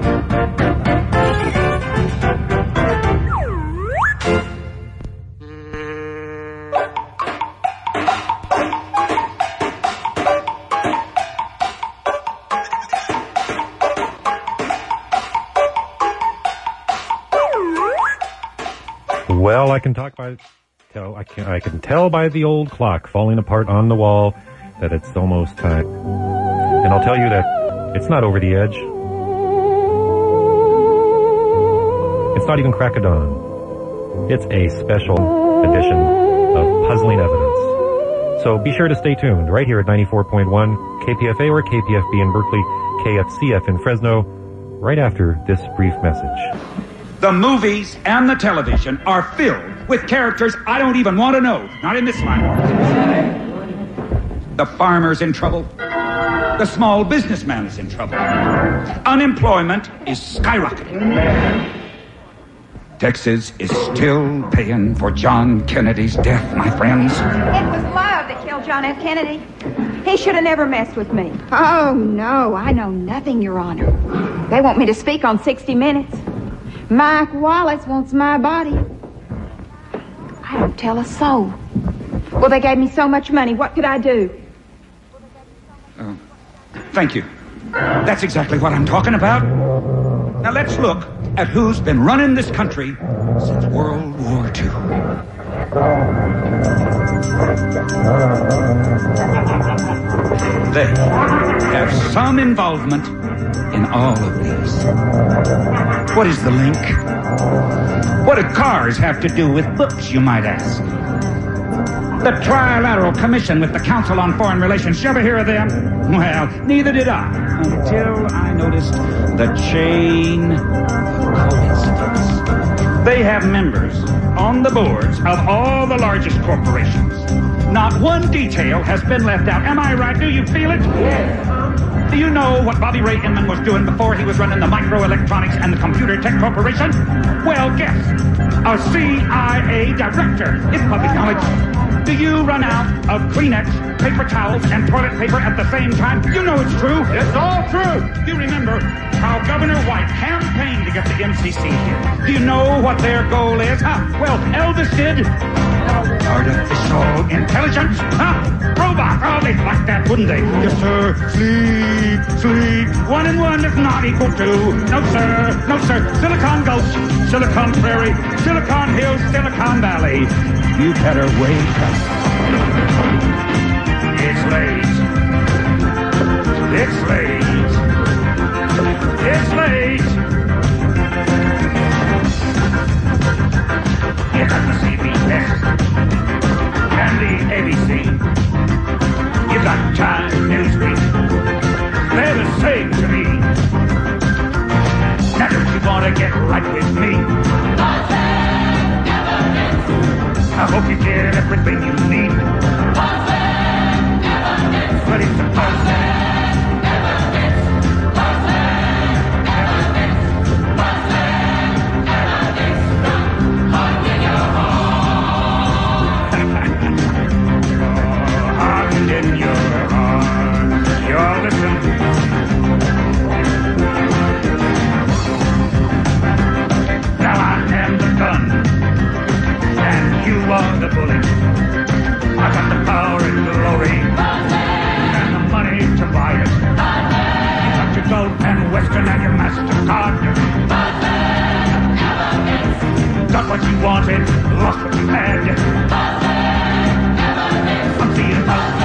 Well, I can tell by the old clock falling apart on the wall that it's almost time. And I'll tell you that it's not over the edge. It's not even crack of dawn. It's a special edition of Puzzling Evidence. So be sure to stay tuned right here at 94.1 KPFA or KPFB in Berkeley, KFCF in Fresno, right after this brief message. The movies and the television are filled with characters I don't even want to know. Not in this line. The farmer's in trouble. The small businessman is in trouble. Unemployment is skyrocketing. Texas is still paying for John Kennedy's death, my friends. It was love that killed John F. Kennedy. He should have never messed with me. Oh, no, I know nothing, Your Honor. They want me to speak on 60 Minutes. Mike Wallace wants my body. I don't tell a soul. Well, they gave me so much money. What could I do? Thank you. That's exactly what I'm talking about. Now let's look at who's been running this country since World War II. They have some involvement in all of these. What is the link? What do cars have to do with books, you might ask? The Trilateral Commission with the Council on Foreign Relations. You ever hear of them? Well, neither did I, until I noticed the chain of coincidence. They have members on the boards of all the largest corporations. Not one detail has been left out. Am I right? Do you feel it? Yes. Do you know what Bobby Ray Inman was doing before he was running the Microelectronics and the Computer Tech Corporation? Well, guess. A CIA director. It's public knowledge. Do you run out of Kleenex, paper towels, and toilet paper at the same time? You know it's true. It's all true. You remember how Governor White campaigned to get the MCC here. Do you know what their goal is? Well, Elvis did. Artificial intelligence? Robot. Oh, they'd like that, wouldn't they? Yes, sir. Sleep, sleep. 1 and 1 is not equal to. No, sir. No, sir. Silicon Gulch, Silicon Prairie, Silicon Hills, Silicon Valley. You better wake up. It's late. It's late. It's late. You got the CBS and the ABC. You got Time, Newsweek. They're the same to me. Now don't you want to get right with me? I hope you get everything you need. But it's a puzzle. The bullet. I got the power and glory and the money to buy it. You got your Gulf and Western and your MasterCard. Got what you wanted, lost what you had. I'm seeing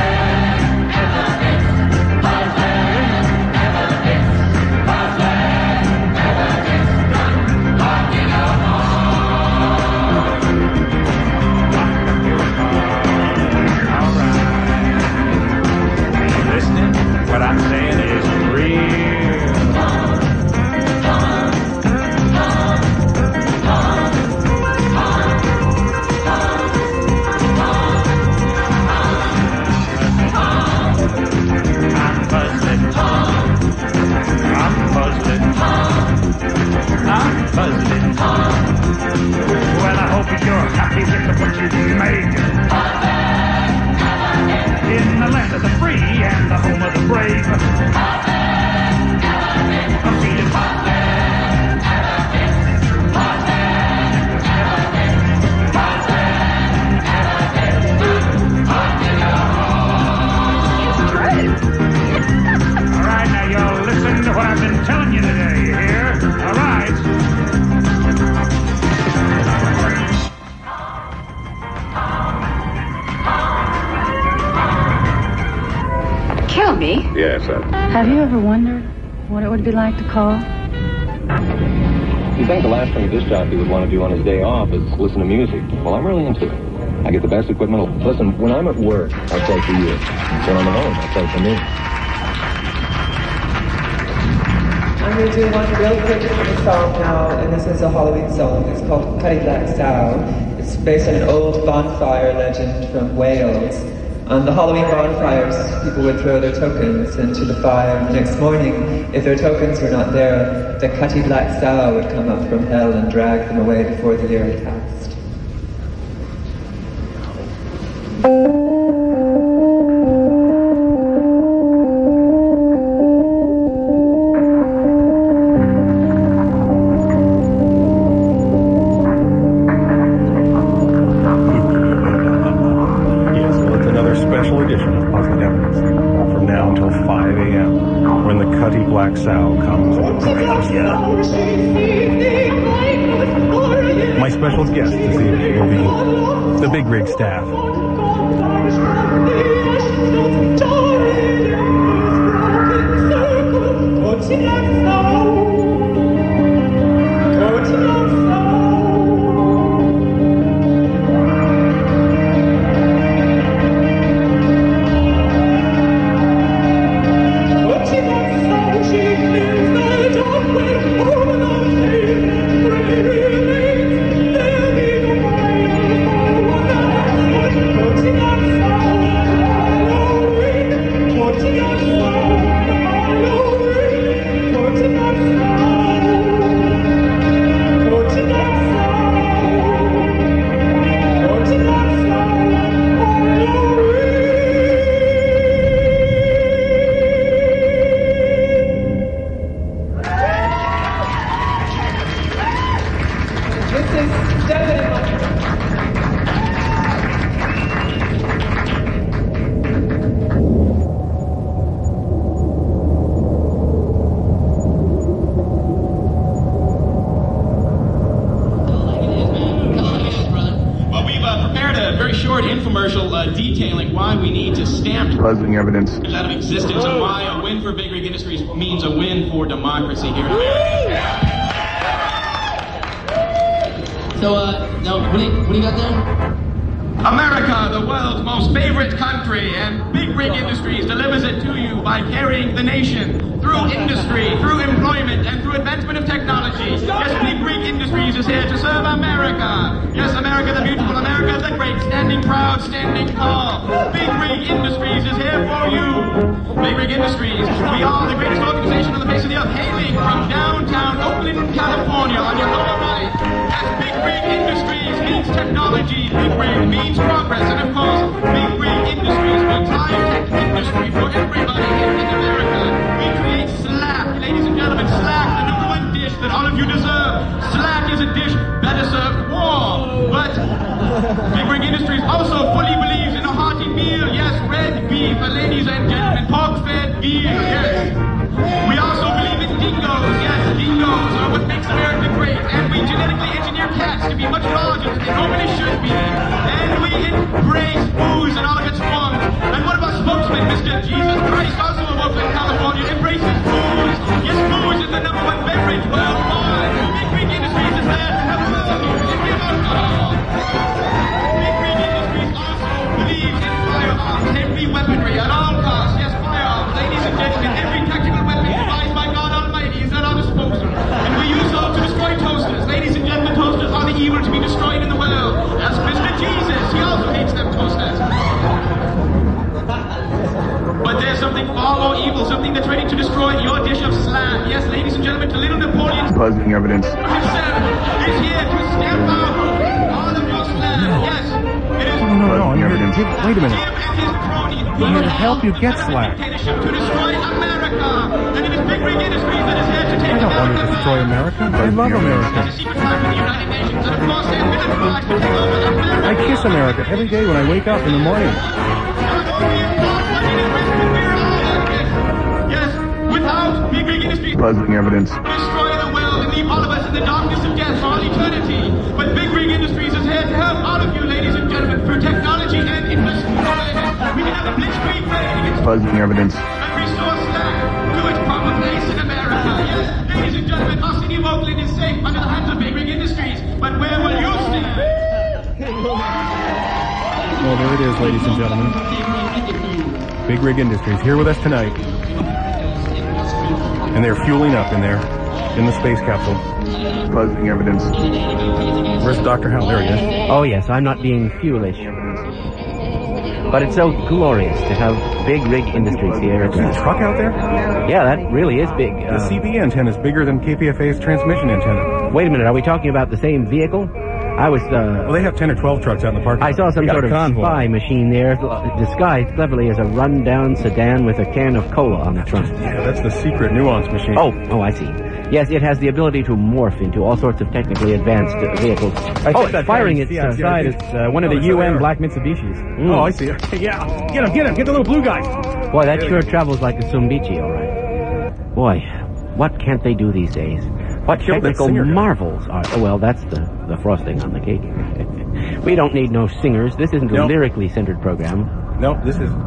what I'm saying is real. Yes, Have you ever wondered what it would be like to call? You think the last thing a disc jockey would want to do on his day off is listen to music. Well, I'm really into it. I get the best equipment. Listen, when I'm at work, I play for you. When I'm at home, I play for me. I'm going to do one real quick song now, and this is a Halloween song. It's called Cutty Black Sow. It's based on an old bonfire legend from Wales. On the Halloween bonfires, people would throw their tokens into the fire, and the next morning, if their tokens were not there, the Cutty Black Sow would come up from hell and drag them away before the year had passed. Black Sow comes and brings you. My special guest this evening will be the Big Rig staff. Detailing why we need to stamp puzzling evidence out of existence and why a win for Big Rig Industries means a win for democracy here in America. So, now, what do you got there? America, the world's most favorite country, and Big Rig Industries delivers it to you by carrying the nation through industry, through employment, and through advancement of technology. Yes, Big Rig Industries is here to serve America. Yes, America the beautiful, America the great, standing proud, standing tall. Big Rig Industries is here for you. Big Rig Industries, we are the greatest organization on the face of the earth, hailing from downtown Oakland, California, on your lower right. Yes, Big Rig Industries means technology, Big Rig means progress, and of course, Big Rig Industries means high-tech industry for everybody here in America. We create Slack, ladies and gentlemen, Slack, the #1 dish that all of you deserve. Slack is a dish better served warm, but Big Rig Industries also fully believes in a hearty meal. Yes, red beef, ladies and gentlemen, pork-fed veal, yes. We also believe in dingoes. Yes, dingoes are what makes America great, and we genetically engineer cats to be much larger than they normally should be. And we embrace booze in all of its forms. And one of our spokesmen, Mr. Jesus Christ, also of Oakland, California, embraces booze. Yes, booze is the #1 beverage worldwide. Big Rig Industries is there to help you give alcohol. Big Rig Industries also believes in firearms, heavy weaponry at all costs. Yes, firearms, ladies and gentlemen, every tactical weapon devised by God Almighty is at our disposal. And we use those to destroy toasters. Ladies and gentlemen, toasters are the evil to be destroyed in the world. Ask Mr. Jesus, he also hates them toasters. But there's something far more evil, something that's ready to destroy your dish of slab. Yes, ladies and gentlemen, to little Napoleon's puzzling evidence himself is here to stamp out all of your slab. Yes, it is No, I'm here to wait a minute. Jim and his cronies. I'm here to help you get Slack. To destroy America. And it is Big Rig Industries that is here to take I don't want to destroy America. I love America. I kiss America every day when I wake up in the morning. Yes, without Big Rig Industries puzzling evidence destroy the world and leave all of us in the darkness of death for all eternity. But Big Rig Industries is here to help all of you, ladies and gentlemen, through technology and industry. We can have a blitzkrieg raid against puzzling evidence and restore back to its proper place in America. Yes, ladies and gentlemen, our city of Oakland is safe under the hands of Big Rig Industries. But where will you stand? Well, there it is, ladies and gentlemen. Big Rig Industries here with us tonight. And they're fueling up in there, in the space capsule. Puzzling evidence. Where's Dr. Hal? There he is. Oh, yes, I'm not being foolish. But it's so glorious to have Big Rig Industries here. Is there a truck out there? Yeah, that really is big. The CB antenna is bigger than KPFA's transmission antenna. Wait a minute, are we talking about the same vehicle? I was, well, they have 10 or 12 trucks out in the parking lot. I saw some sort of spy machine there, disguised cleverly as a run-down sedan with a can of cola on the trunk. Yeah, that's the secret nuance machine. Oh, I see. Yes, it has the ability to morph into all sorts of technically advanced vehicles. That firing its side is one of the UN Black Mitsubishis. Oh, I see. Yeah, get him, get the little blue guy. Boy, that sure travels like a Sumbichi, all right. Boy, what can't they do these days? What technical marvels are... Well, that's the frosting on the cake. We don't need no singers. This isn't a lyrically centered program. No, this is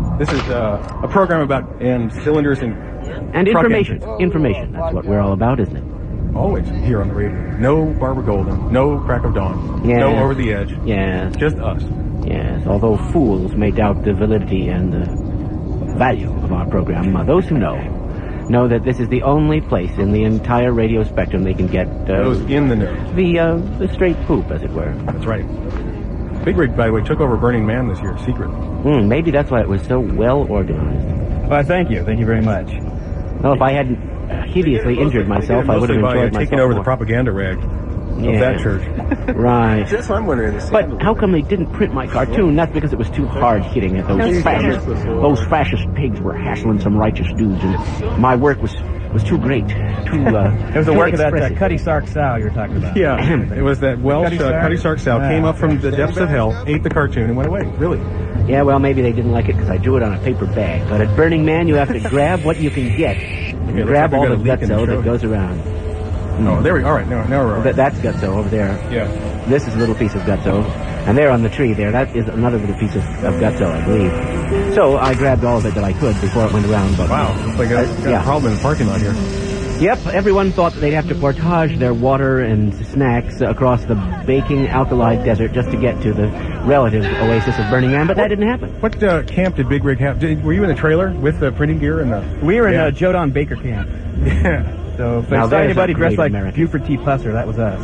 a program about cylinders and information. Information. That's what we're all about, isn't it? Always here on the radio. No Barbara Golden. No Crack of Dawn. Yes. No Over the Edge. Yes. Just us. Yes. Although fools may doubt the validity and the value of our program, those who know that this is the only place in the entire radio spectrum they can get those in the know. The straight poop, as it were. That's right. Big Rig, by the way, took over Burning Man this year, secretly. Maybe that's why it was so well organized. Well, thank you very much. Well, if I hadn't hideously injured myself, I would have enjoyed myself taking over more. the propaganda rag of that church. Right. That's what I'm wondering. But how come they didn't print my cartoon? That's because it was too hard hitting at those fascist pigs were hassling some righteous dudes, and my work was too great. It was the work of that Cutty Sark sow you were talking about. Yeah, it was that Welsh Cutty Sark sow came up from the depths of hell, ate the cartoon, and went away. Really? Yeah, well, maybe they didn't like it because I drew it on a paper bag. But at Burning Man, you have to grab what you can get. You grab all the gutso that goes around. Oh, there we go. All right, now we're all right. That's gutso over there. Yeah. This is a little piece of gutso. And there on the tree there, that is another little piece of gutso, I believe. So I grabbed all of it that I could before it went around. But wow, looks like got a problem in the parking lot here. Yep, everyone thought that they'd have to portage their water and snacks across the baking alkali desert just to get to the relative oasis of Burning Man, but that didn't happen. What camp did Big Rig have? Were you in the trailer with the printing gear and the... We were in Jodon Baker camp. Yeah. So if I saw anybody dressed like Buford T. Pusser, that was us.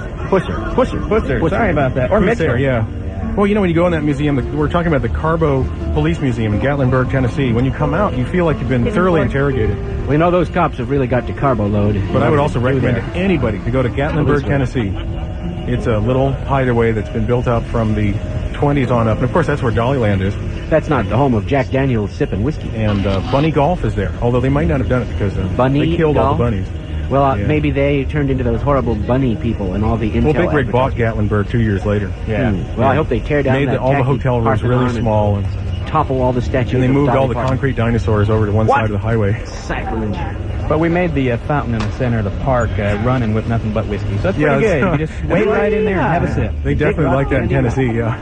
Pusser. Sorry about that. Or Mitchell. Yeah. Well, you know, when you go in that museum, we're talking about the Carbo Police Museum in Gatlinburg, Tennessee. When you come out, you feel like you've been thoroughly interrogated. Well, you know, those cops have really got to carbo load. But I would also recommend to anybody to go to Gatlinburg, Tennessee. It's a little hideaway that's been built up from the 20s on up. And, of course, that's where Dollyland is. That's not the home of Jack Daniels sipping whiskey. And Bunny Golf is there, although they might not have done it because they killed all the bunnies. Well, maybe they turned into those horrible bunny people and all the intel. Well, Big Rig bought Gatlinburg 2 years later. Yeah. Well, I hope they tear down all the hotel rooms really small and topple all the statues. And they moved all the concrete dinosaurs over to one side of the highway. Sacrilege. But we made the fountain in the center of the park running with nothing but whiskey. So that's pretty good. You just wade right in there and have a sip. They definitely like that in Tennessee, yeah.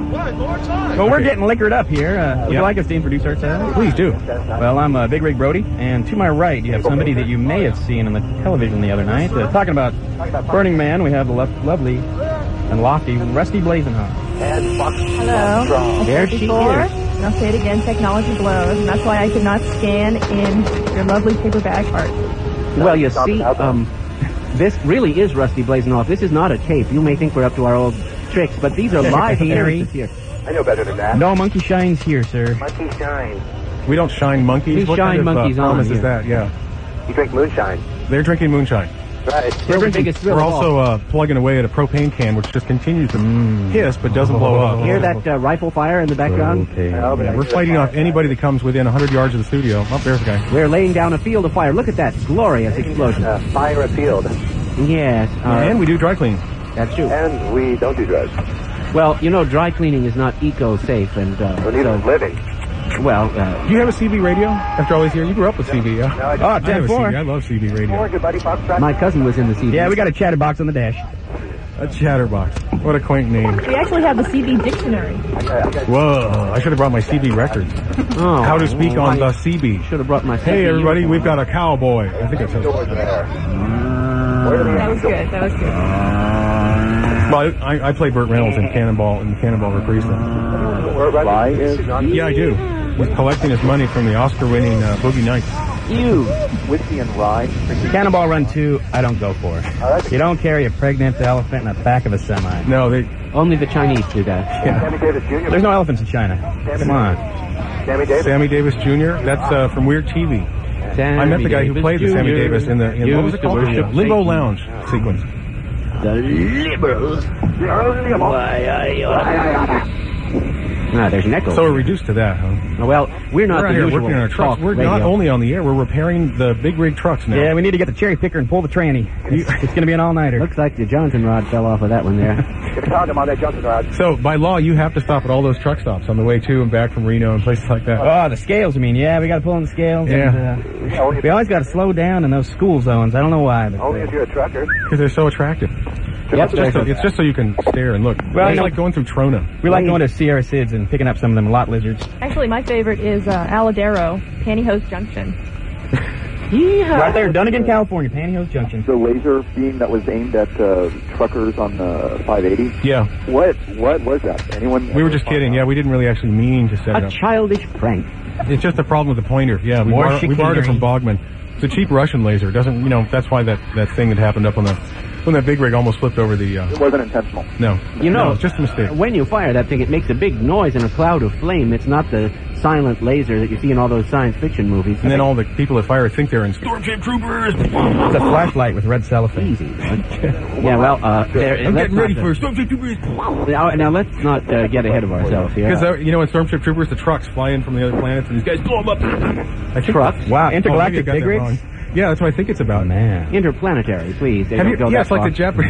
Well, we're getting liquored up here. Would you like us to introduce ourselves? Please do. Well, I'm Big Rig Brody, and to my right, you have somebody that you may have seen on the television the other night. Talking about Burning Man, we have the lovely and lofty Rusty Blazenhawk. Hello. There she is. And I'll say it again, technology blows, and that's why I could not scan in your lovely paper bag art. Well, you see, this really is Rusty Blazenhawk. This is not a tape. You may think we're up to our old tricks, but these are live appearances here. I know better than that. No monkey shines here, sir. Monkey shines. We don't shine monkeys. We shine monkeys on. Promise is that? Yeah. You drink moonshine. They're drinking moonshine. Right. We're also plugging away at a propane can, which just continues to hiss but doesn't blow up. Hear that rifle fire in the background? We're fighting off anybody that comes within 100 yards of the studio. Oh, there's the guy. We're laying down a field of fire. Look at that glorious explosion. Fire a field. Yes. And we do dry cleaning. That's true. And we don't do drugs. Well, you know, dry cleaning is not eco-safe, and so living. Well, do you have a CB radio? After all these years, you grew up with CB, yeah? No, I 10-4. I love CB radio. My cousin was in the CB. Yeah, we got a chatterbox on the dash. A chatterbox. What a quaint name. We actually have the CB dictionary. Whoa, I should have brought my CB records. Oh, How to speak on the CB. Should have brought my. Hey, everybody, we've got a cowboy. I think it says. That was good. That was good. Well, I play Burt Reynolds in Cannonball Reprise. Yeah, I do. He's collecting his money from the Oscar-winning Boogie Nights. You. Whiskey and rye. Cannonball Run 2, I don't go for. You don't carry a pregnant elephant in the back of a semi. No, only the Chinese do that. Yeah. Sammy Davis Jr. There's no elephants in China. Come on. Sammy Davis Jr. That's from Weird TV. I met the guy who played the Sammy Davis in what was it called? Limbo Lounge sequence. The liberals. There's an echo. So we're reduced to that, huh? Well, we're not out the here usual working on our trucks. We're radio. not only on the air, we're repairing the big rig trucks now. Yeah, we need to get the cherry picker and pull the tranny. It's going to be an all-nighter. Looks like the Johnson rod fell off of that one there. Get a condom on that Johnson rod. So, by law, you have to stop at all those truck stops on the way to and back from Reno and places like that. Oh, the scales, I mean. Yeah, we got to pull on the scales. Yeah. And, we always got to slow down in those school zones. I don't know why. But, Only if you're a trucker. Because they're so attractive. Yep, it's just so you can stare and look. Well, it's like going through Trona. We like going to Sierra Sids and picking up some of them lot lizards. Actually, my favorite is Aladero, Pantyhose Junction. Right there, Dunnigan, California, Pantyhose Junction. The laser beam that was aimed at truckers on the 580. Yeah. What was that? Anyone? We were just kidding. Yeah, we didn't really actually mean to set it A up. childish prank. It's just a problem with the pointer. Yeah, we borrowed it from Bogman. It's a cheap Russian laser. It doesn't, that's why that thing that happened up on when that big rig almost flipped over the... It wasn't intentional. No. No, it's just a mistake. When you fire that thing, it makes a big noise and a cloud of flame. It's not the silent laser that you see in all those science fiction movies. And then all the people that fire it think they're in Stormship Troopers. It's a flashlight with red cellophane. Easy. Yeah, well, I'm getting ready for Stormship Troopers. Now, let's not get ahead of ourselves here. Because, in Stormship Troopers, the trucks fly in from the other planets, and these guys blow them up. Trucks? Wow, intergalactic big rigs? Yeah, that's what I think it's about. Man. Interplanetary, please. It's like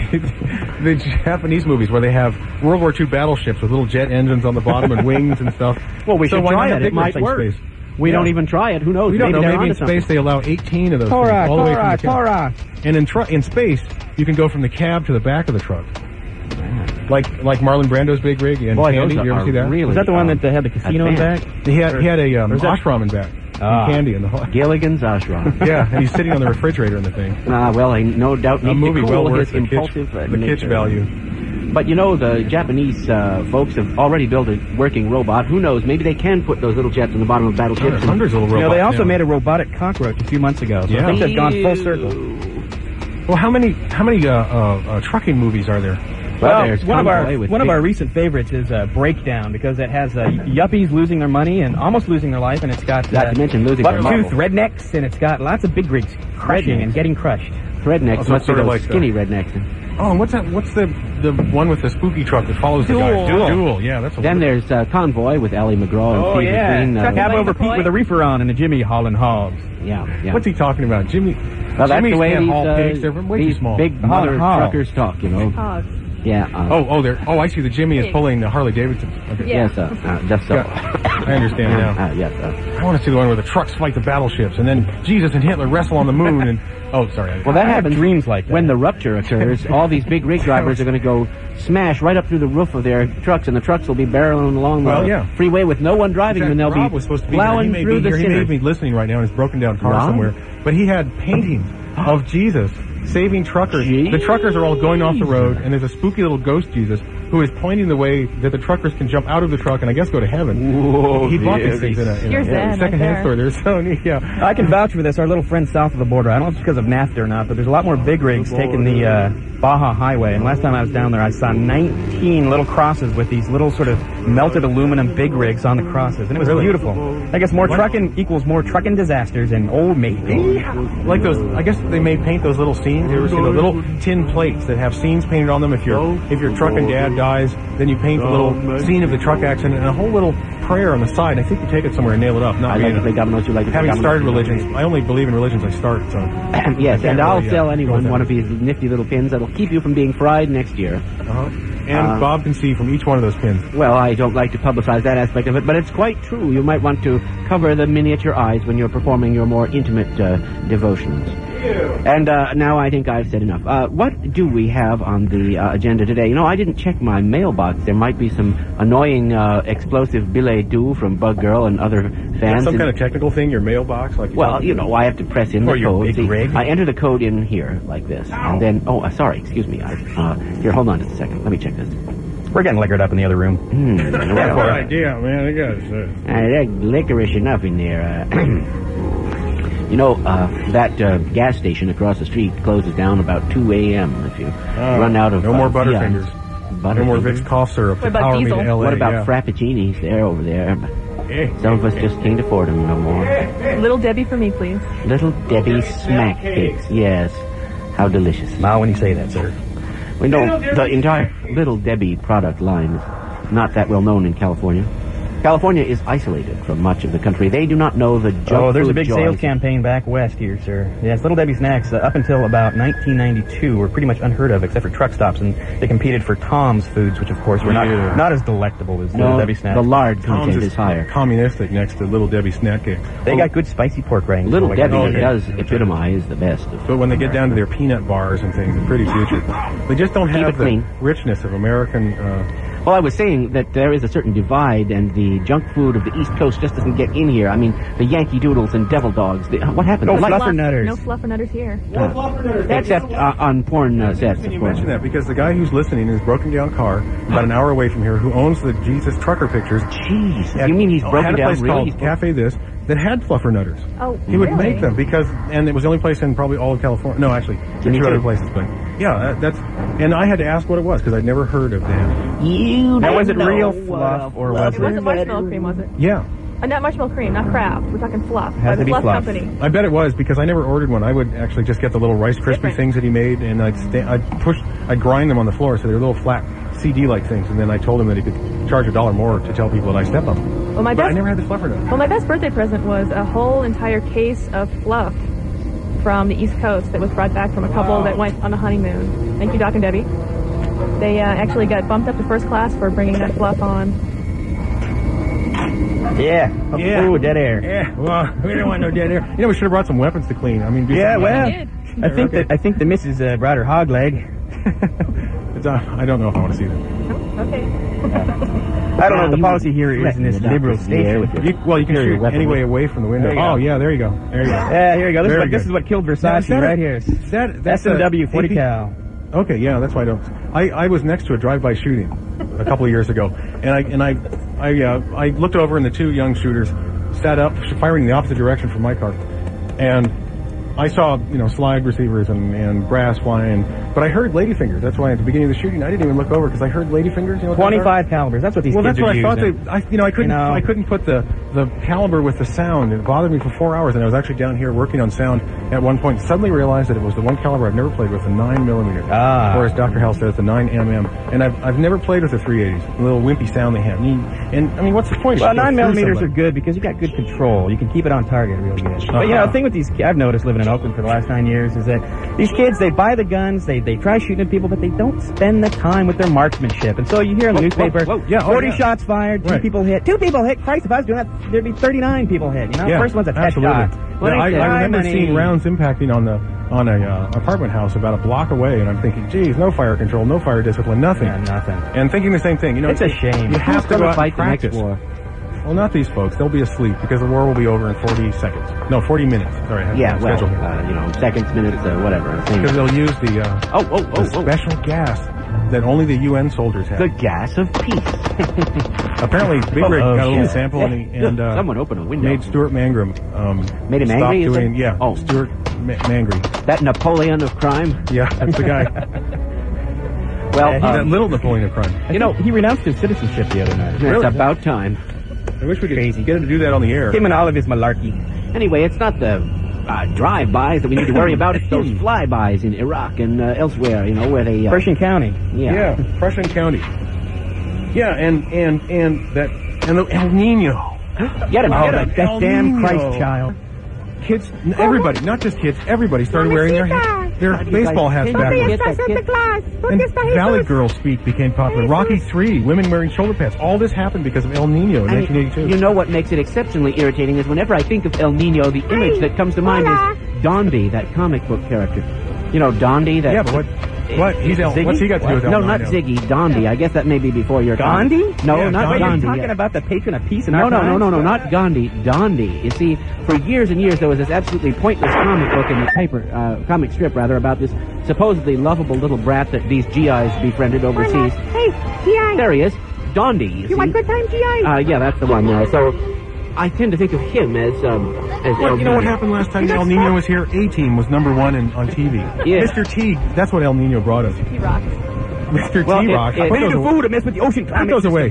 the Japanese movies where they have World War II battleships with little jet engines on the bottom and wings and stuff. Well, we should try it. It might work. Space? We don't even try it. Who knows? We don't know. Maybe in space something. they allow 18 of those things all the way from the cab. And in space, you can go from the cab to the back of the truck. Like Marlon Brando's big rig in Candy. You ever see that? Really, was that the one that had the casino in back? He had a ashram in back. Candy in the hall. Gilligan's ashram. Yeah, and he's sitting on the refrigerator in the thing. Well, I no doubt need movie to well cool worth his impulsive the nature. kitsch value. But the Japanese folks have already built a working robot. Who knows? Maybe they can put those little jets in the bottom of battleships. There's hundreds of little robots. They also made a robotic cockroach a few months ago. So I think they've gone full circle. Well, how many trucking movies are there? Well, one of our recent favorites is Breakdown, because it has yuppies losing their money and almost losing their life, and it's got not to mention losing their buck-toothed rednecks, and it's got lots of big rigs crushing and getting crushed. Rednecks must be those like skinny rednecks. Oh, and what's that? What's the one with the spooky truck that follows the guy? Duel. Yeah, that's. Then there's Convoy with Ally McGraw and Steve McQueen. Cab over Pete with a reefer on and a Jimmy hauling hogs. Yeah. What's he talking about, Jimmy? Well, that's the way these big mother truckers talk, Hogs. Yeah. I see. The Jimmy is pulling the Harley Davidson. Okay. Yes, that's so. I understand now. Yes, I want to see the one where the trucks fight the battleships, and then Jesus and Hitler wrestle on the moon. And sorry. Well, that happens. Dreams like that. When the rupture occurs, all these big rig drivers are going to go smash right up through the roof of their trucks, and the trucks will be barreling along the freeway with no one driving them, and they'll Rob was supposed to be plowing through the city. He may be listening right now in his broken down car somewhere, but he had paintings of Jesus saving truckers. The truckers are all going off the road, and there's a spooky little ghost Jesus who is pointing the way that the truckers can jump out of the truck and I guess go to heaven. Whoa, he bought these things in a second-hand store. They're so neat. Yeah, I can vouch for this. Our little friends south of the border. I don't know if it's because of NAFTA or not, but there's a lot more big rigs taking the Baja Highway. And last time I was down there, I saw 19 little crosses with these little sort of melted aluminum big rigs on the crosses, and it was beautiful. I guess more trucking equals more trucking disasters and old Mayfield. Like those, I guess they may paint those little scenes. You ever see the little tin plates that have scenes painted on them? If your truck and dad dies, then you paint the little scene of the truck accident and a whole little prayer on the side. I think you take it somewhere and nail it up. Not having started religions. I only believe in religions I start. So yes, and I'll sell anyone one of these nifty little pins that'll keep you from being fried next year. And Bob can see from each one of those pins. Well, I don't like to publicize that aspect of it, but it's quite true. You might want to cover the miniature eyes when you're performing your more intimate devotions. And now I think I've said enough. What do we have on the agenda today? You know, I didn't check my mailbox. There might be some annoying explosive billet doux from Bug Girl and other fans. Some kind of technical thing, your mailbox? Like you know, I have to press in the code. Big rig? I enter the code in here, like this. And then, sorry, excuse me. Here, hold on just a second. Let me check this. We're getting liquored up in the other room. Good idea, man. I guess. That's licorice enough in there. You know, that gas station across the street closes down about 2 a.m. if you run out of... No more Butterfingers. No more Vicks cough syrup to power me to L.A. What about Frappuccinis? They're over there. Some of us just can't afford them no more. Little Debbie for me, please. Little Debbie smack cakes. Yes. How delicious. Smile when you say that, sir. We know the entire Little Debbie product line is not that well known in California. California is isolated from much of the country. They do not know the junk Oh, there's a big joys. sales campaign back west here, sir. Yes, Little Debbie snacks, up until about 1992, were pretty much unheard of, except for truck stops, and they competed for Tom's Foods, which, of course, were not as delectable as Little Debbie snacks. The lard content Tom's is higher. Communistic next to Little Debbie snack cake. They got good spicy pork rinds. Little Debbie does epitomize the best. But when they get down to their peanut bars and things, they're pretty future. They just don't have the richness of American... Well, I was saying that there is a certain divide, and the junk food of the East Coast just doesn't get in here. I mean, the Yankee Doodles and Devil Dogs. What happened? No fluffernutters. No fluffernutters here. No fluffernutters. Except on porn sets, Can you mention that? Because the guy who's listening is a broken down car about an hour away from here who owns the Jesus Trucker Pictures. Jeez. You mean he's broken had a down place really? called Cafe This that had fluffernutters. Oh, He would make them and it was the only place in probably all of California. No, actually, there's 2 other places, but yeah, and I had to ask what it was because I'd never heard of that. Now, was it real fluff or was it? It wasn't marshmallow cream, was it? Yeah. Not marshmallow cream, not Kraft. We're talking fluff. Has to be Fluff fluff. Company. I bet it was because I never ordered one. I would actually just get the little Rice Krispie things that he made, and I'd grind them on the floor so they're little flat CD-like things, and then I told him that he could charge $1 more to tell people that I stepped on them. Well, I never had the fluffernutter. Well, my best birthday present was a whole entire case of fluff from the East Coast that was brought back from a couple that went on a honeymoon. Thank you, Doc and Debbie. They actually got bumped up to first class for bringing that fluff on. Yeah. Ooh, dead air. Yeah. Well, we don't want no dead air. You know, we should have brought some weapons to clean. I mean, I think the missus brought her hog leg. I don't know if I want to see that. Okay. I don't know. The policy here is in this liberal state. You can shoot anyway away from the window. Oh, yeah, there you go. There you go. Yeah, here you go. This is what killed Versace right here. That's S&W 40 cal. Okay, yeah, that's why I don't. I was next to a drive-by shooting a couple of years ago, and I looked over, and the 2 young shooters sat up, firing in the opposite direction from my car, and I saw, slide receivers and brass flying, but I heard ladyfingers. That's why at the beginning of the shooting, I didn't even look over because I heard ladyfingers. 25 calibers. That's what these kids are using. Well, that's what I thought. I couldn't put the caliber with the sound. It bothered me for 4 hours, and I was actually down here working on sound at one point. Suddenly realized that it was the one caliber I've never played with, the 9mm. Or as Dr. Hell says, the 9mm. And I've never played with the 380s. The little wimpy sound they have. And I mean, what's the point? Well, 9mm are good because you got good control. You can keep it on target real good. But the thing with these, I've noticed living in Oakland for the last 9 years, is that these kids, they buy the guns, they try shooting at people, but they don't spend the time with their marksmanship. And so you hear in the newspaper, 40 shots fired, 2 people hit. 2 people hit. Christ, if I was doing that, there'd be 39 people hit. The first one's a headshot. Well, I remember seeing rounds impacting on a apartment house about a block away, and I'm thinking, geez, no fire control, no fire discipline, nothing. Yeah, nothing. And thinking the same thing. It's a shame. You have to go out and practice. The next war? Well, not these folks. They'll be asleep because the war will be over in 40 seconds. No, 40 minutes. Sorry, I have schedule here. Seconds, minutes, whatever. Because they'll use the special gas that only the UN soldiers have. The gas of peace. Apparently, Big Rig got a little sample and someone opened a window. Made Stuart Mangrum made him angry. Stuart Mangry. That Napoleon of crime. Yeah, that's the guy. Well, that little Napoleon of crime. He renounced his citizenship the other night. It's about time. I wish we could get him to do that on the air. Him and all of his malarkey. Anyway, it's not the drive-bys that we need to worry about. It's those flybys in Iraq and elsewhere, where they... Prussian County. Yeah, Prussian County. Yeah, and the El Nino. Get him out of that damn Christ child. Kids, everybody, not just kids, everybody started wearing their baseball hats backwards. And Valley Girl speak became popular. Rocky III, women wearing shoulder pads. All this happened because of El Nino in 1982. You know what makes it exceptionally irritating is whenever I think of El Nino, the image that comes to mind is Dondi, that comic book character. You know, Dondi, that... Yeah, but what? What's he got to do with El No, Nino? not Ziggy, Dondi. I guess that may be before your time. Gandhi? No, Yeah, not You're Gandhi. talking about the patron of peace in No, our times? no, not Gandhi. Dondi. You see, for years and years there was this absolutely pointless comic book in the paper, comic strip rather, about this supposedly lovable little brat that these GIs befriended overseas. Hey, G.I. There he is. Dondi, You want good time, G.I.? yeah, that's the one now. So I tend to think of him as Well, you know what happened last time El Nino was here? A-Team was number one on TV. Yeah. Mr. T, that's what El Nino brought us. He rocks. Mr. Well, T-Rock. We need a fool to mess with the ocean That goes away.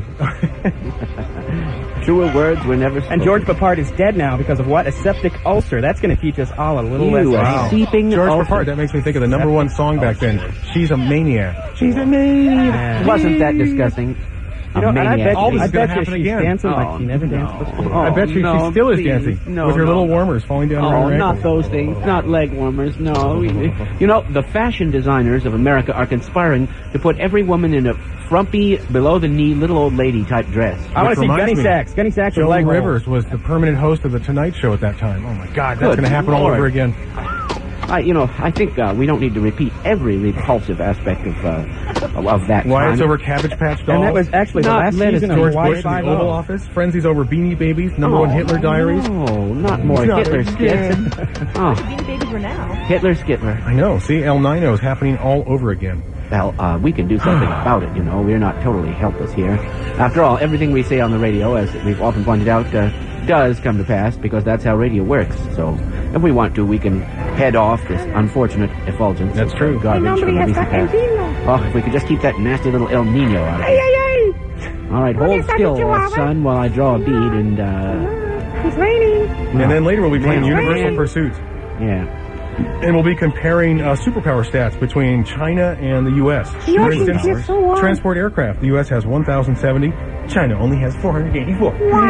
Truer words were never spoken. And George Papard is dead now because of what? A septic ulcer. That's going to teach us all a little lesson. Wow. Seeping George ulcer. Papard, that makes me think of the number one song back then. She's a Maniac. She's a Maniac. Wasn't that disgusting? You know, and I bet, All this I is gonna bet you happen she's again. dancing like she never danced before. I bet you she still is dancing with her little warmers falling down around her not ankles. those things. Not leg warmers, no. You know, the fashion designers of America are conspiring to put every woman in a frumpy, below-the-knee, little old lady type dress. I want to see reminds Gunny me, Sacks. Gunny Sacks with Joan leg Rivers rolls. was the permanent host of the Tonight Show at that time. Oh my God, that's Good going to happen all Lord. over again. I think we don't need to repeat every repulsive aspect of that Why time. it's over Cabbage Patch Dolls. And that was actually the Not last lettuce, season of George Hawaii Bush in the Five-0. Oval Office. Frenzy's over Beanie Babies. Number one Hitler Diaries. No, not more Not Hitler again. skits. Beanie Babies were now. Hitler Skitler. I know. See, El Nino is happening all over again. Well, we can do something about it, you know. We're not totally helpless here. After all, everything we say on the radio, as we've often pointed out, does come to pass because that's how radio works. So, if we want to, we can head off this unfortunate effulgence. That's true. Garbage from the recent past. Oh, if we could just keep that nasty little El Nino out of it. All right, hold still, son, while I draw a bead and, It's raining. And then later we'll be playing Man, Universal man. Pursuits. yeah. And we'll be comparing superpower stats between China and the U.S. The For ocean instance, is so warm. transport aircraft. The U.S. has 1,070. China only has 484.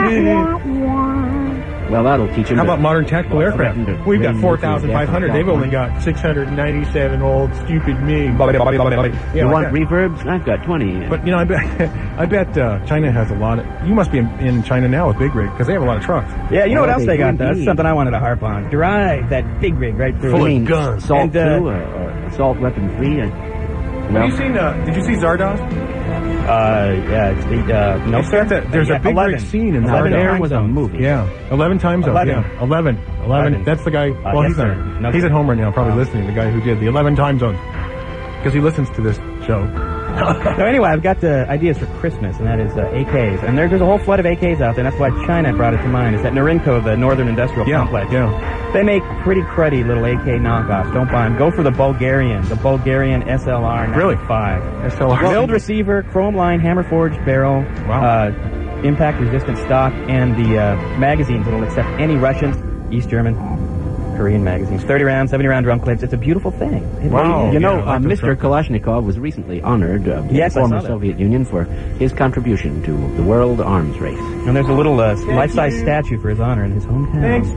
Well, that'll teach him. How about modern tactical aircraft? We've got 4,500. They've only got. got 697 old stupid MiG. You want reverbs? I've got 20. But, you know, I bet China has a lot of... You must be in China now with Big Rig, because they have a lot of trucks. Yeah, you know what Well, else they they got, do though? That's indeed. something I wanted to harp on. Drive that big rig right through. Full it. of guns. Assault And, 2 or assault weapon 3? Have you seen, did you see Zardoz? Yeah, it's the, no, It's sir. got that- there's a big 11. rig scene in 11 Zardoz. There was a movie. Yeah, 11 times 11. Yeah, 11. That's the guy. Well, yes, he's sir. not. No, he's sir. at home right now, probably listening. The guy who did the 11 time zone, because he listens to this show. So anyway, I've got ideas for Christmas, and that is AKs. And there's a whole flood of AKs out there, and that's why China brought it to mind. It's at Norinco, the Northern Industrial Complex. Yeah. They make pretty cruddy little AK knockoffs. Don't buy them. Go for the Bulgarian SLR 95. Really? SLR. Milled receiver, chrome line, hammer forged barrel, Wow. impact resistant stock, and the magazines that'll accept any Russian, East German, Korean magazines. 30 round, 70 round drum clips. It's a beautiful thing. Wow. You know, Yeah, I like those Mr. Kalashnikov was recently honored in Yes, the I former saw that. Soviet Union for his contribution to the world arms race. And there's a little life-size statue for his honor in his hometown. Thanks,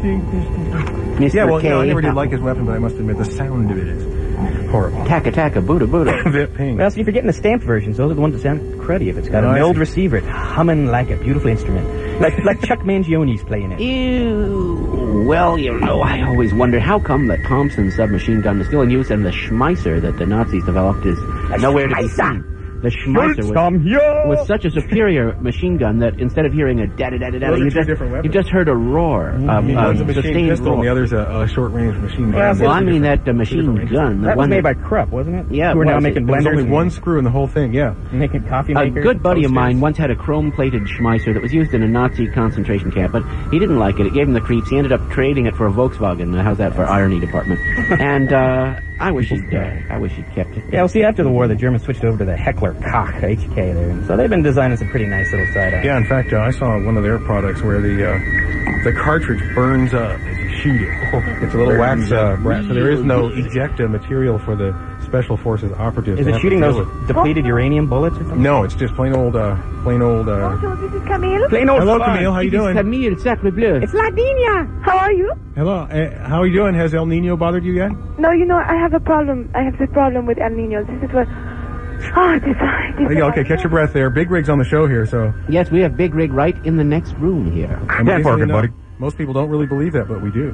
Mr. Mr. Yeah, well, K. you know, I never did like his weapon, but I must admit the sound of it is horrible. Taka taka, Buddha Buddha. Vip Ping. Well, see, if you're getting the stamped versions, those are the ones that sound cruddy. If it's got Oh, a I milled see. receiver, it's humming like a beautiful instrument. Like Chuck Mangione's playing it. Ew. Well, you know, I always wonder how come the Thompson submachine gun is still in use and the Schmeisser that the Nazis developed is nowhere to be seen. The Schmeisser was such a superior machine gun that instead of hearing a da-da-da-da-da, Those are you two different weapons. just heard a roar. One's a machine sustained pistol, and the roar. other's a short-range machine gun. Well, I mean that machine gun. The That was one made by Krupp, wasn't it? Yeah, Who are it now was. making There's blenders. only and one screw in the whole thing, yeah. Making coffee A makers. good buddy of toasters. mine once had a chrome-plated Schmeisser that was used in a Nazi concentration camp, but he didn't like it. It gave him the creeps. He ended up trading it for a Volkswagen. How's that for irony department? And I wish he'd kept it. Yeah, well, see, after the war, the Germans switched over to the Heckler Koch HK there, and so they've been designing some pretty nice little side-eye. Yeah, in fact, I saw one of their products where the cartridge burns up as you shoot it. It's a little wax brat, so there is no ejecta material for the Special Forces operatives. Is to it have shooting to those deal with. depleted uranium bullets or something? No, it's just plain old. Bonjour, this is Camille. Plain old Hello, fun. Camille. How you doing? Camille Sacre Bleu. It's Ladinia. How are you? Hello. How are you doing? Has El Nino bothered you yet? No, you know, I have a problem. I have the problem with El Nino. This is what... Oh, this Okay, catch your breath there. Big Rig's on the show here, so. Yes, we have Big Rig right in the next room here. Amazingly enough, most people don't really believe that, but we do.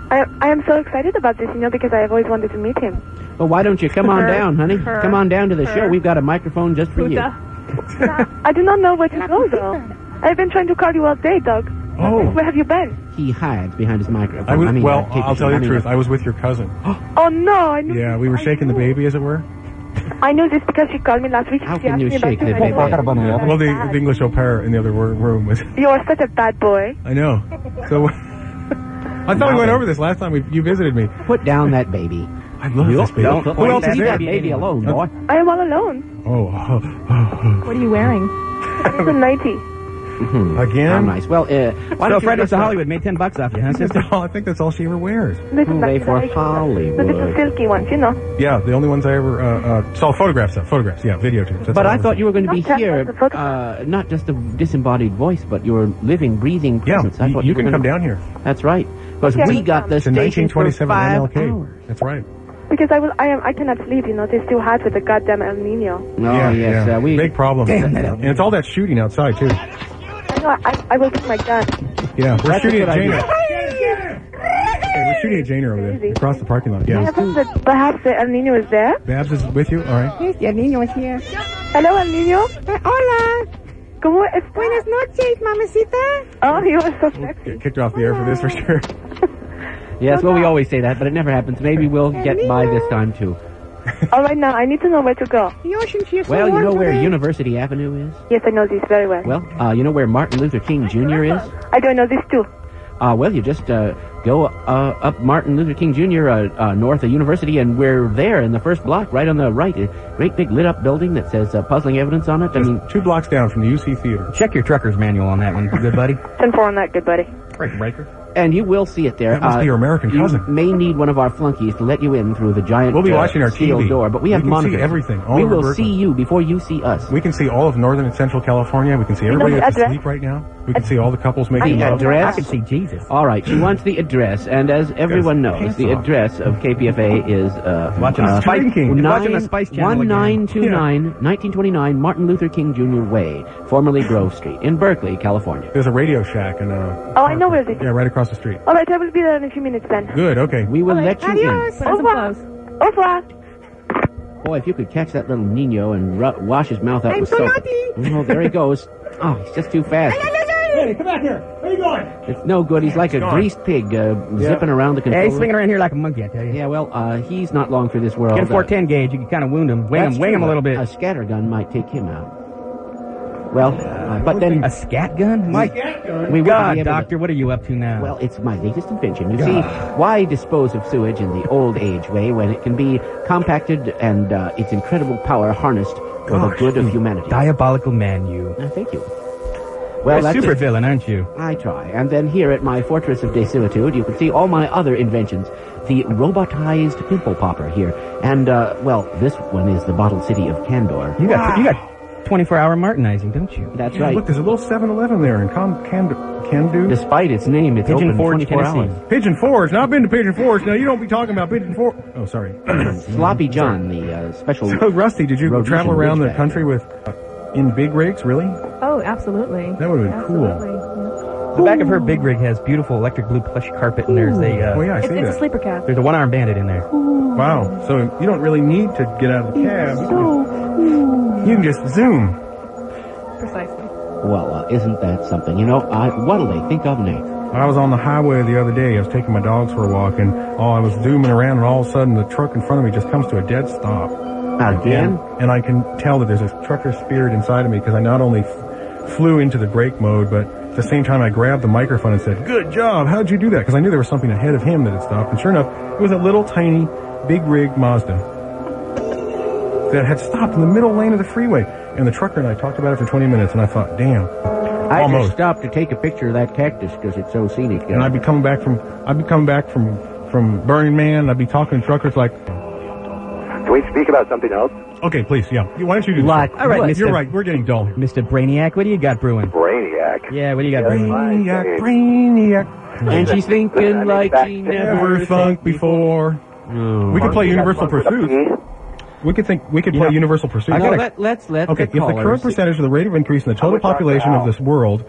I am so excited about this, because I have always wanted to meet him. Well, why don't you come on down, honey? Come on down to the show. We've got a microphone just for you. I do not know where to go, though. I've been trying to call you all day, Doug. Oh. Where have you been? He hides behind his microphone. I'll tell you the truth. I was with your cousin. Oh, no. I knew. Yeah, we were shaking the baby, as it were. I knew this because she called me last week. How can you shake the baby? Well, the English au pair in the other room was... You are such a bad boy. I know. So... I thought we went over this last time you visited me. Put down that baby. I love this baby. Who else is that baby alone, boy? I am all alone. What are you wearing? It's a nightie. Again? How nice. Well, so Frederick's to Hollywood made $10 off you, huh, sister? I think that's all she ever wears. Hooray for Hollywood. The little silky ones, Yeah, the only ones I ever saw photographs, yeah, videotapes. But I thought you were going to be here, not just a disembodied voice, but your living, breathing presence. Yeah, you can come down here. That's right. Because we got the station for 5 hours. That's right. Because I cannot sleep, It's too hot with the goddamn El Nino. Oh, yes. Big problem. And it's all that shooting outside, too. I will get my gun. Yeah, we're shooting at Janer. We're shooting at Janer over there, across the parking lot. Yeah. Perhaps the El Nino is there? Babs is with you? All right. Yes, El Nino is here. Hello, El Nino. Hola. ¿Cómo es? Buenas noches, mamacita. Oh, you are so sexy. Get kicked off the air for this, for sure. Yes, well, we always say that, but it never happens. Maybe we'll get by this time, too. All right, now, I need to know where to go. The ocean's here. Well, you know where University Avenue is? Yes, I know this very well. Well, you know where Martin Luther King Jr. is? I don't know this, too. Well, you just go up Martin Luther King Jr. North of University, and we're there in the first block, right on the right. A great big lit-up building that says Puzzling Evidence on it. Just 2 blocks down from the UC Theater. Check your trucker's manual on that one, good buddy. 10-4 on that, good buddy. Breaker. And you will see it there. That must be your American cousin. You may need one of our flunkies to let you in through the giant we'll be watching our steel TV. door, but we have monitors. We can see everything. We will see you before you see us. We can see all of Northern and Central California. We can see everybody that's asleep right now. We can see all the couples making love. Address? I can see Jesus. All right, she wants the address, and as everyone knows, the address of KPFA is watching the Spice Channel 1929, 1929 Martin Luther King Jr. Way, formerly Grove Street, in Berkeley, California. There's a Radio Shack and Oh, I know where it is. Yeah, right across the street. All right, I will be there in a few minutes then. Good, okay. We will let you in. Au revoir. Au revoir. Boy, if you could catch that little Nino and wash his mouth out with soap. Oh, there he goes. Oh, he's just too fast. Hey, come back here. Where are you going? It's no good. He's like a greased pig zipping around the controller. Yeah, he's swinging around here like a monkey, I tell you. Yeah, well, he's not long for this world. Get a 410 gauge. You can kind of wound him. Wing him a little bit. A scattergun might take him out. Well, but then... A scat gun? Mike, God, Doctor, what are you up to now? Well, it's my latest invention. You see, why dispose of sewage in the old age way when it can be compacted and its incredible power harnessed for the good of humanity? Diabolical man, you. Thank you. Well, you're a super villain, aren't you? I try. And then here at my Fortress of Desilitude, you can see all my other inventions. The robotized pimple popper here. And, well, this one is the bottled city of Candor. You got 24-hour Martinizing, don't you? That's right. Look, there's a little 7-Eleven there in Candu. Despite its name, it's Pigeon open Forge, 24 hours. Pigeon Forge. Now, I've been to Pigeon Forge. Now, you don't be talking about Pigeon Forge. Oh, sorry. Sloppy John, the special... So, Rusty, did you travel around the country with... in big rigs, really? Oh, absolutely. That would have been cool. The back of her big rig has beautiful electric blue plush carpet, and there's a... oh, yeah, I see that. It's a sleeper cab. There's a one-armed bandit in there. Wow. So you don't really need to get out of the cab. You can just zoom. Precisely. Well, isn't that something? You know, what'll they think of next? I was on the highway the other day. I was taking my dogs for a walk, and I was zooming around, and all of a sudden the truck in front of me just comes to a dead stop. Again? And I can tell that there's a trucker spirit inside of me because I not only flew into the brake mode, but at the same time I grabbed the microphone and said, "Good job, how'd you do that?" Because I knew there was something ahead of him that had stopped. And sure enough, it was a little tiny, big rig Mazda that had stopped in the middle lane of the freeway. And the trucker and I talked about it for 20 minutes, and I thought, damn. I just stopped to take a picture of that cactus because it's so scenic. And I'd be coming back from Burning Man, and I'd be talking to truckers like... Can we speak about something else? Okay, please, yeah. Why don't you do this? All right, You're right, we're getting dull here. Mr. Brainiac, what do you got brewing? Brainiac? Yeah, what do you got brewing? Brainiac. And she's thinking like she never thunk before. Oh. We could play Universal Pursuit. We could play Universal Pursuit. Okay, if the current percentage of the rate of increase in the total population of this world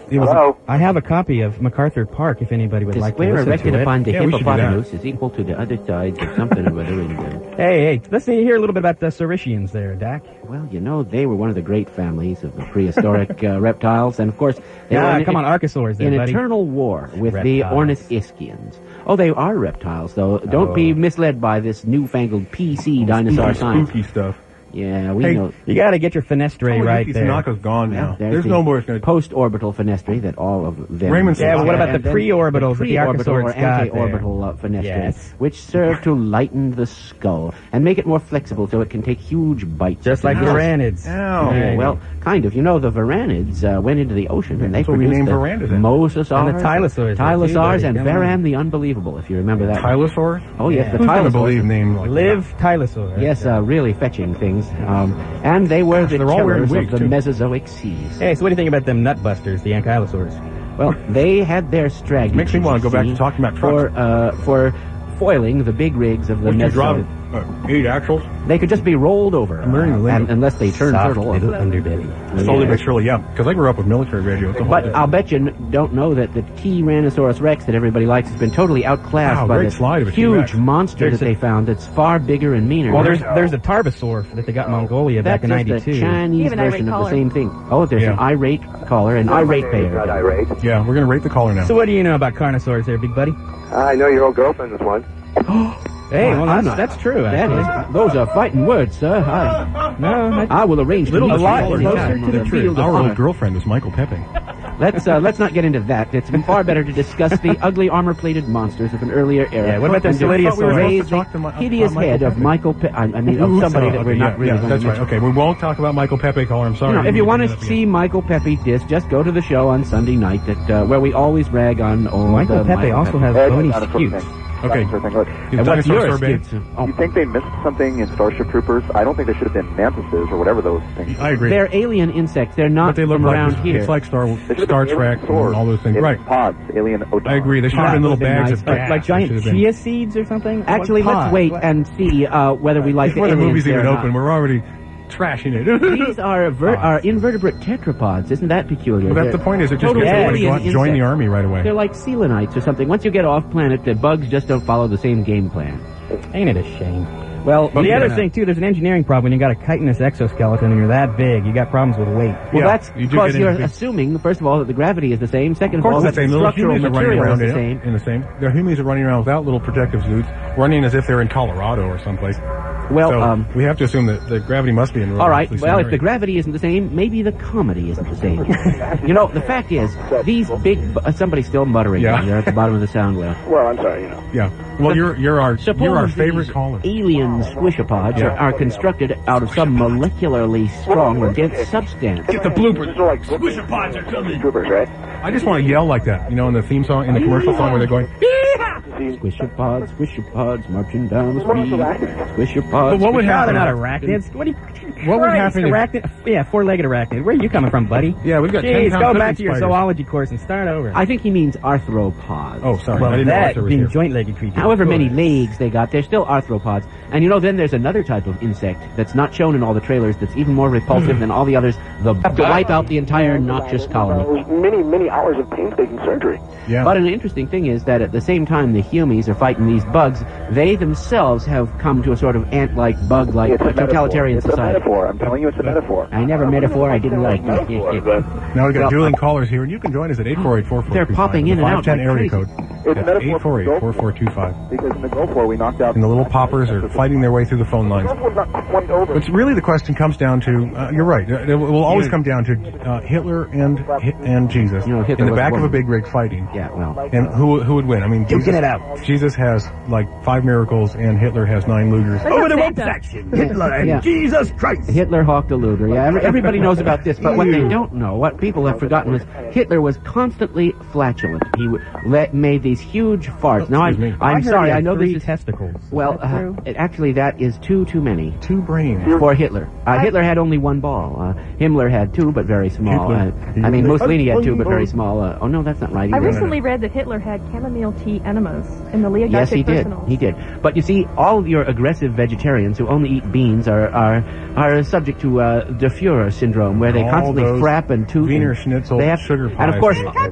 I have a copy of MacArthur Park if anybody would The like to square listen erected to it. upon the hippopotamus is equal to the other sides of something or other. Hey, let's hear a little bit about the Saurischians there, Dak. Well, you know, they were one of the great families of the prehistoric reptiles, and of course, they were Archosaurs there, in buddy. eternal war with the Ornithischians. Oh, they are reptiles, though. Don't be misled by this newfangled PC dinosaur science. Spooky stuff. Yeah, we know. You got to get your fenestre right there. Tanaka's gone now. There's the no more. Post-orbital fenestre that all of them. Raymond but what about the pre-orbitals that the pre-orbital or Archosaurs got anti-orbital fenestre, Yes. which serve to lighten the skull and make it more flexible so it can take huge bites. Just like varanids. Yeah, well, kind of. You know, the varanids went into the ocean and they That's what we produced named the varandas then. mosasaurs, And the tylosaurs. Tylosaurs, and Come Varan on. the Unbelievable, if you remember that. Tylosaur? Oh, yes, the Who's gonna Tylosaurs. believe name like Live Tylosaur. Yes, really fetching things. And they were the they're all wearing terrors of wigs, the too. Mesozoic seas. Hey, so what do you think about them nutbusters, the ankylosaurs? Well, they had their strategy. Makes me want to go back to talking about trucks. for foiling the big rigs of the Would you drive Mesozoic. 8 axles? They could just be rolled over, unless they turn Soft turtle. little underbelly. Slowly but surely, yeah. Because I grew up with military radio. It's a whole But thing. I'll bet you don't know that the Tyrannosaurus Rex that everybody likes has been totally outclassed Wow, by great this slide of a huge T-Rex. monster that they found that's far bigger and meaner. Well, there's a Tarbosaur that they got in Mongolia back in That's just '92. the Chinese Even irate version of the collar. same thing. Oh, there's an irate caller, an irate payer. Yeah, we're going to rate the caller now. So what do you know about carnosaurs there, big buddy? I know your old girlfiend was one. Hey, well, I'm not- that's true, That actually. is, those are fighting words, sir. I will arrange to meet you closer anytime to on the the truth. field of Our honor. old girlfriend was Michael Pepe. Let's not get into that. It's far better to discuss the ugly armor-plated monsters of an earlier era. Yeah, what about the And to Solidiosaurus? raise the hideous head of Michael I mean, of somebody that we're not really going to that's right. mention. Okay, we won't talk about Michael Pepe, caller. I'm sorry. You know, if you want to Bring it up see Michael Pepe disc, just go to the show on Sunday night that where we always rag on Michael Pepe also has bony scutes. Okay. And what's your scutes? You think they missed something in Starship Troopers? I don't think they should have been mantises or whatever those things. I agree. They're alien insects. They're not But they look from like around this- here. It's like Star Trek and all those things. Alien Right. pods, alien odons. I agree. They should have been little bags of gas. Like They giant should have been. chia seeds or something? Actually, What let's pod? wait and see whether we like Before the aliens movie's there even or open, not. we're already trashing it. These are invertebrate tetrapods. Isn't that peculiar? Well, that's the point. Is it just Totally gets everybody alien to join the insects. army right away? They're like selenites or something. Once you get off planet, the bugs just don't follow the same game plan. Ain't it a shame? Well, the other thing, too, there's an engineering problem when you got a chitinous exoskeleton and you're that big. You got problems with weight. Well, that's you do because get you're into big- assuming, first of all, that the gravity is the same. Second Of of all, course, that it's the the same. Little structural humans are running material around is the same. in the same. There are humans are running around without little protective suits, running as if they're in Colorado or someplace. Well, so we have to assume that the gravity must be in. All right. relatively Well, same if the area. gravity isn't the same, maybe the comedy isn't the same. You know, the fact is, these big. Somebody's still muttering down there at the bottom of the sound well. Well, I'm sorry, you know. Yeah. Well, you're our Suppose favorite these caller. alien squishopods Yeah. are constructed out of some molecularly strong or dense substance. Get the bloopers. They're like Squishapods are coming. Troopers, right? I just want to yell like that, you know, in the theme song, in the commercial song where they're going. Squishopods, marching down the street. Squishopods. But what would happen? They're not arachnids. What would happen if- Arachnid? Yeah, four-legged arachnid. Where are you coming from, buddy? Yeah, we've got 10 Jeez, pound go cooking back to your spiders. zoology course and start over. I think he means arthropods. Oh, sorry. well, I didn't know that Arthur was being here. joint-legged creatures. However many legs they got, they're still arthropods. And you know, then there's another type of insect that's not shown in all the trailers that's even more repulsive than all the others. The to wipe out the entire noxious colony. Many hours of painstaking surgery. Yeah. But an interesting thing is that at the same time the humies are fighting these bugs, they themselves have come to a sort of ant-like, bug-like It's a totalitarian metaphor. It's society. a metaphor. I'm telling you, it's a metaphor. I never metaphor I didn't like. Now we've got Well, dueling callers here, and you can join us at 848-4425. They're popping in and out 510 like area crazy. code. It's That's metaphor for 848-4425. Because in the Gulf War, we knocked out... And the little poppers are fighting their way through the phone lines. But really the question comes down to, you're right, it will always come down to Hitler and Jesus You know, Hitler in the was back a of a woman. big rig fighting. Yeah, well. And who would win? I mean, Duking it out. Jesus has like 5 miracles and Hitler has 9 Lugers. Over the rope section. Hitler and Yeah. Jesus Christ. Hitler hawked a Luger. Yeah, everybody knows about this, but what they don't know, what people have forgotten, is Hitler was constantly flatulent. He made these these huge farts. Now, Excuse me. I'm sorry, I know this 3 is... testicles. Well, actually, that is too many. 2 brains. For Hitler. Hitler had only 1 ball. Himmler had 2, but very small. I mean, Mussolini had 2, but very small. Oh, no, that's not right. I recently read that Hitler had chamomile tea enemas in the Leogastic Yes, he did. Personals. He did. But you see, all your aggressive vegetarians who only eat beans are subject to the Führer syndrome, where they All constantly those frap and tooth. Wiener Schnitzel, they have sugar pies. And of course,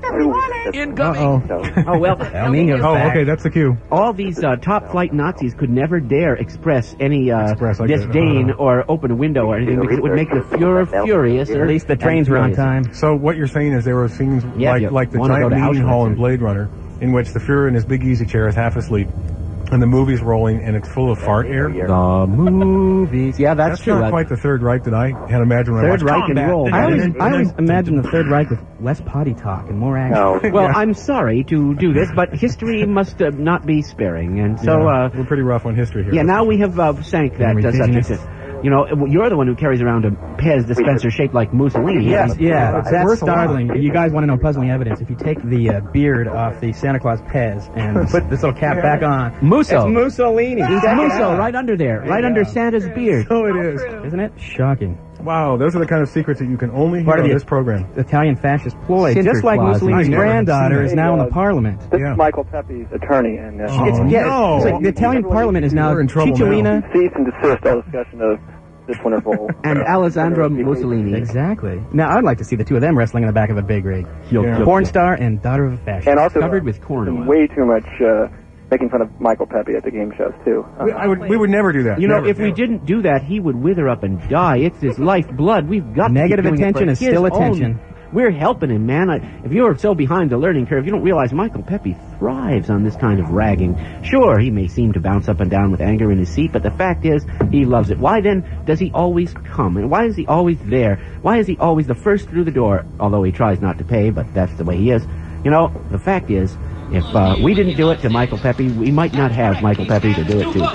Uh-oh. oh well. El Nino's back. Okay, that's the cue. All these top-flight Nazis could never dare express any disdain or open a window or anything because it would make the Führer furious. At least the trains were on time. So what you're saying is there were scenes Yeah, like the wanna giant go to meeting Auschwitz hall in and- Blade Runner, in which the Führer in his big easy chair is half asleep, and the movie's rolling, and it's full of fart air. The movies. Yeah, that's true. Not quite the Third Reich that I had imagined when I watched Third Reich and Combat. roll. I always imagine the Third Reich with less potty talk and more action. Well, I'm sorry to do this, but history must not be sparing, and so we're pretty rough on history here. Yeah, now we have sank that subject. You know, you're the one who carries around a Pez dispenser shaped like Mussolini. Yeah, that's worth a lot. startling. You guys want to know puzzling evidence? If you take the beard off the Santa Claus Pez and put this little cap back on, Musso. It's Mussolini. It's Musso right under there, right under Santa's beard. So it is. Isn't it? Shocking. Wow, those are the kind of secrets that you can only hear on this program. Italian fascist ploy. Sinterklaas. Just like Mussolini's I never granddaughter seen is it. now in the parliament. This is Michael Pepe's attorney, and It's like the Italian parliament is now We're in trouble Cicciolina. cease and desist all discussion of this wonderful And Alessandro Mussolini. Exactly. Now, I'd like to see the two of them wrestling in the back of a big rig. Yeah. Porn star and daughter of a fascist. and also Covered with corn oil. way too much making fun of Michael Pepe at the game shows too. We would never do that. You know, Never. if we didn't do that, he would wither up and die. It's his lifeblood. We've got Negative to keep doing it attention for is his still own- attention. We're helping him, man. If you're so behind the learning curve, you don't realize Michael Pepe thrives on this kind of ragging. Sure, he may seem to bounce up and down with anger in his seat, but the fact is, he loves it. Why then does he always come? And why is he always there? Why is he always the first through the door? Although he tries not to pay, but that's the way he is. You know, the fact is, if we didn't do it to Michael Pepe, we might not have Michael Pepe to do it to.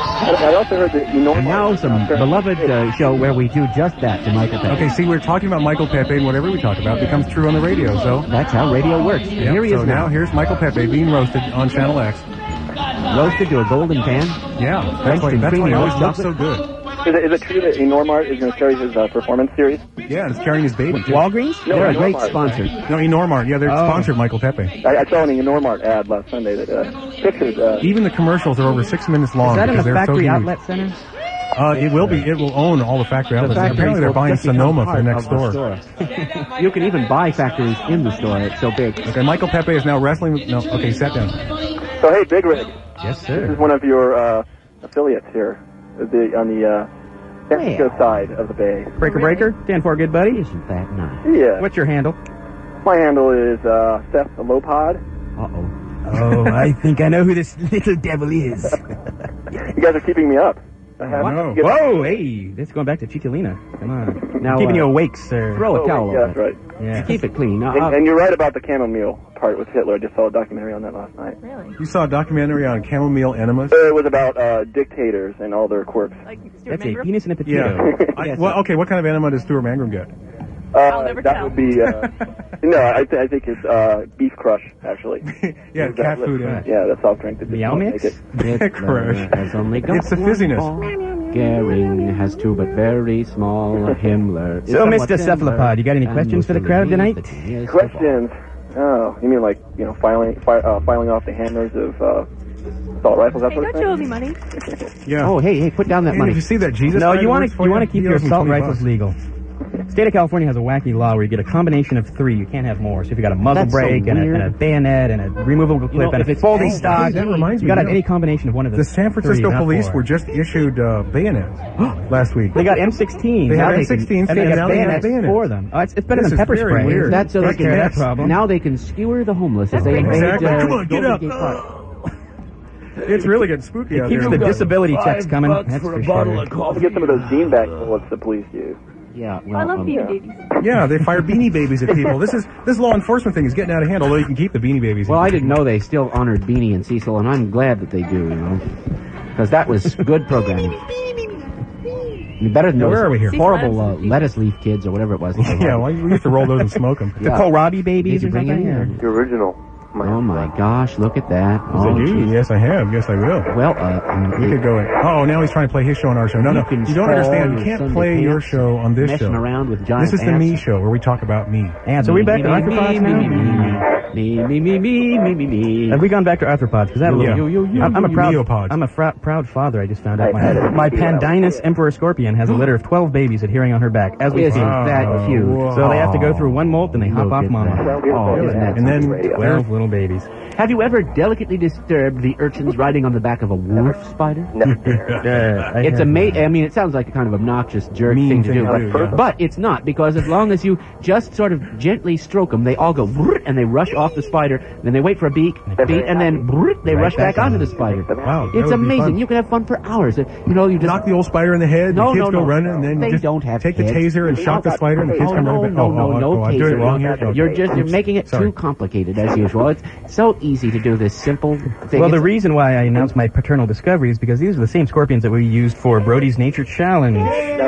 I also heard that And now some beloved show where we do just that to Michael Pepe. Okay, see, we're talking about Michael Pepe, and whatever we talk about becomes true on the radio, so... That's how radio works. Yep, Here he is so now. here's Michael Pepe being roasted on Channel X. Roasted to a golden pan. Yeah, Drenched in that's why creamy he always milk looks so chocolate. good. Is it true that Enormart is going to carry his performance series? Yeah, it's carrying his baby, too. Walgreens? No, They're a great Enormart. sponsor. No, Enormart. Yeah, they're sponsored Michael Pepe. I saw an Enormart ad last Sunday that pictures. Even the commercials are over 6 minutes long Is that in because the they're so factory huge. outlet center? It will be. It will own all the factory outlets. factories Apparently, they're will buying just become Sonoma for part next of the door. store. You can even buy factories in the store. It's so big. Okay, Michael Pepe is now wrestling. No, okay, sat down. So hey, Big Rig. Yes, This sir. is one of your affiliates here, on the San Francisco side of the Bay. Breaker. Dan for good buddy. Isn't that nice? Yeah. What's your handle? My handle is Seth the Lopod. Uh-oh. Oh, I think I know who this little devil is. You guys are keeping me up. I have to get- Whoa, hey, that's going back to Cicciolina. Come on. Now, Keeping you awake, sir. Throw a towel yeah, over that's it. right. Yeah. Keep it clean. And you're right about the chamomile part with Hitler. I just saw a documentary on that last night. Really? You saw a documentary on chamomile enemas? It was about dictators and all their quirks. Like Stuart That's a Mangrum? penis and a potato. Yeah. Well, okay, what kind of enema does Stuart Mangrum get? I'll never that tell. would be no. I think it's Beef Crush actually. Yeah, cat food. Yeah, the soft drink that Meow make Mix? it. Hitler has only got It's the one fizziness. ball. Goering has two but very small. Himmler is So, somewhat Mr. Cephalopod, you got any and questions for the crowd Mussolini, tonight? but he is Questions? Oh, you mean like filing off the hammers of assault rifles? That Hey, sort don't of you owe thing. me money? Yeah. Oh, hey, put down that Hey, money. did you see that Jesus? No, fighter you want works to for keep He your owes me assault 20 rifles bucks. legal. State of California has a wacky law where you get a combination of 3. You can't have more. So if you got a muzzle That's so brake and weird. a bayonet and a removable clip and if a it's folding all stock, that reminds you me, got to you have any combination of one of The San Francisco police were just issued bayonets last week. They got M16s. They now have they can, M16s, and they and got now they have bayonets bayonets. for them. Oh, it's better This than is pepper very spray. weird. That's so they Take care of can that problem. now they can skewer the homeless as they invade. Exactly. Come on, get Golden up. Gate Park. It's really getting spooky It out keeps there. the disability checks coming. That's for sure. To get some of those beanbag bullets the police use. Yeah, I love Beanie Babies. Yeah, they fire Beanie Babies at people. This law enforcement thing is getting out of hand, although you can keep the Beanie Babies. Well, I didn't know they still honored Beanie and Cecil, and I'm glad that they do, because that was good programming. Better than Now, those where are we here? horrible lettuce leaf kids or whatever it was. Yeah, well, we used to roll those and smoke them. The kohlrabi babies Did you or bring something? any? Yeah. The original. Oh my gosh, look at that. Yes, I do. geez. Yes, I have. Yes, I will. Well, we could go. Oh, now he's trying to play his show on our show. No, you don't understand. You can't play your show on this show. Around with giant this is the ants. me show where we talk about me. Ants. Are we back to arthropods now? Me. Have we gone back to arthropods? Because that I'm a proud father. I just found out my Pandinus emperor scorpion has a litter of 12 babies adhering on her back as we speak. That cute? So they have to go through one molt, then they hop off mama. And then 12 little babies. Have you ever delicately disturbed the urchins riding on the back of a wolf spider? No. It's amazing. I mean, it sounds like a kind of obnoxious jerk thing to do, but it's not, because as long as you just sort of gently stroke them, they all go and they rush off the spider. Then they wait for a beat, and then they rush back onto the spider. Wow, it's amazing. You can have fun for hours. You just knock the old spider in the head. The kids go running, and then they you just don't have take heads. the taser and shock the spider, and the kids come running back. No I'm doing it wrong here. You're making it too complicated as usual. It's so easy to do this simple thing. Well, the reason why I announced my paternal discovery is because these are the same scorpions that we used for Brody's Nature Challenge.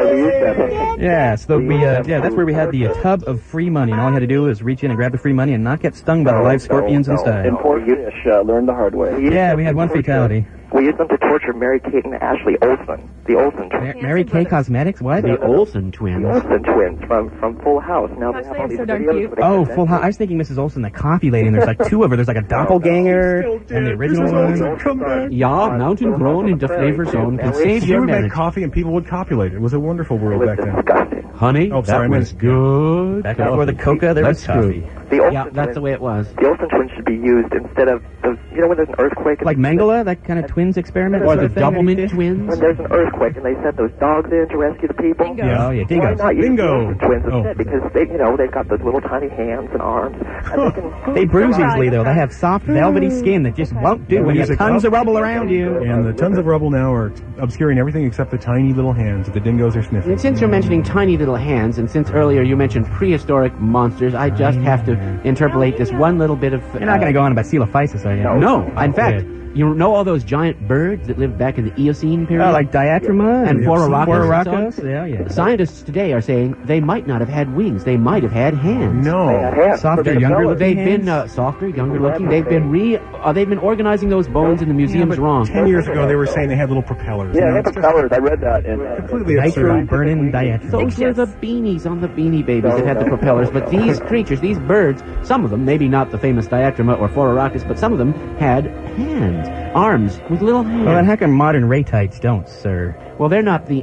Yeah, so that's where we had the tub of free money, and all you had to do was reach in and grab the free money and not get stung by the live scorpions inside. And poor Yunish learned the hard way. Yeah, we had one fatality. We used them to torture Mary Kate and Ashley Olsen, the Olsen twins. Mary Kay Cosmetics? What? The Olsen twins. The Olsen twins from Full House. Now they have all these videos. Oh, Full House. I was thinking Mrs. Olsen, the coffee lady, and there's like two of her. There's like a doppelganger and the original one. Yeah, mountain grown into flavor zone can save your would marriage. make coffee and people would copulate. It was a wonderful world back then. Honey, oh, sorry, that was good. Back before the coca, there was coffee. That's the way it was. The Olsen twins should be used instead of those, when there's an earthquake. Like Mengele, that kind of twins experiment? Or the Doublemint twins? When there's an earthquake and they send those dogs in to rescue the people. Dingo. Yeah, oh, yeah, dingoes. Why not use the Olsen twins instead? Because they've got those little tiny hands and arms. And they bruise easily, though. They have soft, velvety skin that just won't do when you have tons of rubble around you. And the tons of rubble now are obscuring everything except the tiny little hands that the dingoes are sniffing. And since you're mentioning tiny little hands, and since earlier you mentioned prehistoric monsters, I just have to interpolate this one little bit of... You're not going to go on about coelophysis, are you? No. In fact, you know all those giant birds that lived back in the Eocene period? Oh, like Diatrema and Phororhacos. Yeah. Scientists today are saying they might not have had wings. They might have had hands. No. Softer, younger looking They've been softer, younger looking. They've been organizing those bones in the museums wrong. 10 years ago, they were saying they had little propellers. Yeah, they had propellers. I read that. Completely Nitro burning Diatrema. Those were the beanies on the Beanie Babies that had the propellers. But these creatures, these birds, some of them, maybe not the famous Diatrema or Phororhacos, but some of them had hands, arms with little hands. Well, then how come modern ratites don't, sir? Well, they're not the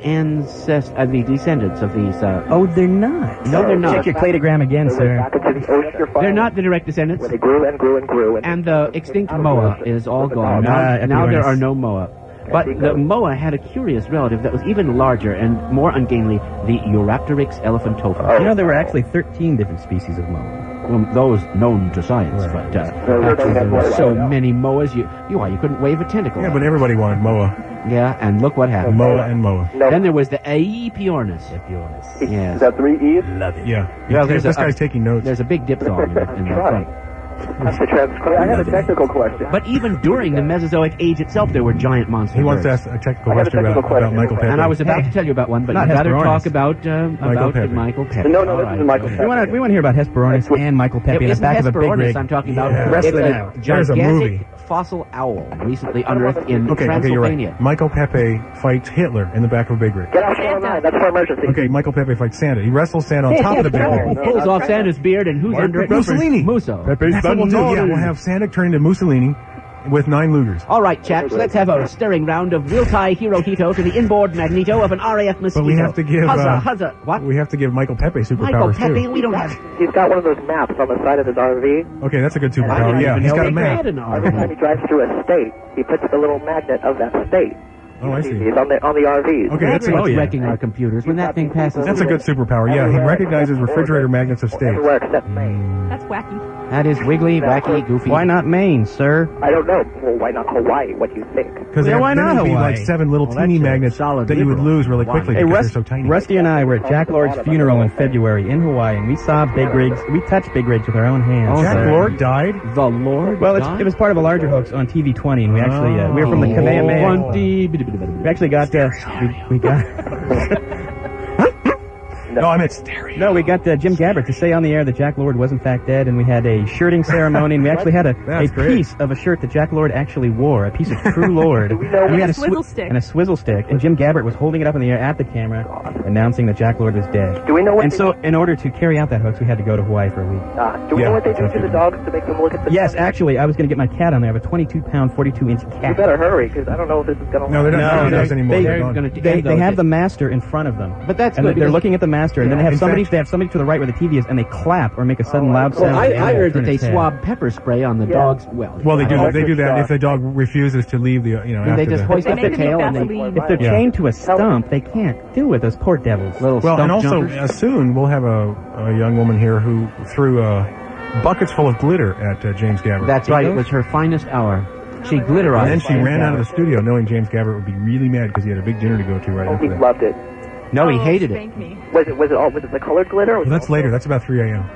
the descendants of these. Oh, they're not. No, they're not. Check your cladogram again, sir. They're not the direct descendants. Where they grew and grew and grew. And the extinct moa is all gone. Now there are no moa. But the moa had a curious relative that was even larger and more ungainly, the Eurapteryx elephantophorus. You know, there were actually 13 different species of moa. Well, those known to science, but actually there were so many moas, you couldn't wave a tentacle. Yeah, but everybody wanted moa. Yeah, and look what happened. Moa and moa. Then there was the Aepyornis. Yes. Is that 3 E's? Love it. Yeah. Well, this guy's taking notes. There's a big diphthong in the front. I have a technical question. But even during the Mesozoic age itself, there were giant monsters. He wants to ask a technical question about Michael Pepe. And I was about to tell you about one, but I'd rather talk about Michael Pepe. No, this is Michael Pepe. We want to hear about Hesperornis and Michael Pepe in the back of a big rig. I'm talking about. Wrestling it's out. a gigantic fossil owl recently unearthed in Transylvania. You're right. Michael Pepe fights Hitler in the back of a big rig. Get out, Channel 9. That's for emergency. Okay, Michael Pepe fights Santa. He wrestles Santa on top of the big rig. Pulls off Santa's beard, and who's under it? Mussolini. Musso. That's what we'll do. Yeah, we'll have Santa turn into Mussolini with 9 Lugers. All right, chaps, let's have a stirring round of we'll tie Hirohito to the inboard magneto of an RAF Mosquito. But we have to give what? We have to give Michael Pepe superpowers Michael Pepe, too. we don't have. He's got one of those maps on the side of his RV. Okay, that's a good superpower. Yeah, he's got a map. Every time he drives through a state, he puts the little magnet of that state. Oh, I see. He's on the RVs. Okay, that's wrecking our computers when that thing passes. That's a good superpower. Yeah, he recognizes refrigerator magnets of states. Everywhere except Maine. That's wacky. That is wiggly, wacky, goofy. Why not Maine, sir? I don't know. Well, why not Hawaii? What do you think? Because why not Hawaii? Be like 7 little teeny magnets that you would lose really quickly because they're so tiny. Rusty and I were at Jack Lord's funeral in February in Hawaii, and we saw big rigs. We touched big rigs with our own hands. Oh, Jack Lord died? The Lord Well, died? it was part of a larger hoax on TV20, and we actually, we were from the Kamehameha. We actually got, we got... No, I meant stereo. No, we got Jim Gabbert to say on the air that Jack Lord was in fact dead, and we had a shirting ceremony, and we actually had a piece of a shirt that Jack Lord actually wore, a piece of True Lord. And we had a swizzle stick. And a swizzle stick, and Jim Gabbert was holding it up in the air at the camera, announcing that Jack Lord was dead. Do we know what And so, in order to carry out that hoax, we had to go to Hawaii for a week. Do we know what they do to the dogs to make them look at the... Yes, actually, I was going to get my cat on there. I have a 22-pound, 42-inch cat. You better hurry, because I don't know if this is going to... No, they're not doing those anymore. They have the master in front of them. But that's and good. They're looking at the master, and then they have somebody to the right where the TV is, and they clap or make a sudden loud sound. Well, I heard that they swab pepper spray on the dogs. Well, they do that if the dog refuses to leave the, after they just hoist up the tail, and if they're chained to a stump, they can't do it, those poor devils. And also, soon we'll have a young woman here who threw buckets full of glitter at James Gabbert. That's right. It was her finest hour. She glitterized. And then she ran out of the studio knowing James Gabbert would be really mad because he had a big dinner to go to right after He that. loved it. No, he hated it. Was it the colored glitter? Or Well, that's later. That's about 3 a.m.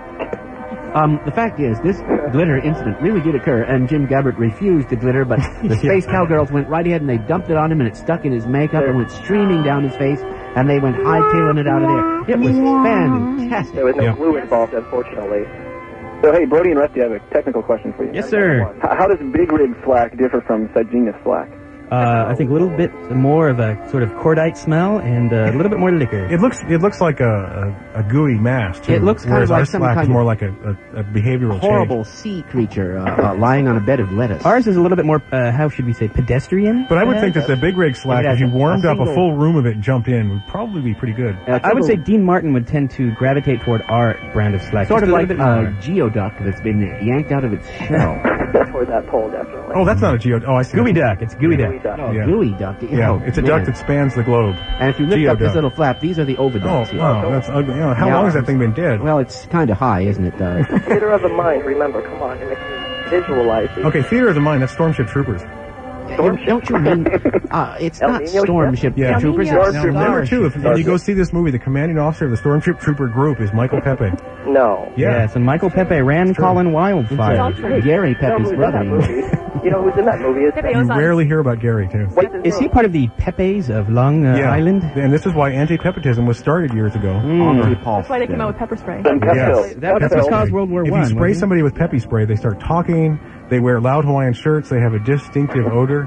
The fact is, this glitter incident really did occur, and Jim Gabbert refused the glitter, but the Space Cowgirls went right ahead and they dumped it on him, and it stuck in his makeup and went streaming down his face, and they went hightailing it out of there. It was fantastic. There was no glue involved, unfortunately. So, hey, Brody and Rusty, I have a technical question for you. Yes, sir. How does Big Rig Flack differ from Genius Flack? I think a little bit more of a sort of cordite smell and a little bit more liquor. It looks like a gooey mass, too. It looks kind of like some kind of more like a behavioral horrible sea creature lying on a bed of lettuce. Ours is a little bit more, how should we say, pedestrian? But I would think that the Big Rig Slack, if you warmed up a full room of it and jumped in, would probably be pretty good. I would say Dean Martin would tend to gravitate toward our brand of slack. Sort of like a geoduck that's been yanked out of its shell. Toward that pole, definitely. Oh, that's not a geoduck. Oh, I see. Gooey duck. It's gooey duck. Oh, Yeah. gooey duck. Yeah, it's a duck that spans the globe. And if you lift up this little flap, these are the oviducts. Oh, wow, that's ugly. How long has that thing been dead? Well, it's kind of high, isn't it? Theater of the mind, remember, come on, it makes me visualize it. Okay, Theater of the Mind, that's Stormship Troopers. Don't you mean, it's not Stormship Troopers. Now, remember, too, if you go see this movie, the commanding officer of the Stormship Trooper group is Michael Pepe. No. Yes, and Michael Pepe ran Colin Wildfire. Gary Pepe's brother. You know who's in that movie? You rarely hear about Gary, too. Is he part of the Pepes of Long Island? And this is why anti-Pepetism was started years ago. That's why they came out with pepper spray. Yes. That's what caused World War I. If you spray somebody with Pepe spray, they start talking, they wear loud Hawaiian shirts, they have a distinctive odor.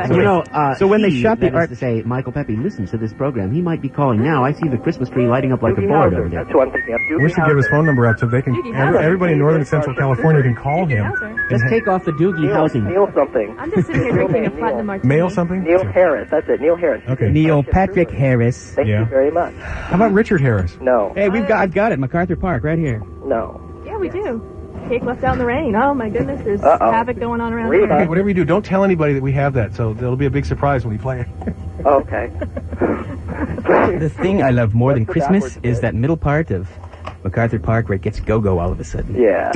So when they shot the art to say, Michael Pepe listens to this program, he might be calling now. I see the Christmas tree lighting up like a board over there. That's what I'm thinking of. We should give his phone number out so they can, everybody in Northern and Central California can call him. Just take off the Doogie housing. Neil something. I'm just sitting here drinking a platinum martini. Mail something? Neil Harris, that's it, Neil Harris. Okay. Neil Patrick Harris. Thank you very much. How about Richard Harris? No. Hey, I've got it, MacArthur Park, right here. No. Yeah, we do. Cake left out in the rain. Oh my goodness, there's havoc going on around here. Hey, whatever you do, don't tell anybody that we have that, so it'll be a big surprise when we play it. Okay. The thing I love more than Christmas is that middle part of MacArthur Park where it gets go-go all of a sudden. Yeah.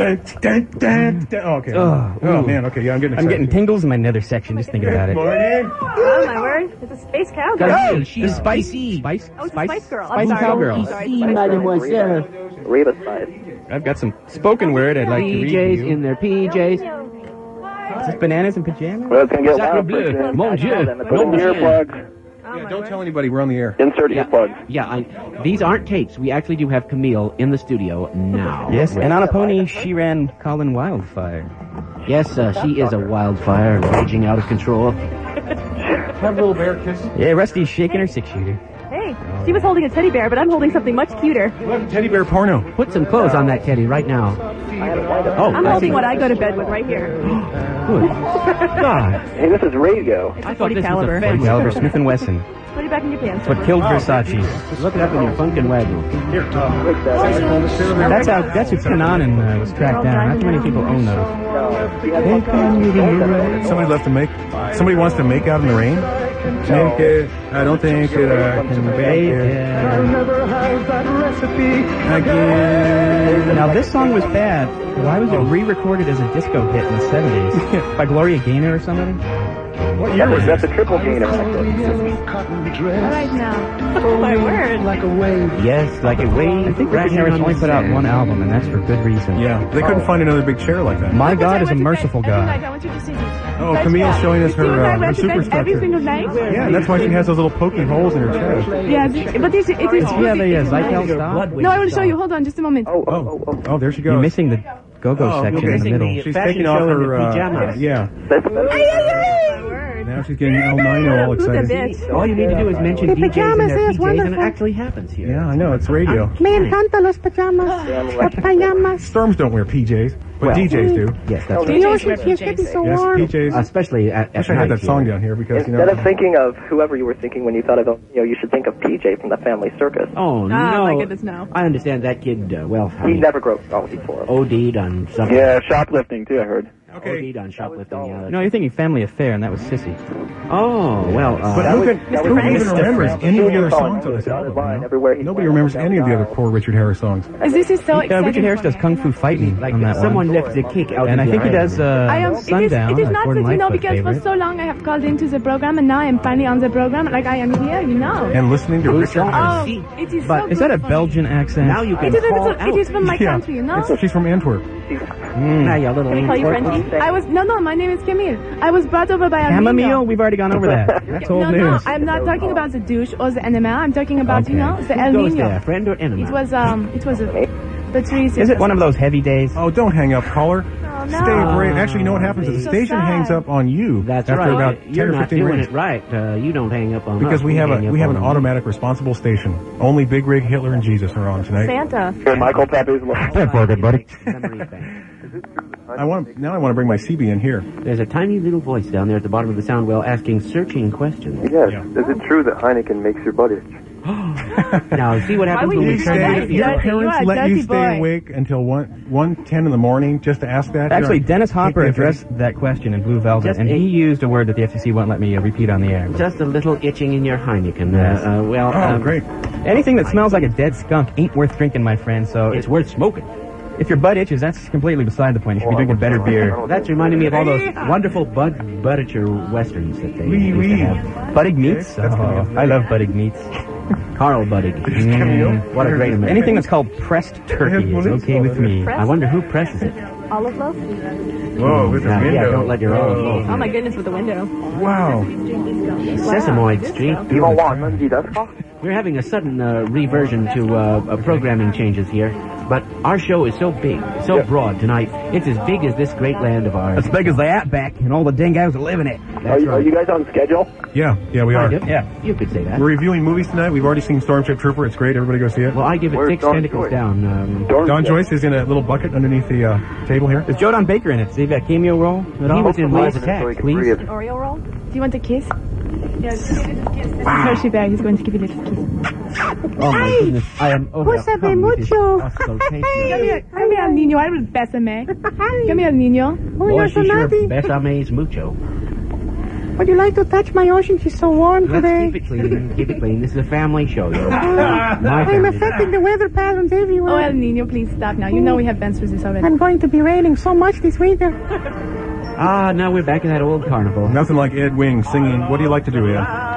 Oh, okay. Oh, man, okay, yeah, I'm getting excited. I'm getting tingles in my nether section just thinking about it. Oh my word, it's a space cowgirl. Oh, she's spicy. Spice girl. Spicy cowgirl. Mademoiselle. Reba Spice. I've got some spoken word I'd like to read to PJs you. in their PJs. Is this bananas and pajamas? Well, it's going to get Sacre loud. bleu. Mon Dieu. Put in earplugs. Yeah, don't tell anybody we're on the air. Insert earplugs. Yeah, these aren't tapes. We actually do have Camille in the studio now. Yes, and on a pony, she ran Colin Wildfire. Yes, she is a wildfire raging out of control. Have a little bear kiss. Yeah, Rusty's shaking her six-shooter. Hey, she was holding a teddy bear, but I'm holding something much cuter. Teddy bear porno. Put some clothes on that teddy right now. Oh, I'm holding what I go to bed with right here. Good God. Hey, this is radio. I thought this caliber. was a family. Caliber Smith & Wesson. Put it back in your pants. What killed Versace. Look it up in your Funkin' Wagon. That's who Kanan was tracked down. Not too many people own those. Somebody wants to make out in the rain? I don't think that I can make it. Now, this song was bad. Why was it re-recorded as a disco hit in the 70s? By Gloria Gaynor or somebody? What year was that? That's a triple gainer. All right now. Oh my word. spread like a wave. Yes, like a wave. I think Richard Harris only put out one album, and that's for good reason. Yeah, they couldn't find another big chair like that. My God is a merciful God. I want you to see this. Oh, Camille's showing us her superstructure. Every single night? Yeah, and that's why she has those little poking holes in her chest. Yeah, but it is... Yeah, the Zytel style. No, I will show you. Hold on, just a moment. Oh, there she goes. You're missing the go-go section in the middle. She's taking off her pajamas. Yeah. Now she's getting El Nino all excited. All you need to do is mention DJs and their PJs, and it actually happens here. Yeah, I know, it's radio. Me encanta los pajamas. Storms don't wear PJs, but DJs do. Yes, that's right. The ocean's here getting so warm. Yes, PJs. Especially at I wish I had that song down here because, you know. Instead of thinking of whoever you were thinking when you thought of, you should think of PJ from the Family Circus. Oh, no. Oh, my goodness, no. I understand that kid, He never grew up before. OD'd on something. Yeah, shoplifting too, I heard. OD'd on shoplifting. No, you're thinking Family Affair, and that was Sissy. Oh, well. But who even remembers any of the other songs on this album? Nobody remembers any of the other core Richard Harris songs. This is so exciting. Richard Harris does Kung Fu Fighting on that someone one. left the cake out. And I think he does Sundown. It is not Gordon that, Lightfoot because favorite. for so long I have called into the program, and now I'm finally on the program, like I am here, And listening to Richard Harris. Oh, it is But so is that a Belgian accent? Now you can call out. It is from my country, you know? She's from Antwerp. Now you little Can I call you Frenchie? No, my name is Camille. I was brought over by a Chamomile? We've already gone over that. That's old news. No, I'm not talking about the douche or the animal. I'm talking about, the El Nino. Friend or enemy? It was the trees. Is it one of those heavy days? Oh, don't hang up, caller. No. Stay brave. Actually, you know what happens is the So station sad. hangs up on you That's after right. about 10 You're or not 15 doing rings. it right. You don't hang up on Because us. we have hang up an on them. automatic responsible station. Only Big Rig, Hitler, and Jesus are on tonight. Santa. Here, Michael Pepe's Hey, for good buddy. I want to bring my CB in here. There's a tiny little voice down there at the bottom of the sound well asking searching questions. Yes. Is it true that Heineken makes your butt itch? Now, see what happens when we Your parents let you stay awake until 1:10 in the morning just to ask that? Actually, Dennis Hopper addressed that question in Blue Velvet, and he used a word that the FCC won't let me repeat on the air. Just a little itching in your Heineken. Yes. Great. Anything that smells like a dead skunk ain't worth drinking, my friend, so... It's worth smoking. If your butt itches, that's completely beside the point. You should be drinking better beer. That's reminding me of all those wonderful Buddicher westerns that they used to have. Buddig Meats? Oh, I love Buddig Meats. Carl Buddig. What a great American. Anything that's called pressed turkey is okay with me. I wonder who presses it. Olive loaf? Whoa, with the window. Yeah, don't let your olive loaf. Oh my goodness, with the window. Wow. Sesamoid Street. We're having a sudden reversion to programming changes here, but our show is so big, so broad tonight. It's as big as this great land of ours. As big as the Outback, and all the dingoes that live in it. That's right. Are you guys on schedule? Yeah, we are. Yeah. You could say that. We're reviewing movies tonight. We've already seen Stormship Trooper. It's great. Everybody go see it. Well, I give it Where's 6 Don tentacles Joyce? down. Don Joyce is in a little bucket underneath the table here. Is Joe Don Baker in it? See that cameo role at all? He was in Last Attack, please. An Oreo roll? Do you want a kiss? Yeah, just give it a kiss. This is Hershey Bear. He's going to give you a little kiss. Oh my goodness, I am Púsame mucho. Come here, El Niño. I will besame. Come here, El Niño. Oh, Boy, you're she so sure naughty. besames mucho. Would you like to touch my ocean? She's so warm Let's today. keep it clean. Keep it clean. This is a family show, yo. My I'm family. affecting the weather patterns Oh, everywhere. El Niño, please stop now. You know we have been through this already. I'm going to be raining so much this winter. Now we're back in that old carnival. Nothing like Ed Wing singing. What do you like to do, Ed?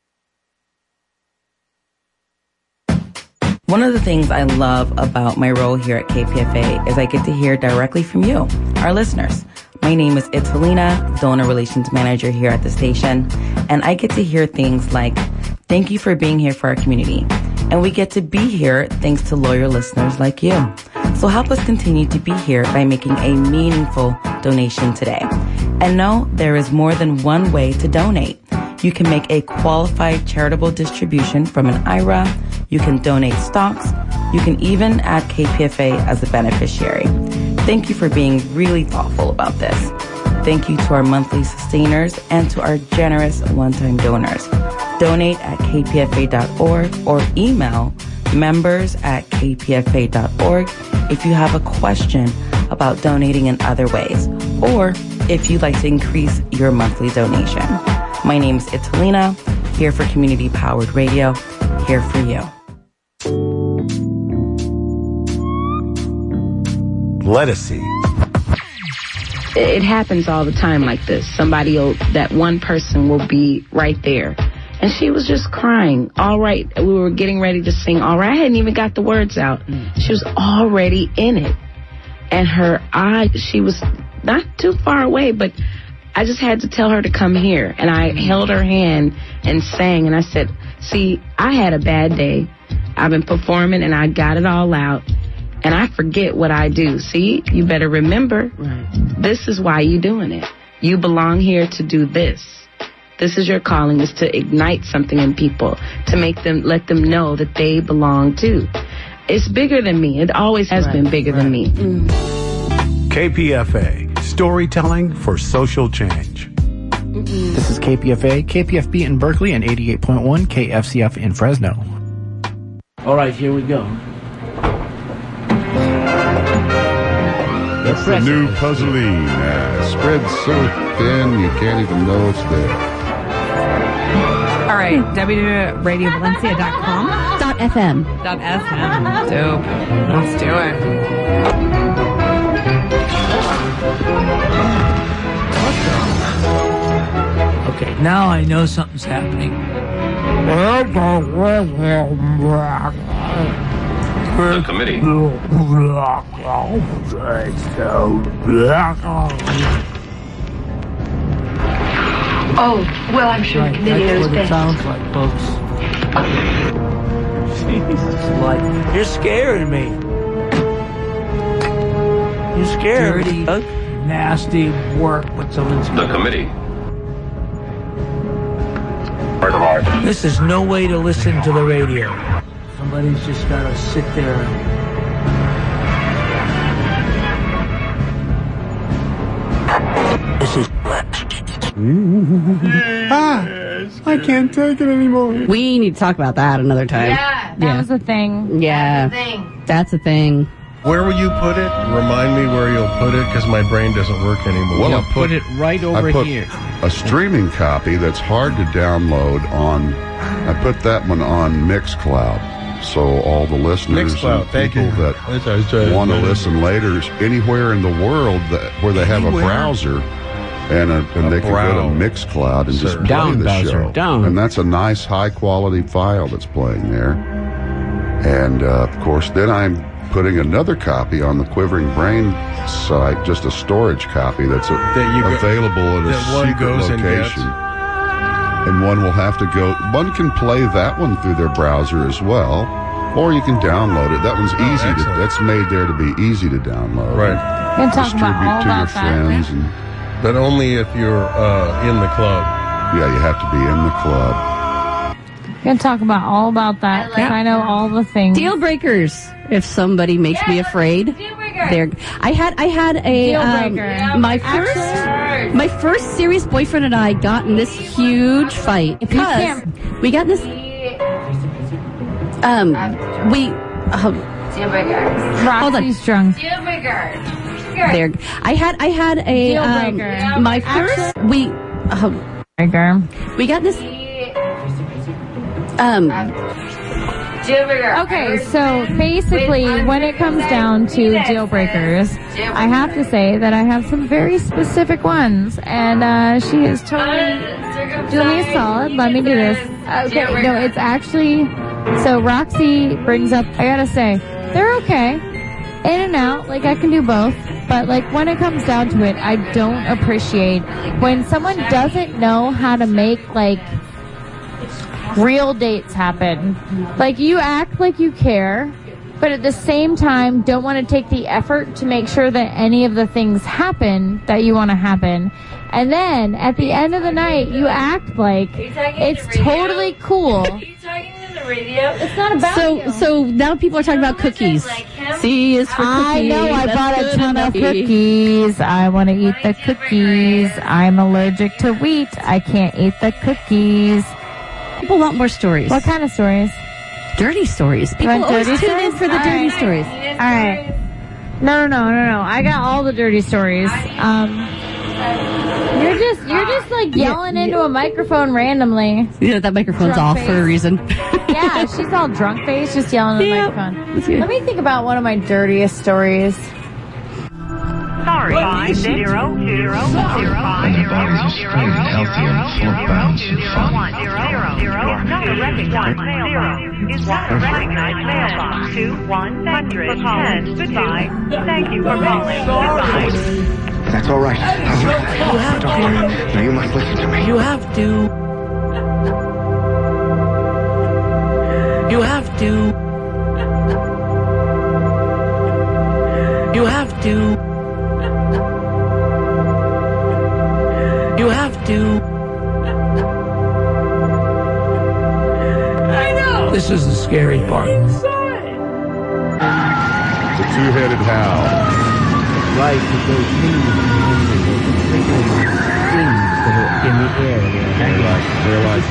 One of the things I love about my role here at KPFA is I get to hear directly from you, our listeners. My name is Italina, Donor Relations Manager here at the station, and I get to hear things like, thank you for being here for our community. And we get to be here thanks to loyal listeners like you. So help us continue to be here by making a meaningful donation today. And know there is more than one way to donate. You can make a qualified charitable distribution from an IRA. You can donate stocks. You can even add KPFA as a beneficiary. Thank you for being really thoughtful about this. Thank you to our monthly sustainers and to our generous one-time donors. Donate at kpfa.org or email members@kpfa.org if you have a question about donating in other ways or if you'd like to increase your monthly donation. My name is Italina, here for Community Powered Radio, here for you. Lettucey. It happens all the time like this. That one person will be right there And she was just crying. All right, we were getting ready to sing All Right. I hadn't even got the words out. She was already in it. And her eye, she was not too far away, but I just had to tell her to come here. And I held her hand and sang. And I said, see, I had a bad day. I've been performing and I got it all out. And I forget what I do. See, you better remember, this is why you're doing it. You belong here to do this. This is your calling, is to ignite something in people, to make them, let them know that they belong too. It's bigger than me. It always has been bigger than me. KPFA, storytelling for social change. This is KPFA, KPFB in Berkeley, and 88.1 KFCF in Fresno. All right, here we go. That's the new puzzling. Spread so thin you can't even know it's there. All right, www.radiovalencia.com. .fm. Dope. Let's do it. Okay, now I know something's happening. The committee. Oh, well, I'm sure the committee knows That's what it best. sounds like, folks. Jesus, like, you're scaring me. You're scared. Dirty, nasty work with Zelensky. The committee. This is no way to listen to the radio. Somebody's just got to sit there. This is... I can't take it anymore. We need to talk about that another time. Yeah, that was a thing. Yeah. That's a thing. Where will you put it? Remind me where you'll put it, because my brain doesn't work anymore. Well, I'll Put it right over I put here. a streaming copy that's hard to download on. I put that one on Mixcloud, so all the listeners Mixcloud, and thank people you. that want to listen later anywhere in the world where they have a browser and they can go to Mixcloud and just play Down, the Bowser, show. down. And that's a nice high quality file that's playing there. And of course, then I'm putting another copy on the Quivering Brain site, just a storage copy that's available at a secret location. And one will have to go. One can play that one through their browser as well, or you can download it. That one's easy to. That's made there to be easy to download. Right. And talk about all to your about that. friends, But only if you're in the club. Yeah, you have to be in the club. Gonna talk about all about that. I know all the things. Deal breakers. If somebody makes me afraid, there. I had a Deal breaker. my first serious boyfriend and I got in this huge fight because we got in this. Deal breaker. Roxy's drunk. Deal breaker. There. I had a Deal breaker. my first breaker. We got this. Okay, so basically, when it comes down to deal breakers, I have to say that I have some very specific ones, and she is totally doing me a solid. Let me do this. Okay, no, it's actually, so Roxy brings up, I gotta say, they're okay, in and out, like I can do both, but like when it comes down to it, I don't appreciate when someone doesn't know how to make like real dates happen. Like, you act like you care, but at the same time don't want to take the effort to make sure that any of the things happen that you want to happen. And then at the end of the night, you act like it's totally cool. It's not about you. So now people are talking about cookies. C is for cookies. I know, I bought a ton of cookies. I want to eat the cookies. I'm allergic to wheat. I can't eat the cookies. People want more stories. What kind of stories? Dirty stories. People always tune in for the dirty stories. All right. No. I got all the dirty stories. You're just like yelling into a microphone randomly. You know, that microphone's Drunk off face. for a reason. Yeah, she's all drunk face, just yelling at the microphone. Let me think about one of my dirtiest stories. Sorry. 50005. And the bodies are straight, healthy, and full of bounce and fun. Not a recognized mailbox. Is not a recognized mailbox. 2110. Goodbye. Thank you for calling. Goodbye. That's all right. Don't worry. Now you must listen to me. You have to. You have to. You have to. You have to. I know. This is the scary part. The two-headed howl. Right, with those things that are in the air. They're like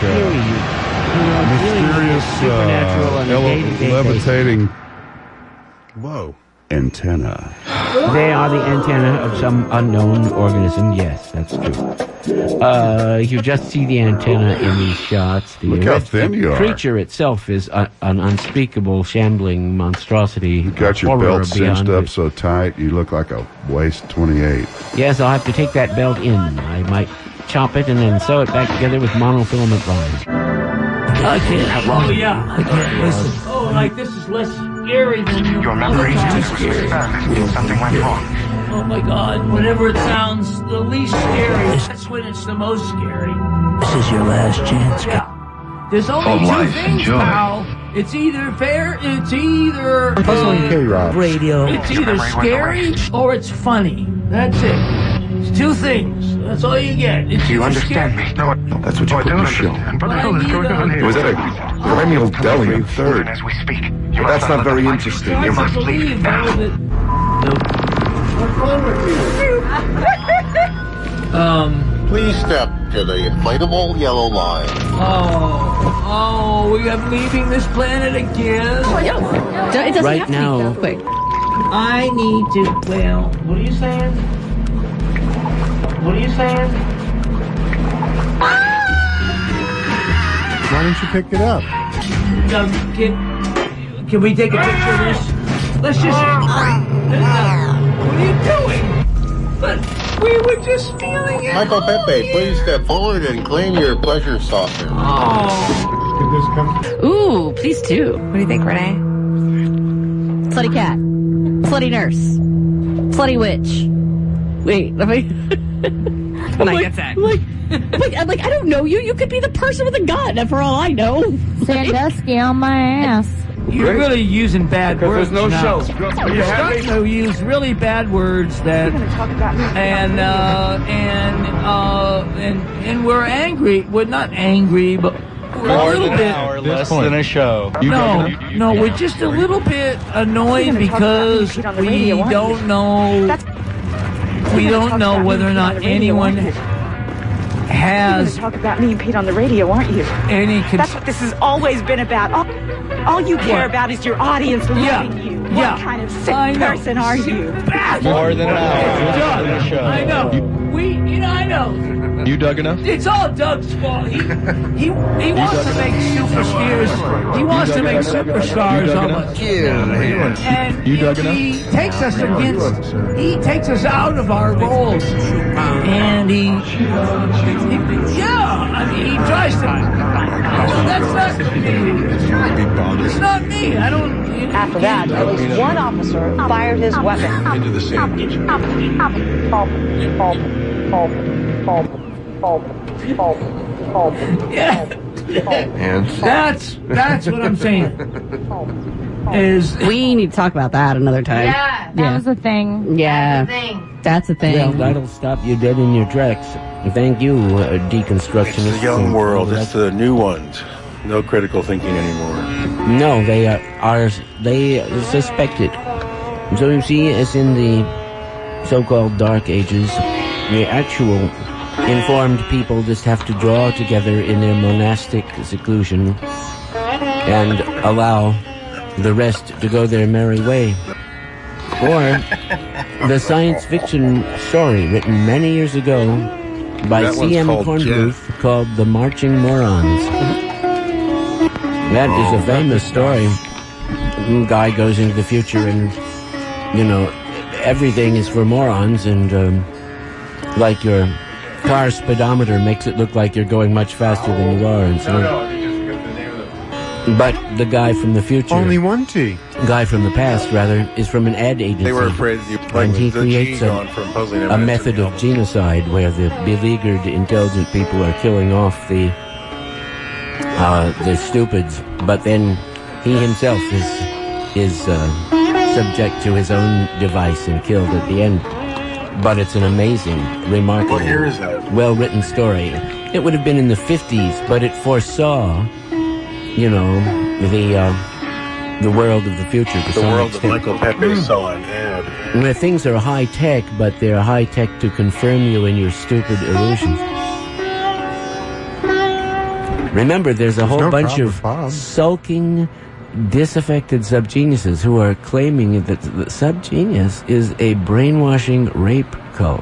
mysterious, levitating. Whoa. Antenna. They are the antenna of some unknown organism. Yes, that's true. You just see the antenna in these shots. Look how thin you are. The creature itself is an unspeakable, shambling monstrosity. You got your horror belt cinched beyond up it. so tight, you look like a waist 28. Yes, I'll have to take that belt in. I might chop it and then sew it back together with monofilament lines. I can't. Oh, yeah. I can't listen. Oh, like this is less scary than Your memory is too scary. Something went wrong. Oh my God! Whenever it sounds the least scary, that's when it's the most scary. This is your last chance. Yeah. There's only two things, pal. It's either fair. It's either Radio. It's either scary or it's funny. That's it. It's two things. That's all you get. It's Do you understand me? No, that's what you put in the show. What the hell is going on here? It was at a perennial deli in Third. As we speak. That's not very interesting. You must leave now. Please step to the inflatable yellow line. Oh, we are leaving this planet again. It doesn't Right have to be now. that quick. I need to. Well, what are you saying? What are you saying? Why don't you pick it up? Can we take a picture of this? Let's just. What are you doing? But we were just feeling it. Michael Pepe, please step forward and claim your pleasure saucer. Did this come? Ooh, please do. What do you think, Renee? Slutty cat. Slutty nurse. Slutty witch. Wait, let me. When I get that. I'm like, I don't know you. You could be the person with a gun, for all I know. Sandusky on my ass. You're really using bad words. There's no now. show. You're starting to use really bad words that, and we're angry. We're not angry, but we're a little bit. Hour, less than a show. No, we're just a little bit annoyed because we don't know. We don't know whether or not anyone has. You're going to talk about me and Pete on the radio, aren't you? That's what this has always been about. All you care about is your audience loving you. What kind of sick person are you? More than an hour. I know. I know. You dug enough? It's all Doug's fault. He wants to make superstars. He wants to make superstars of us. And You dug enough? he takes us against. He takes us out of our roles. And he tries to. That's not me. It's not me. I don't. After that, at least one officer fired his weapon. Into the sandwich. That's what I'm saying. We need to talk about that another time. Yeah, that was a thing. Yeah. That's a thing. Well, that'll stop you dead in your tracks. Thank you, deconstructionist. It's the young world. It's the new ones. No critical thinking anymore. No, they they suspect it. So you see, as in the so-called Dark Ages, the actual informed people just have to draw together in their monastic seclusion and allow the rest to go their merry way. Or the science fiction story written many years ago by C.M. Kornbluth called The Marching Morons. That is a famous story. Guy goes into the future and, everything is for morons, and like your car speedometer makes it look like you're going much faster than you are, and so but the guy from the future, only one T. Guy from the past, rather, is from an ad agency. They were afraid you and he creates a method of genocide where the beleaguered, intelligent people are killing off the stupids, but then he himself is subject to his own device and killed at the end. But it's an amazing, remarkable, well-written story. It would have been in the 50s, but it foresaw, you know, the world of the future. The world that Michael Pepe saw in ad. Where things are high-tech, but they're high-tech to confirm you in your stupid illusions. Remember, there's a whole bunch of sulking, disaffected subgeniuses who are claiming that the subgenius is a brainwashing rape cult.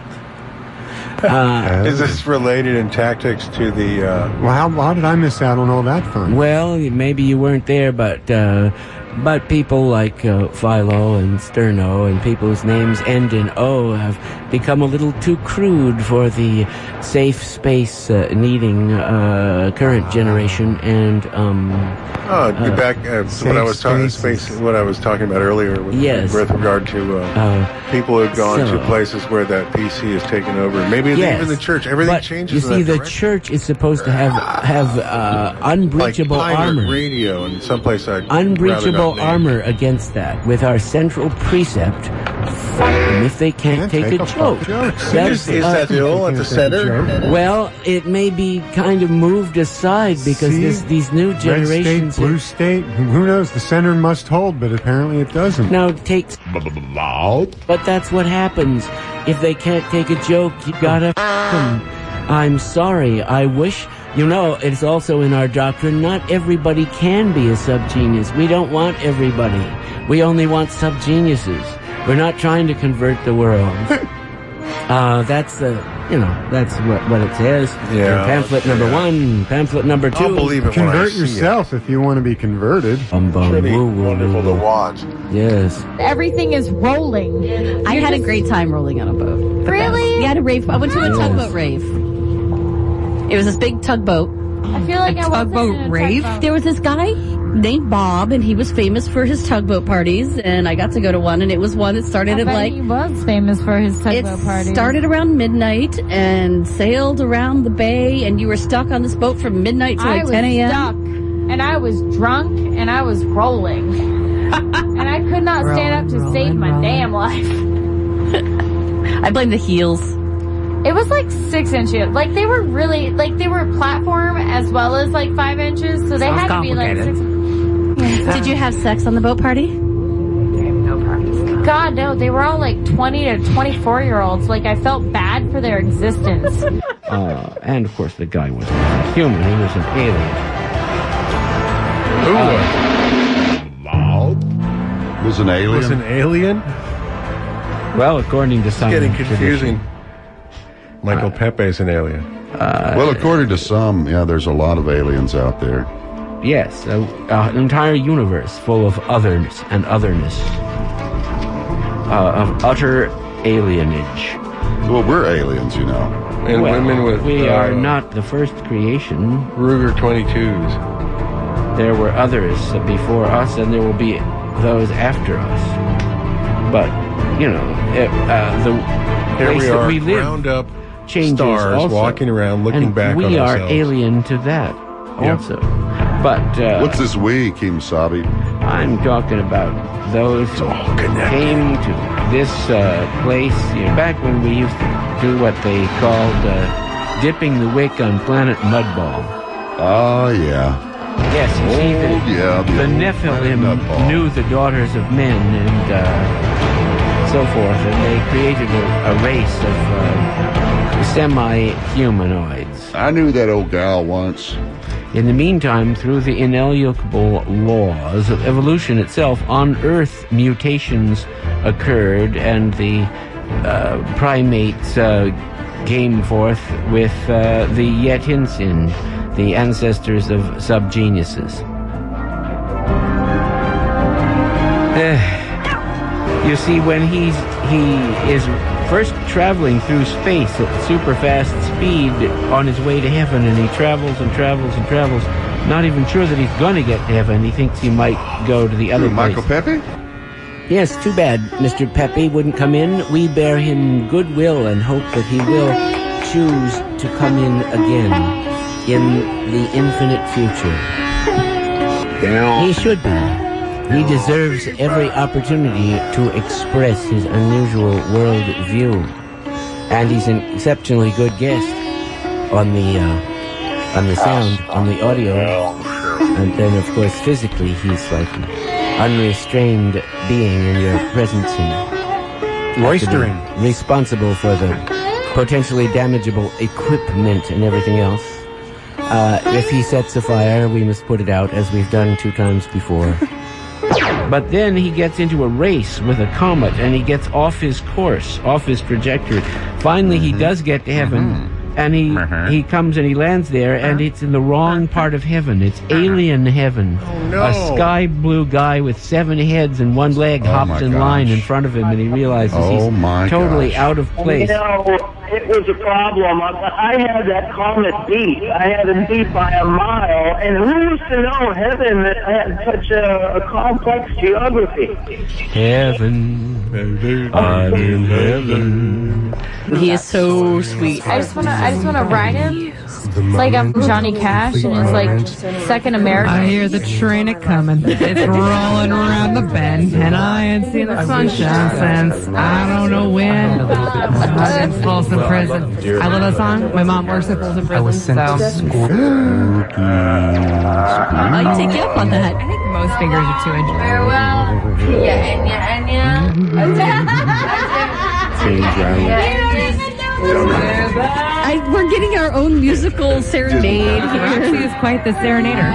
Is this related in tactics to the... Well, how did I miss out on all that fun? Well, maybe you weren't there, but people like Philo and Sterno and people whose names end in O have become a little too crude for the safe space needing current generation, and back what I was talking what I was talking about earlier with regard to people who've gone to places where that PC is taken over. Maybe even the church, everything changes. You see, the church is supposed to have unbreachable like armor, radio, and someplace unbreachable armor against that, with our central precept: fuck them if they can't take a joke. Is that still at the center? Well, it may be kind of moved aside because these new generations. Red state, blue state, who knows? The center must hold, but apparently it doesn't. Now it takes. But that's what happens. If they can't take a joke, you gotta f them. I'm sorry. I wish. You know, it's also in our doctrine, not everybody can be a subgenius. We don't want everybody. We only want subgeniuses. We're not trying to convert the world. That's what it says. Yeah. Pamphlet number 1, pamphlet number 2. I'll believe it. Convert yourself if you want to be converted. Pretty wonderful to watch. Yes. Everything is rolling. I had a great time rolling on a boat. Really? Yeah, I had a rave. I went to a tugboat rave. It was this big tugboat. I feel like I wasn't in a tugboat. There was this guy named Bob, and he was famous for his tugboat parties, and I got to go to one, and it was one that started at like... he was famous for his tugboat parties. It started around midnight and sailed around the bay, and you were stuck on this boat from midnight to like 10 a.m. I was stuck, and I was drunk, and I was rolling. And I could not stand up to save my damn life. I blame the heels. It was like 6 inches. Like they were really, like they were platform as well as like 5 inches, so they had to be like 6 inches. Did you have sex on the boat party? No parties. God, no. They were all like 20 to 24-year-olds. Like I felt bad for their existence. And of course the guy wasn't a human, he was an alien. Was an alien? Was an alien? Well, according to some... It's getting confusing. Michael Pepe's an alien. Well, according to some, there's a lot of aliens out there. Yes, an entire universe full of otherness and otherness. Of utter alienage. Well, we're aliens, you know. And women with... We are not the first creation. Ruger 22s. There were others before us, and there will be those after us. But, you know, the place that we live changes stars also. Walking around, looking and back on we are ourselves. alien to that also. But what's this we, Kemosabe? I'm talking about those who came to this place back when we used to do what they called dipping the wick on Planet Mudball. Oh, yeah. Yes, you see, the Nephilim knew the daughters of men and so forth, and they created a race of semi-humanoids. I knew that old gal once. In the meantime, through the inalienable laws of evolution itself, on Earth mutations occurred, and the primates came forth with the Yetinsin, the ancestors of subgeniuses. You see, when he's he is first traveling through space at super fast speed on his way to heaven, and he travels and travels and travels, not even sure that he's going to get to heaven. He thinks he might go to the other place. Michael Pepe? Yes, too bad Mr. Pepe wouldn't come in. We bear him goodwill and hope that he will choose to come in again in the infinite future. He should be. He deserves every opportunity to express his unusual world view. And he's an exceptionally good guest on the sound, on the audio. And then, of course, physically, he's like an unrestrained being in your presence. And roistering. Responsible for the potentially damageable equipment and everything else. If he sets a fire, we must put it out, as we've done 2 times before. But then he gets into a race with a comet, and he gets off his course, off his trajectory. Finally, he does get to heaven, and he comes and he lands there, and it's in the wrong part of heaven. It's alien heaven. Oh, no. A sky blue guy with 7 heads and 1 leg hops in line in front of him, and he realizes he's totally out of place. You know, it was a problem. I had that comet beat. I had it beat by a mile, and who's to know heaven that had such a complex geography? Heaven, I'm in heaven. He is so sweet. I just wanna ride him. It's like I'm Johnny Cash and it's like second American. I hear the train a-coming. It's rolling around the bend, and I ain't seen the sunshine since I don't know when. I'm in Folsom Prison. I love that song. My mom works at Folsom Prison, so I'll take you up on that. I think most fingers are 2 inches. Farewell. We're getting our own musical serenade here. Roxy is quite the serenader.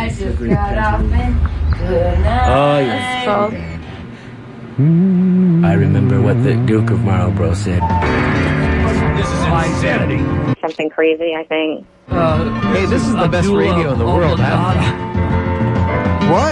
Oh, yes. I remember what the Duke of Marlborough said. This is insanity. Something crazy, I think. Hey, this is the best radio in the world, huh? What?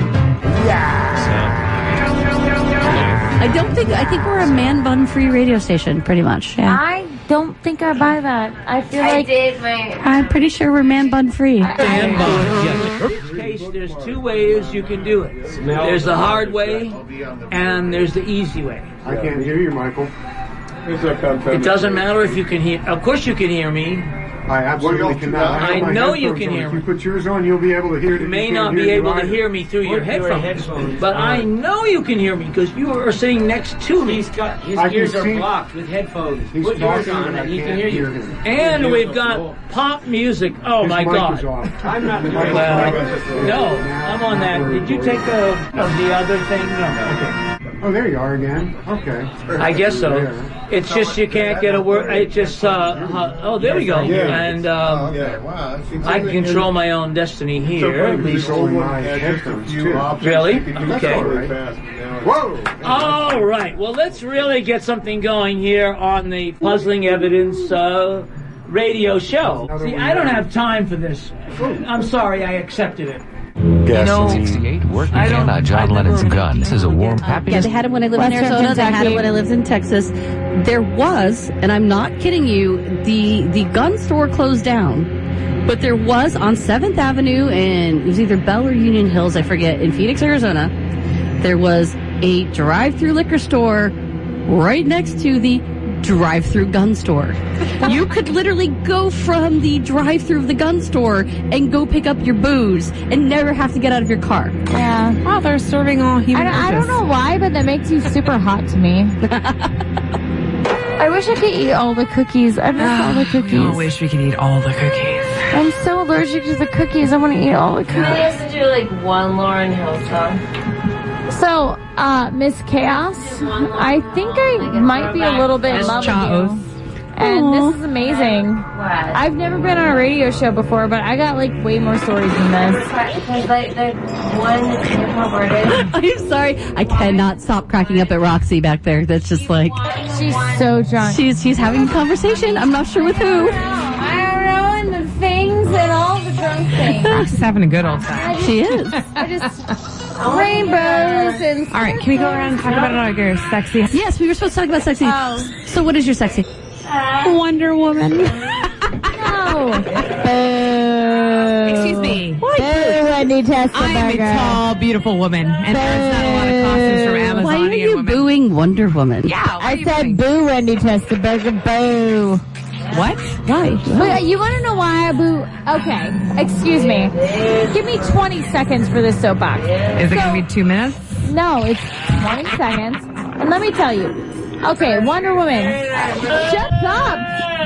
I think we're a man bun free radio station, pretty much. Yeah. I don't think I buy that. I feel like I'm pretty sure we're man bun free. In this case, there's 2 ways you can do it. There's the hard way, and there's the easy way. I can't hear you, Michael. It doesn't matter if you can hear. Of course you can hear me. I absolutely cannot. I know you can hear me. If you put yours on, you'll be able to hear it. You may not be able to hear me through your headphones, but I know you can hear me because you are sitting next to me. His ears are blocked with headphones. Put yours on and he can hear you. And we've got pop music. Oh my God! I'm not. No, I'm on that. Did you take the other thing? No. Okay. Oh, there you are again. Okay. I guess so. It's just you can't get a word. It just. Oh, there we go. And I can control my own destiny here. At least. Really? Okay. Whoa! All right. Well, let's really get something going here on the Puzzling Evidence radio show. See, I don't have time for this. I'm sorry. I accepted it. You know, 68, working on John Lennon's gun. This is a warm, happy. Yeah, they had him when I lived in Arizona. They had him when I lived in Texas. There was, and I'm not kidding you, the gun store closed down. But there was on 7th Avenue, and it was either Bell or Union Hills, I forget, in Phoenix, Arizona. There was a drive-through liquor store right next to the drive-through gun store. You could literally go from the drive-through of the gun store and go pick up your booze and never have to get out of your car. Yeah. Wow, they're serving all human I don't know why, but that makes you super hot to me. I wish I could eat all the cookies. I miss all the cookies. I wish we could eat all the cookies. I'm so allergic to the cookies. I want to eat all the cookies. We have to do like one Lauryn Hill song. So, Miss Chaos, I think I might be a little bit in love with you. And this is amazing. I've never been on a radio show before, but I got like way more stories than this. Because like the one hip-hop artist. I'm sorry. I cannot stop cracking up at Roxy back there. That's just like... She's so drunk. She's having a conversation. I'm not sure with who. I don't know, and the things and all the drunk things. She's having a good old time. She is. rainbows and... All right, can we go around and talk about like your sexy... Yes, we were supposed to talk about sexy. Oh. So what is your sexy? Wonder Woman. No. Excuse me. Boo, Wendy Testerberger. I am a tall, beautiful woman, and there's not a lot of costumes from Amazon. Why are you booing Wonder Woman? Yeah, I said boo, Wendy Testerberger. Boo. What? Why? But you want to know why I boo? Okay, excuse me. Give me 20 seconds for this soapbox. Is it going to be 2 minutes? No, it's 20 seconds. And let me tell you. Okay, Wonder Woman. Shut up!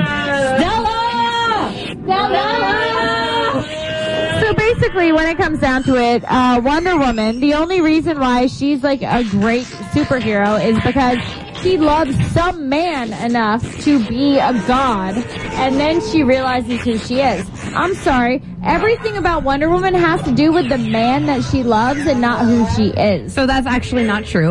Stella! So basically, when it comes down to it, Wonder Woman, the only reason why she's like a great superhero is because she loves some man enough to be a god, and then she realizes who she is. I'm sorry, everything about Wonder Woman has to do with the man that she loves and not who she is. So that's actually not true.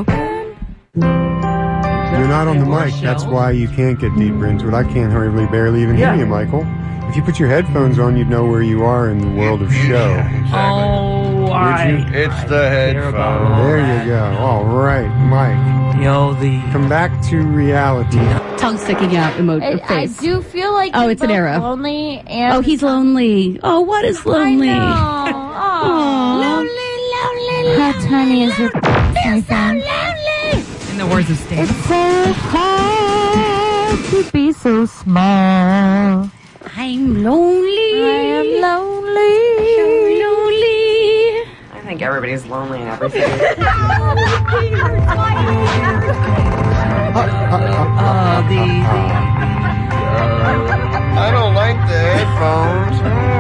You're not on the mic. That's why you can't get deeper into it. I can't hardly barely even hear you, Michael. If you put your headphones on, you'd know where you are in the world of show. Oh, it's the headphones. There you go. All right, Mike. Come back to reality. Tongue sticking out emoji I face. do feel like it's an arrow. Lonely and Oh, he's lonely. Oh, what is lonely? I know. Lonely. How tiny is your my friend? In the words of Sting. It's so hard to be so small. I'm lonely. I am lonely. So lonely. I think everybody's lonely and everything. I don't like the headphones.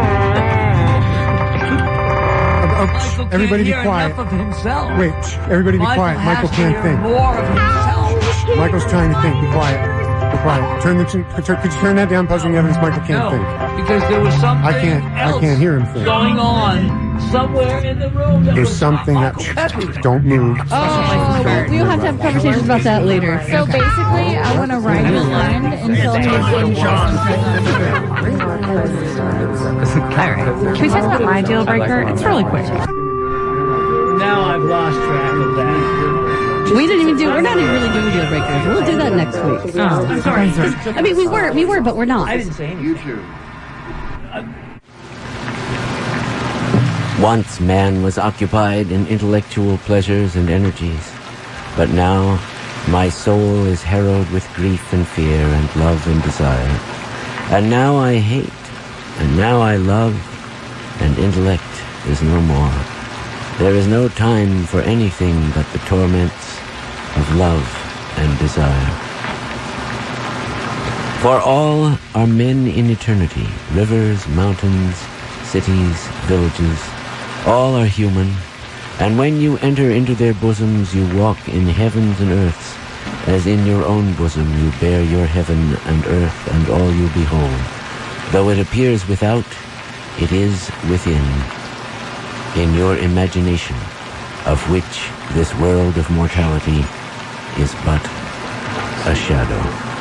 Everybody be quiet. Wait, everybody be quiet. Michael can't think. Michael's trying to think. Be quiet. Be quiet. Could you turn that down? Puzzling evidence. Michael can't think. Because there was something I can't hear him think. going on somewhere in the room. There's something that don't move. We'll have to have conversations about that later. So basically, I want to ride his friend until he's in Alright. Can we talk about my deal breaker? It's really quick. Now I've lost track of that. We're not even really doing deal breakers. We'll do that next week. Oh, I'm sorry. I mean, we were, but we're not. I didn't say anything. You two. Once man was occupied in intellectual pleasures and energies, but now my soul is harrowed with grief and fear and love and desire. And now I hate, and now I love, and intellect is no more. There is no time for anything but the torments of love and desire. For all are men in eternity, rivers, mountains, cities, villages. All are human, and when you enter into their bosoms, you walk in heavens and earths, as in your own bosom you bear your heaven and earth and all you behold. Though it appears without, it is within, in your imagination, of which this world of mortality is but a shadow.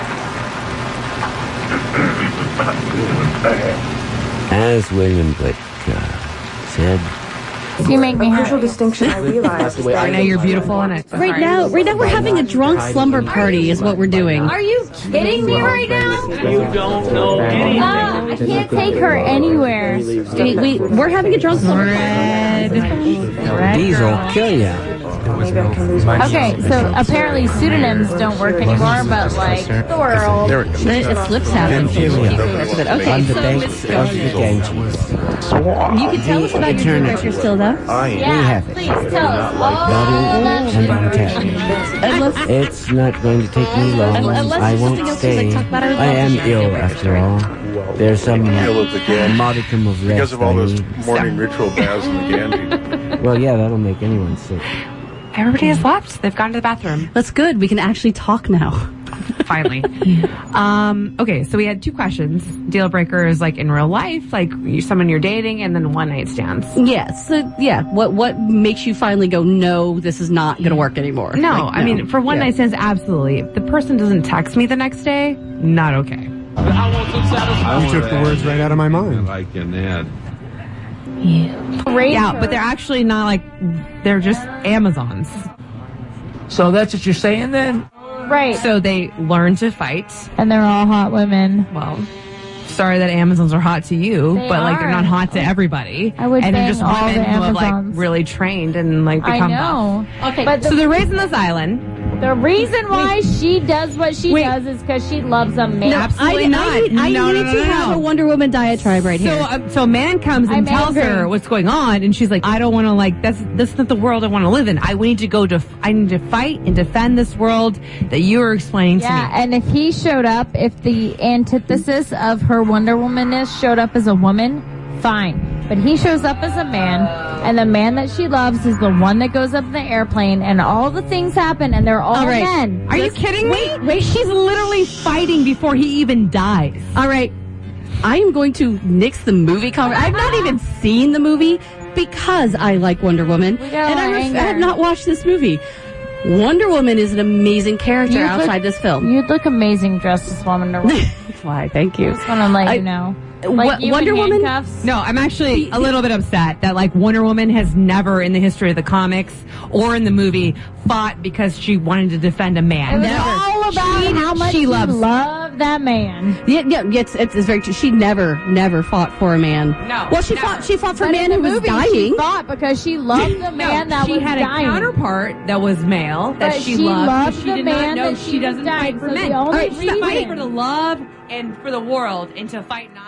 As William Blake said, you make me crucial distinction I realized. I know you're beautiful in it. Right now we're having a drunk slumber party is what we're doing. Are you kidding me right now? You don't know anything. I can't take her anywhere. We're having a drunk slumber party. Diesel kill ya. Okay, so apparently pseudonyms don't work anymore, but like the world. It slips happen. Okay, On the banks of the Ganges. You can tell us about your deal breaker still, though. Yeah, please tell us all Bottle and intact. It's not going to take me long. I won't stay. I am ill, after all. There's some modicum of rest. Because of all those morning ritual baths in the Ganges. Well, yeah, that'll make anyone sick. Everybody has left. They've gone to the bathroom. That's good. We can actually talk now. Finally. Okay, so we had two questions. Deal breakers, like in real life, like someone you're dating, and then one night stands. Yes. What makes you finally go, no, this is not going to work anymore? No, I mean, for one night stands, absolutely. If the person doesn't text me the next day, not okay. You took the words right out of my mind. Like an ad. Yeah, but they're actually not like, they're just Amazons. So that's what you're saying then? Right. So they learn to fight. And they're all hot women. Well, sorry that Amazons are hot to you, They but like they're are. not hot to everybody. I would and they're bang just all women the who have like Amazons. really trained and like I become know. buff. Okay, But so they're raised on this island. The reason why she does what she does is because she loves a man. No, absolutely not. I need to have a Wonder Woman diatribe right here. So a man comes and I'm tells angry. her what's going on, and she's like, "I don't want to like that's not the world I want to live in. I need to fight and defend this world that you are explaining to me." Yeah, and if he showed up, if the antithesis of her Wonder Woman-ness showed up as a woman, fine. But he shows up as a man, and the man that she loves is the one that goes up in the airplane, and all the things happen, and they're all right. men. Are you kidding me? Wait, she's literally fighting before he even dies. All right. I am going to nix the movie conversation. I've not even seen the movie because I like Wonder Woman, and I have not watched this movie. Wonder Woman is an amazing character outside this film. You'd look amazing dressed as Wonder Woman. Why? Thank you. Just want to let you know. Like you Wonder in Woman? handcuffs? No, I'm actually a little bit upset that like Wonder Woman has never in the history of the comics or in the movie fought because she wanted to defend a man. It was all about how much she loved that man. Yeah, it's very true. She never fought for a man. No. Well, she fought for a man in who the was movie, dying. She fought because she loved the man that was she had dying. a counterpart that was male that But she she loved. loved She the did man not know that she she doesn't was fight dying. for So men. the only All right, she's fighting reason- for the love and for the world and to fight not.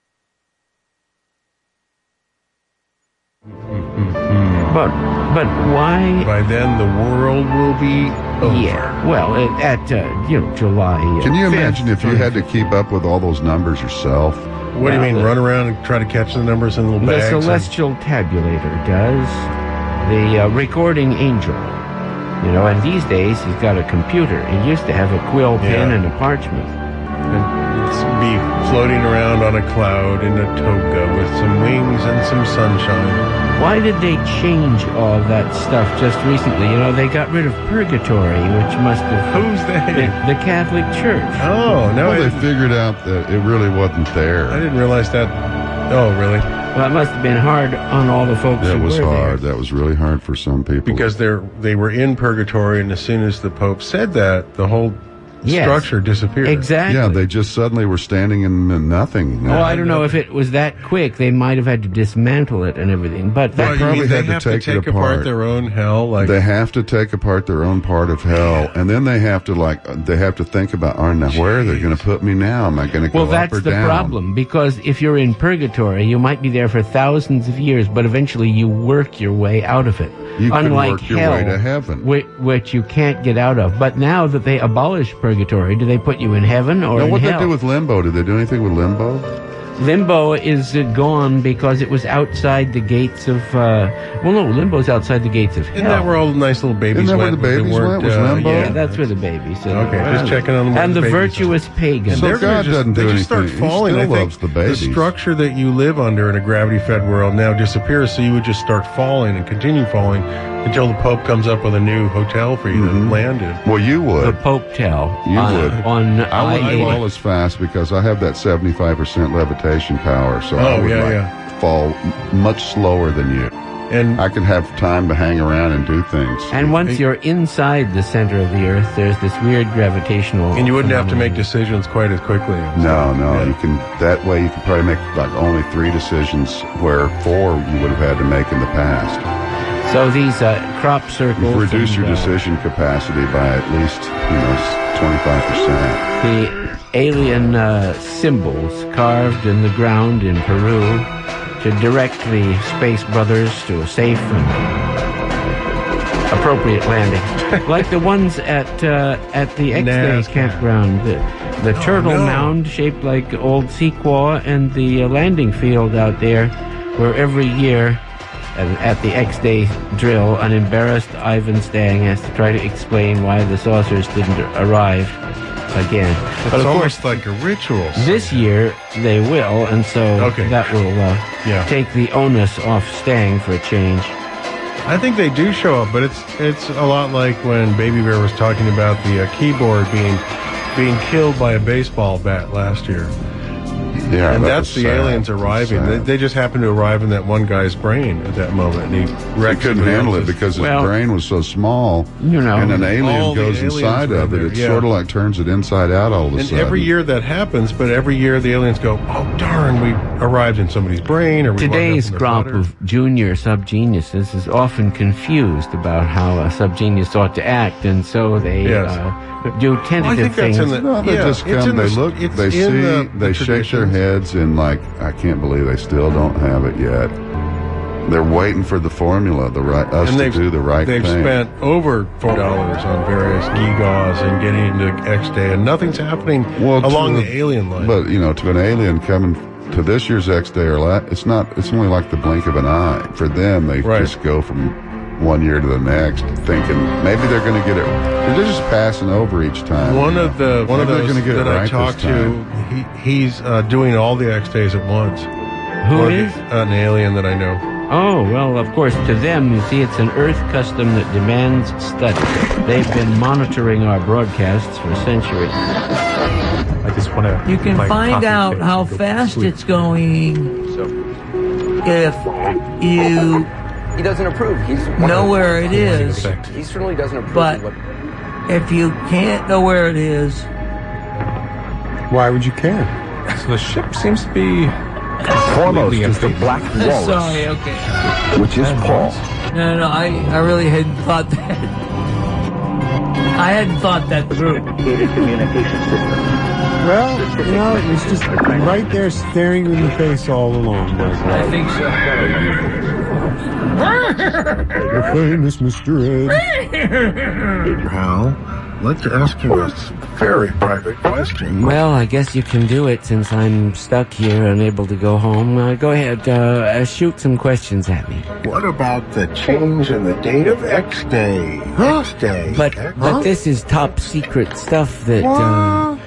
But why? By then, the world will be over. Yeah. Well, at July. Can you 5th, imagine if you had to keep up with all those numbers yourself? What do you mean, run around and try to catch the numbers in little The bags? celestial tabulator does. The recording angel. And these days he's got a computer. He used to have a quill pen and a parchment. And be floating around on a cloud in a toga with some wings and some sunshine. Why did they change all that stuff just recently? They got rid of purgatory, which must have... Who's they? The Catholic Church. Oh, no. Well, they figured out that it really wasn't there. I didn't realize that. Oh, really? Well, it must have been hard on all the folks That who was were hard. there. That was really hard for some people. Because they were in purgatory, and as soon as the Pope said that, the whole structure disappeared. Exactly. Yeah, they just suddenly were standing in nothing. Well, I don't know if it was that quick. They might have had to dismantle it and everything. But They probably had to take it apart. their own hell. They have to take apart their own part of hell, and then they have to think about, now where are they going to put me now? Am I going to go Well, up that's or the down? problem, because if you're in purgatory, you might be there for thousands of years, but eventually you work your way out of it. You can Unlike work your hell, way to heaven. which you can't get out of. But now that they abolished purgatory, do they put you in heaven or Now, in what did hell? they do with limbo? Did they do anything with limbo? Limbo is gone because it was outside the gates of... Limbo's outside the gates of hell. Isn't that where all the nice little babies Isn't that went? where the when they babies weren't, went? Was Limbo? Yeah, that's where the babies. Okay, just checking on them. And the babies virtuous pagan. So God doesn't do they anything. just start He falling. still I think loves the babies. The structure that you live under in a gravity-fed world now disappears, so you would just start falling and continue falling until the Pope comes up with a new hotel for you to land in. Well, you would. The Pope-tel. You would. On I wouldn't I-80. fall as fast because I have that 75% levitation power, so I would fall much slower than you. And I can have time to hang around and do things. And once you're inside the center of the Earth, there's this weird gravitational... And you wouldn't have to make decisions quite as quickly. No, you can. That way, you can probably make like only 3 decisions, where 4 you would have had to make in the past. So these crop circles... You reduce your decision capacity by at least 25%. The alien symbols carved in the ground in Peru to direct the space brothers to a safe and appropriate landing, like the ones at the X-Day campground. The turtle mound shaped like old Sequoia, and the landing field out there, where every year at the X-Day drill, an embarrassed Ivan Stang has to try to explain why the saucers didn't arrive again. It's but of almost course, like a ritual. this year they will, and so that will take the onus off Stang for a change. I think they do show up, but it's a lot like when Baby Bear was talking about the keyboard being killed by a baseball bat last year. Yeah, and that that's was the sad. aliens arriving. They just happened to arrive in that one guy's brain at that moment, and he couldn't handle it because his brain was so small. You know, and an alien goes inside of it. It sort of like turns it inside out all of a sudden. And every year that happens, but every year the aliens go, "Oh darn, we arrived in somebody's brain." Or today's crop of junior subgeniuses is often confused about how a subgenius ought to act, and so they do tentative things. They just come, they look, they see, they shake their heads, and like, I can't believe they still don't have it yet. They're waiting for the formula, to do the right thing. They've spent over $4 on various gewgaws and getting into X-Day, and nothing's happening along the alien line. But, to an alien coming to this year's X-Day it's only like the blink of an eye. For them, they just go from one year to the next, thinking maybe they're going to get it. They're just passing over each time. One of those that I right talked to, he's doing all the X-Days at once. Who is? An alien that I know. Oh, well, of course, to them, you see, it's an Earth custom that demands study. They've been monitoring our broadcasts for centuries. I just want to... You can find out how fast it's going if you... He doesn't approve. Know where it is. He certainly doesn't approve. But if you can't know where it is... Why would you care? So the ship seems to be... Foremost is the Black Walrus. Sorry, okay. Which is Paul. No, I really hadn't thought that. I hadn't thought that through. Communication system. Well, it was just right there staring in the face all along. I think so. The famous Mr. Ed. Hal, I'd like to ask you a very private question. Well, I guess you can do it since I'm stuck here, unable to go home. Go ahead, shoot some questions at me. What about the change in the date of X-Day? X-Day. But this is top secret stuff that,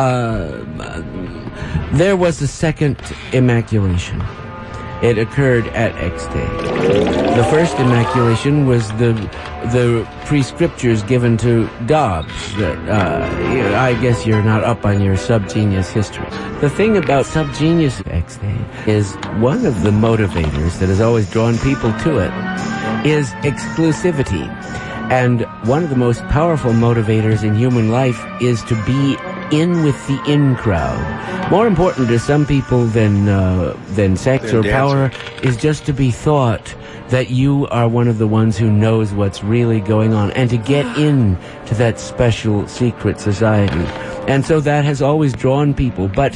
there was a second immaculation. It occurred at X-Day. The first immaculation was the prescriptures given to Dobbs. I guess you're not up on your subgenius history. The thing about subgenius X-Day is one of the motivators that has always drawn people to it is exclusivity. And one of the most powerful motivators in human life is to be in with the in crowd. More important to some people than sex or power is just to be thought that you are one of the ones who knows what's really going on and to get in to that special secret society. And so that has always drawn people. But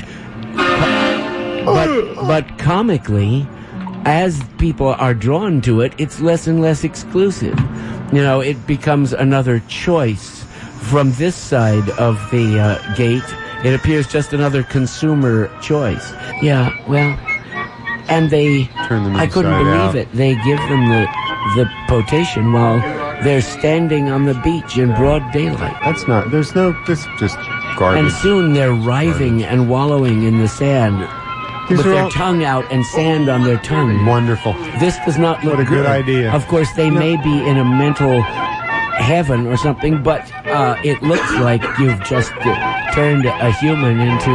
comically, as people are drawn to it, it's less and less exclusive. It becomes another choice. From this side of the gate, it appears just another consumer choice. Yeah, well, and I couldn't believe it. They give them the potation while they're standing on the beach in broad daylight. This just garbage. And soon they're writhing and wallowing in the sand with their tongue out and sand on their tongue. Wonderful. This does not look good. What a good idea. Of course, they may be in a mental heaven or something, but it looks like you've just turned a human into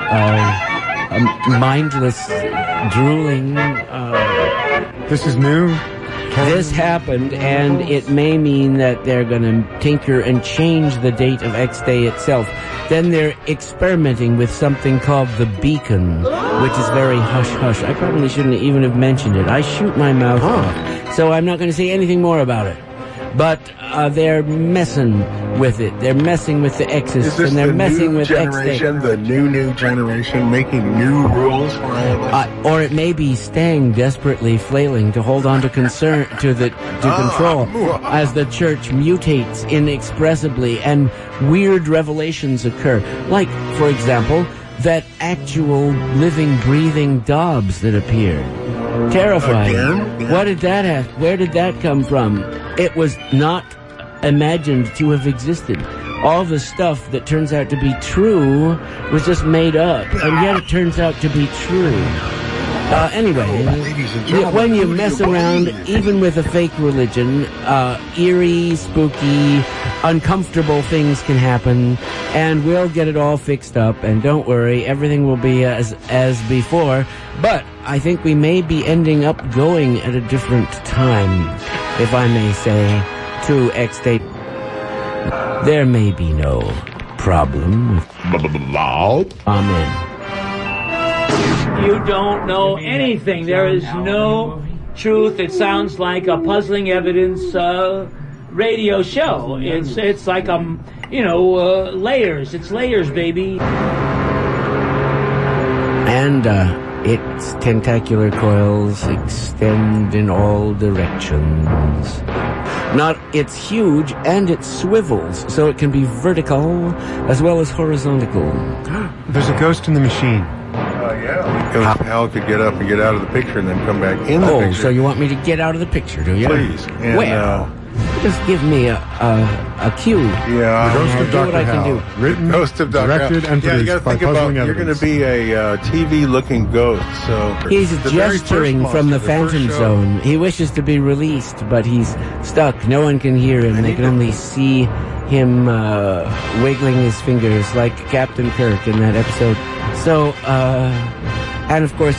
a mindless, drooling... This is new? This happened, and it may mean that they're going to tinker and change the date of X-Day itself. Then they're experimenting with something called the beacon, which is very hush-hush. I probably shouldn't even have mentioned it. I shoot my mouth off, so I'm not going to say anything more about it. But they're messing with it. They're messing with the X's, and they're messing with X-Day. The new generation, making new rules for aliens? Or it may be Stang desperately flailing to hold on to control as the church mutates inexpressibly and weird revelations occur. Like, for example, that actual living, breathing Dobbs that appeared. Terrifying. Again? What did that have? Where did that come from? It was not imagined to have existed. All the stuff that turns out to be true was just made up, and yet it turns out to be true. Anyway, when you mess around, even with a fake religion, eerie, spooky, uncomfortable things can happen, and we'll get it all fixed up, and don't worry, everything will be as before. But I think we may be ending up going at a different time, if I may say, to X-State. There may be no problem with Amen. You don't know anything. There is no truth. It sounds like a puzzling evidence radio show. It's like layers. It's layers, baby. And its tentacular coils extend in all directions. It's huge, and it swivels, so it can be vertical as well as horizontal. There's a ghost in the machine. Because Hal could get up and get out of the picture and then come back in the picture. Oh, so you want me to get out of the picture, do you? Please. And, just give me a cue. Yeah. The Ghost of do what Dr. I can Hal. do. Written, Ghost of Dr. directed, Hal. and produced you got to by think about Puzzling you're Evidence. going to be a TV-looking ghost. So he's gesturing from the Phantom Zone. He wishes to be released, but he's stuck. No one can hear him. They can only see him wiggling his fingers like Captain Kirk in that episode. So, and of course,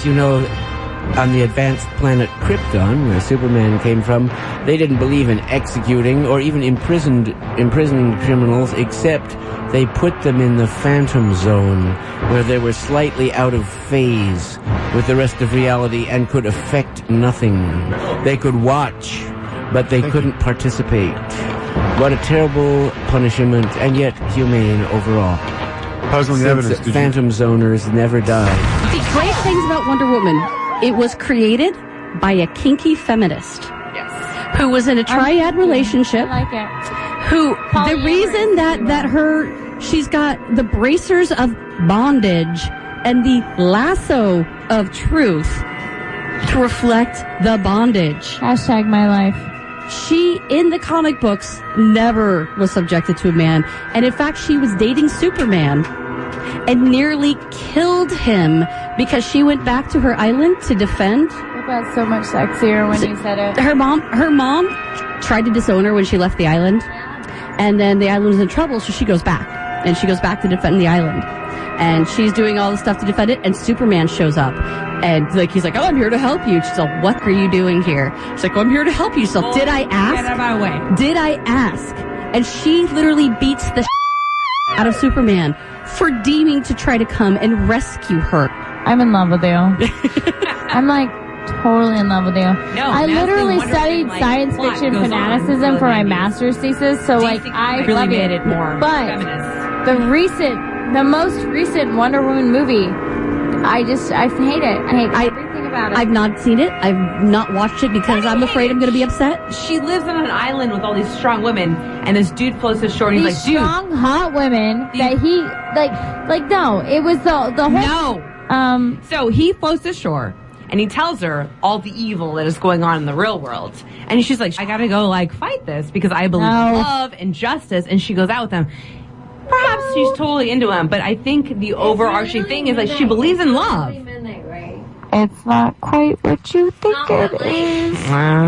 on the advanced planet Krypton, where Superman came from, they didn't believe in executing or even imprisoned criminals, except they put them in the Phantom Zone, where they were slightly out of phase with the rest of reality and could affect nothing. They could watch, but they couldn't participate. What a terrible punishment, and yet humane overall. Puzzling Evidence. Phantom Zoners never die. The great things about Wonder Woman, it was created by a kinky feminist. Yes. Who was in a triad relationship. I like it. The reason that she's got the bracers of bondage and the lasso of truth to reflect the bondage. Hashtag my life. She, in the comic books, never was subjected to a man. And in fact, she was dating Superman and nearly killed him because she went back to her island to defend. It got so much sexier when you said it. Her mom tried to disown her when she left the island. And then the island was in trouble, so she goes back. And she goes back to defend the island. And she's doing all the stuff to defend it, and Superman shows up. And he's like, oh, I'm here to help you. She's like, what are you doing here? She's like, oh, I'm here to help you. She's like, did I ask? Get out of my way. Did I ask? And she literally beats the out of Superman for deeming to try to come and rescue her. I'm in love with you. I'm totally in love with you. No, I literally studied science fiction fanaticism for my master's thesis, so I really love made it more but feminist. The most recent Wonder Woman movie, I hate it. I hate everything about it. I've not seen it. I've not watched it because I'm afraid I'm going to be upset. She lives on an island with all these strong women, and this dude floats ashore, and he's like, dude. Strong, hot women that he, no, it was the whole... No. So he floats ashore, and he tells her all the evil that is going on in the real world. And she's like, I gotta go, fight this, because I believe in love and justice, and she goes out with him. Perhaps she's totally into him, but I think the overarching thing is she believes in love. It's not quite what you think it is.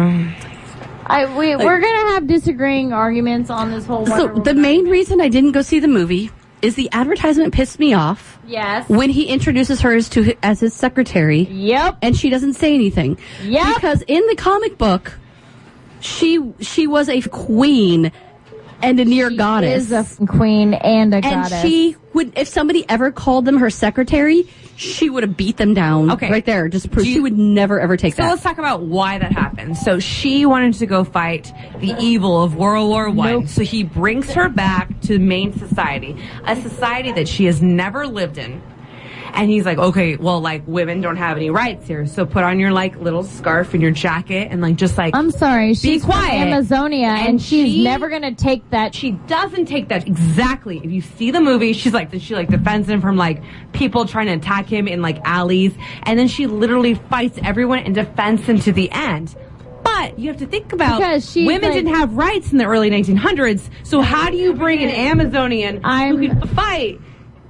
We're gonna have disagreeing arguments on this whole Wonder Woman. The main reason I didn't go see the movie is the advertisement pissed me off. Yes. When he introduces her as his secretary. Yep. And she doesn't say anything. Yep. Because in the comic book, she was a queen and a near goddess. She is a queen and a goddess. And she would, if somebody ever called them her secretary, she would have beat them down. Okay. Right there. Just to prove she would never ever take that. So let's talk about why that happened. So she wanted to go fight the evil of World War I. Nope. So he brings her back to main society, a society that she has never lived in. And he's like, okay, well, women don't have any rights here. So put on your, little scarf and your jacket and, I'm sorry, she's quiet. From Amazonia, and she's never going to take that. She doesn't take that. Exactly. If you see the movie, she defends him from, people trying to attack him in, alleys. And then she literally fights everyone and defends him to the end. But you have to think about women didn't have rights in the early 1900s. So how do you bring an Amazonian who can fight?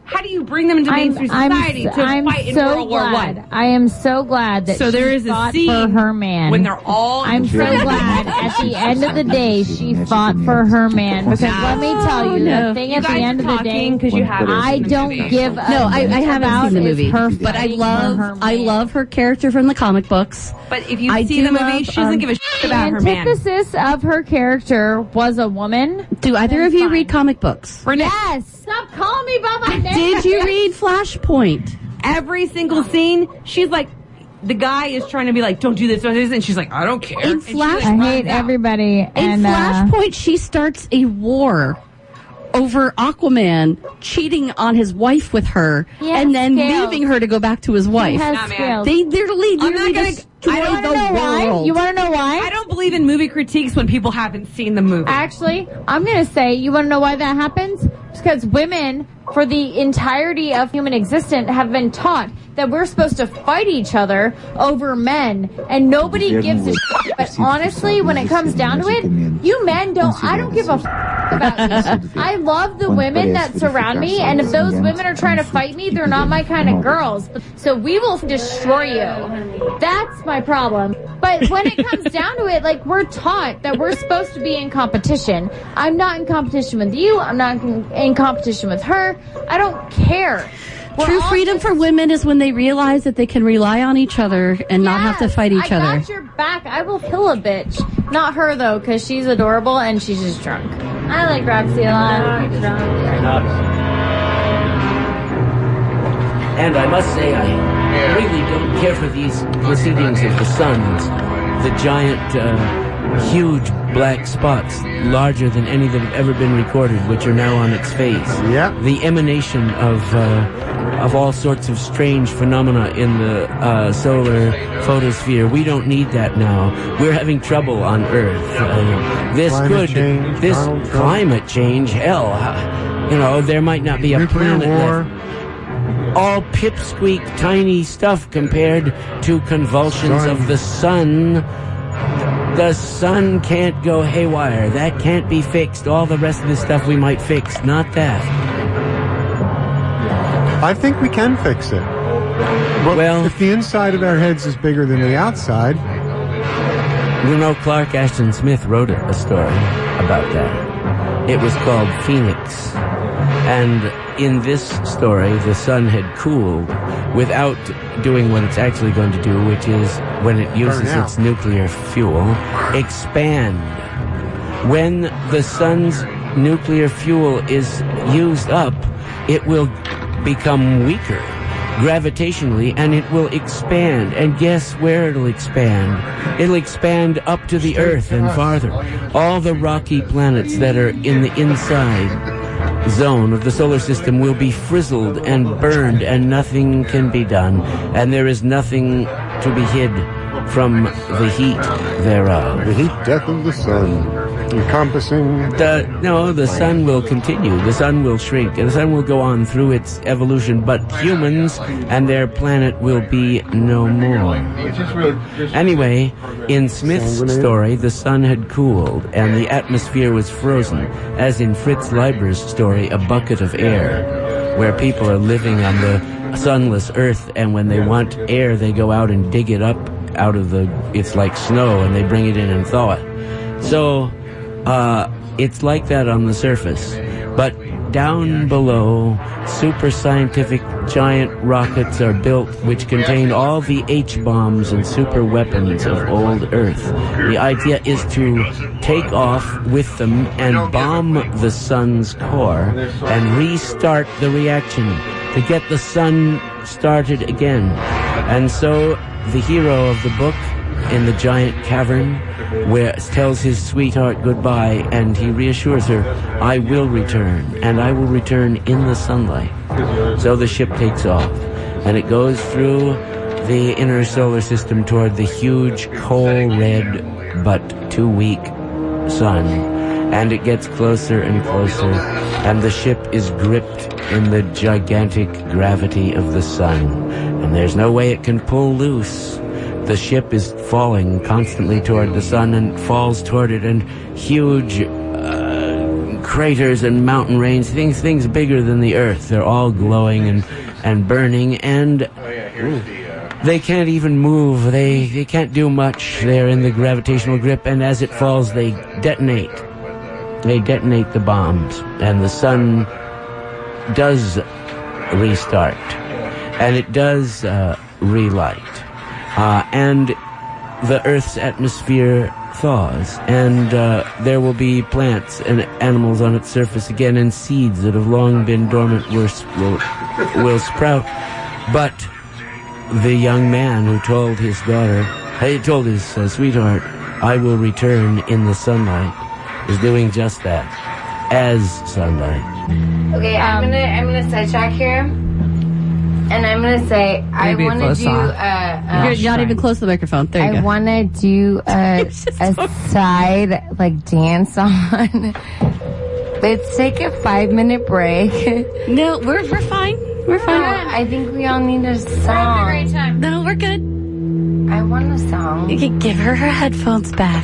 How do you bring them into mainstream society to fight in World War I? I am so glad that so there is a fought scene for her man. when they're all. I'm so glad at the end of the day she fought for her man, because let me tell you, the thing at the end of the day, I don't give a No, I haven't seen the movie, but I love her character from the comic books. But if you see the movie, she doesn't give a shit about her man. The antithesis of her character was a woman. Do either of you read comic books? Yes. Stop calling me by my name. Did you read Flashpoint? Every single scene, she's like, the guy is trying to be like, don't do this, and she's like, I don't care. In I hate everybody. In Flashpoint, she starts a war over Aquaman cheating on his wife with her and then leaving her to go back to his wife. They literally destroy the world. You want to know why? I don't believe in movie critiques when people haven't seen the movie. Actually, I'm going to say, you want to know why that happens? It's because women, for the entirety of human existence, have been taught that we're supposed to fight each other over men, and nobody gives a shit. But honestly, when it comes down to it, you men don't, I don't give a about you. I love the women that surround me, and if those women are trying to fight me, they're not my kind of girls. So we will destroy you. That's my problem. But when it comes down to it, like, we're taught that we're supposed to be in competition. I'm not in competition with you. I'm not in competition with her. I don't care. True freedom for women is when they realize that they can rely on each other and not have to fight each other. I got your back. I will kill a bitch. Not her, though, because she's adorable and she's just drunk. I like Roxy a lot. And I must say, I really don't care for these proceedings of the suns. The giant, huge black spots, larger than any that have ever been recorded, which are now on its face. Yeah. The emanation of all sorts of strange phenomena in the solar photosphere. We don't need that now. We're having trouble on Earth. Climate change, hell, there might not be a nuclear planet war. All pipsqueak tiny stuff compared to convulsions of the sun. The sun can't go haywire. That can't be fixed. All the rest of the stuff we might fix, not that. I think we can fix it. Well, if the inside of our heads is bigger than the outside. Clark Ashton Smith wrote a story about that. It was called Phoenix. And in this story, the sun had cooled without doing what it's actually going to do, which is, when it uses its nuclear fuel, expand. When the sun's nuclear fuel is used up, it will become weaker gravitationally, and it will expand. And guess where it'll expand? It'll expand up to the Earth and farther. All the rocky planets that are in the inside zone of the solar system will be frizzled and burned, and nothing can be done, and there is nothing to be hid from the heat thereof. The heat death of the sun, encompassing... The sun will continue. The sun will shrink, and the sun will go on through its evolution, but humans and their planet will be no more. Anyway, in Smith's story, the sun had cooled, and the atmosphere was frozen, as in Fritz Leiber's story, A Bucket of Air, where people are living on the sunless earth, and when they want air, they go out and dig it up out of it's like snow, and they bring it in and thaw it. So, it's like that on the surface. But down below, super scientific giant rockets are built which contain all the H-bombs and super weapons of old Earth. The idea is to take off with them and bomb the sun's core and restart the reaction to get the sun started again. And so the hero of the book in the giant cavern where tells his sweetheart goodbye, and he reassures her, I will return, and I will return in the sunlight. So the ship takes off, and it goes through the inner solar system toward the huge coal-red but too weak sun, and it gets closer and closer, and the ship is gripped in the gigantic gravity of the sun, and there's no way it can pull loose. The ship is falling constantly toward the sun and falls toward it, and huge craters and mountain ranges, things bigger than the Earth. They're all glowing and burning, and they can't even move. They can't do much. They're in the gravitational grip, and as it falls, they detonate. They detonate the bombs, and the sun does restart, and it does relight, and the Earth's atmosphere thaws, and there will be plants and animals on its surface again, and seeds that have long been dormant will sprout. But the young man who told his daughter, he told his sweetheart, "I will return in the sunlight," is doing just that, as sunlight. Okay, I'm gonna sidetrack here, and I'm gonna say I want to do. You're not even close to the microphone. There you go. I want to do a side dance on. Let's take a 5-minute break. No, we're fine. We're fine. I think we all need a song. We're having a great time. No, we're good. I want a song. You can give her headphones back.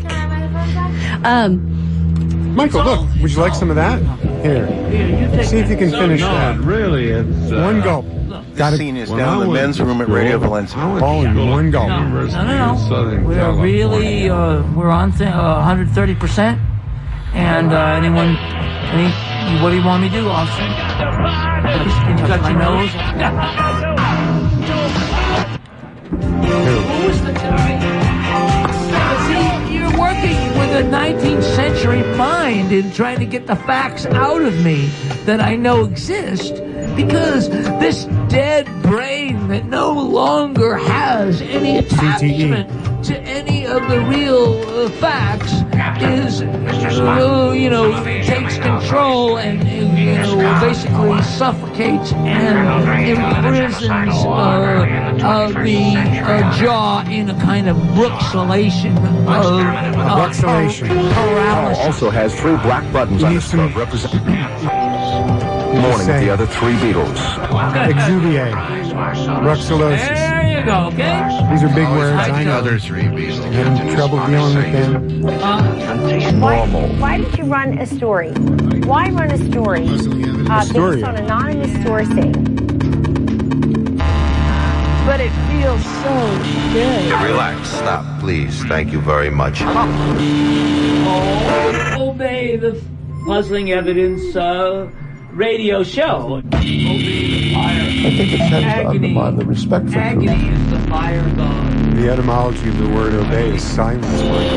Michael, look, would you like some of that? Here. See if you can finish that. Really, it's... one gulp. Got it. Scene is down in the men's room at Radio Valencia. All in one gulp. No. We're really, we're on 130%. And what do you want me to do, officer? Can you touch your nose? Who was the guy? See, you're working with a 19th century mind in trying to get the facts out of me that I know exist, because this dead brain that no longer has any attachment to any of the real facts is, takes control and, basically suffocates and imprisons the jaw in a kind of bruxellation paralysis. Also has 3 black buttons on his throat representing morning with the other 3 Beatles. Exuviae. Bruxellosis. There you go, okay? These are big words, I know. Other 3 Beatles. Having trouble dealing with them. Why did you run a story? Why run a story based on anonymous sourcing? But it feels so good. Relax. Stop, please. Thank you very much. Obey the puzzling evidence radio show. Obey the fire. I think it tends to undermine the respect for agony truth. is the fire god. The etymology of the word obey is silence, Michael.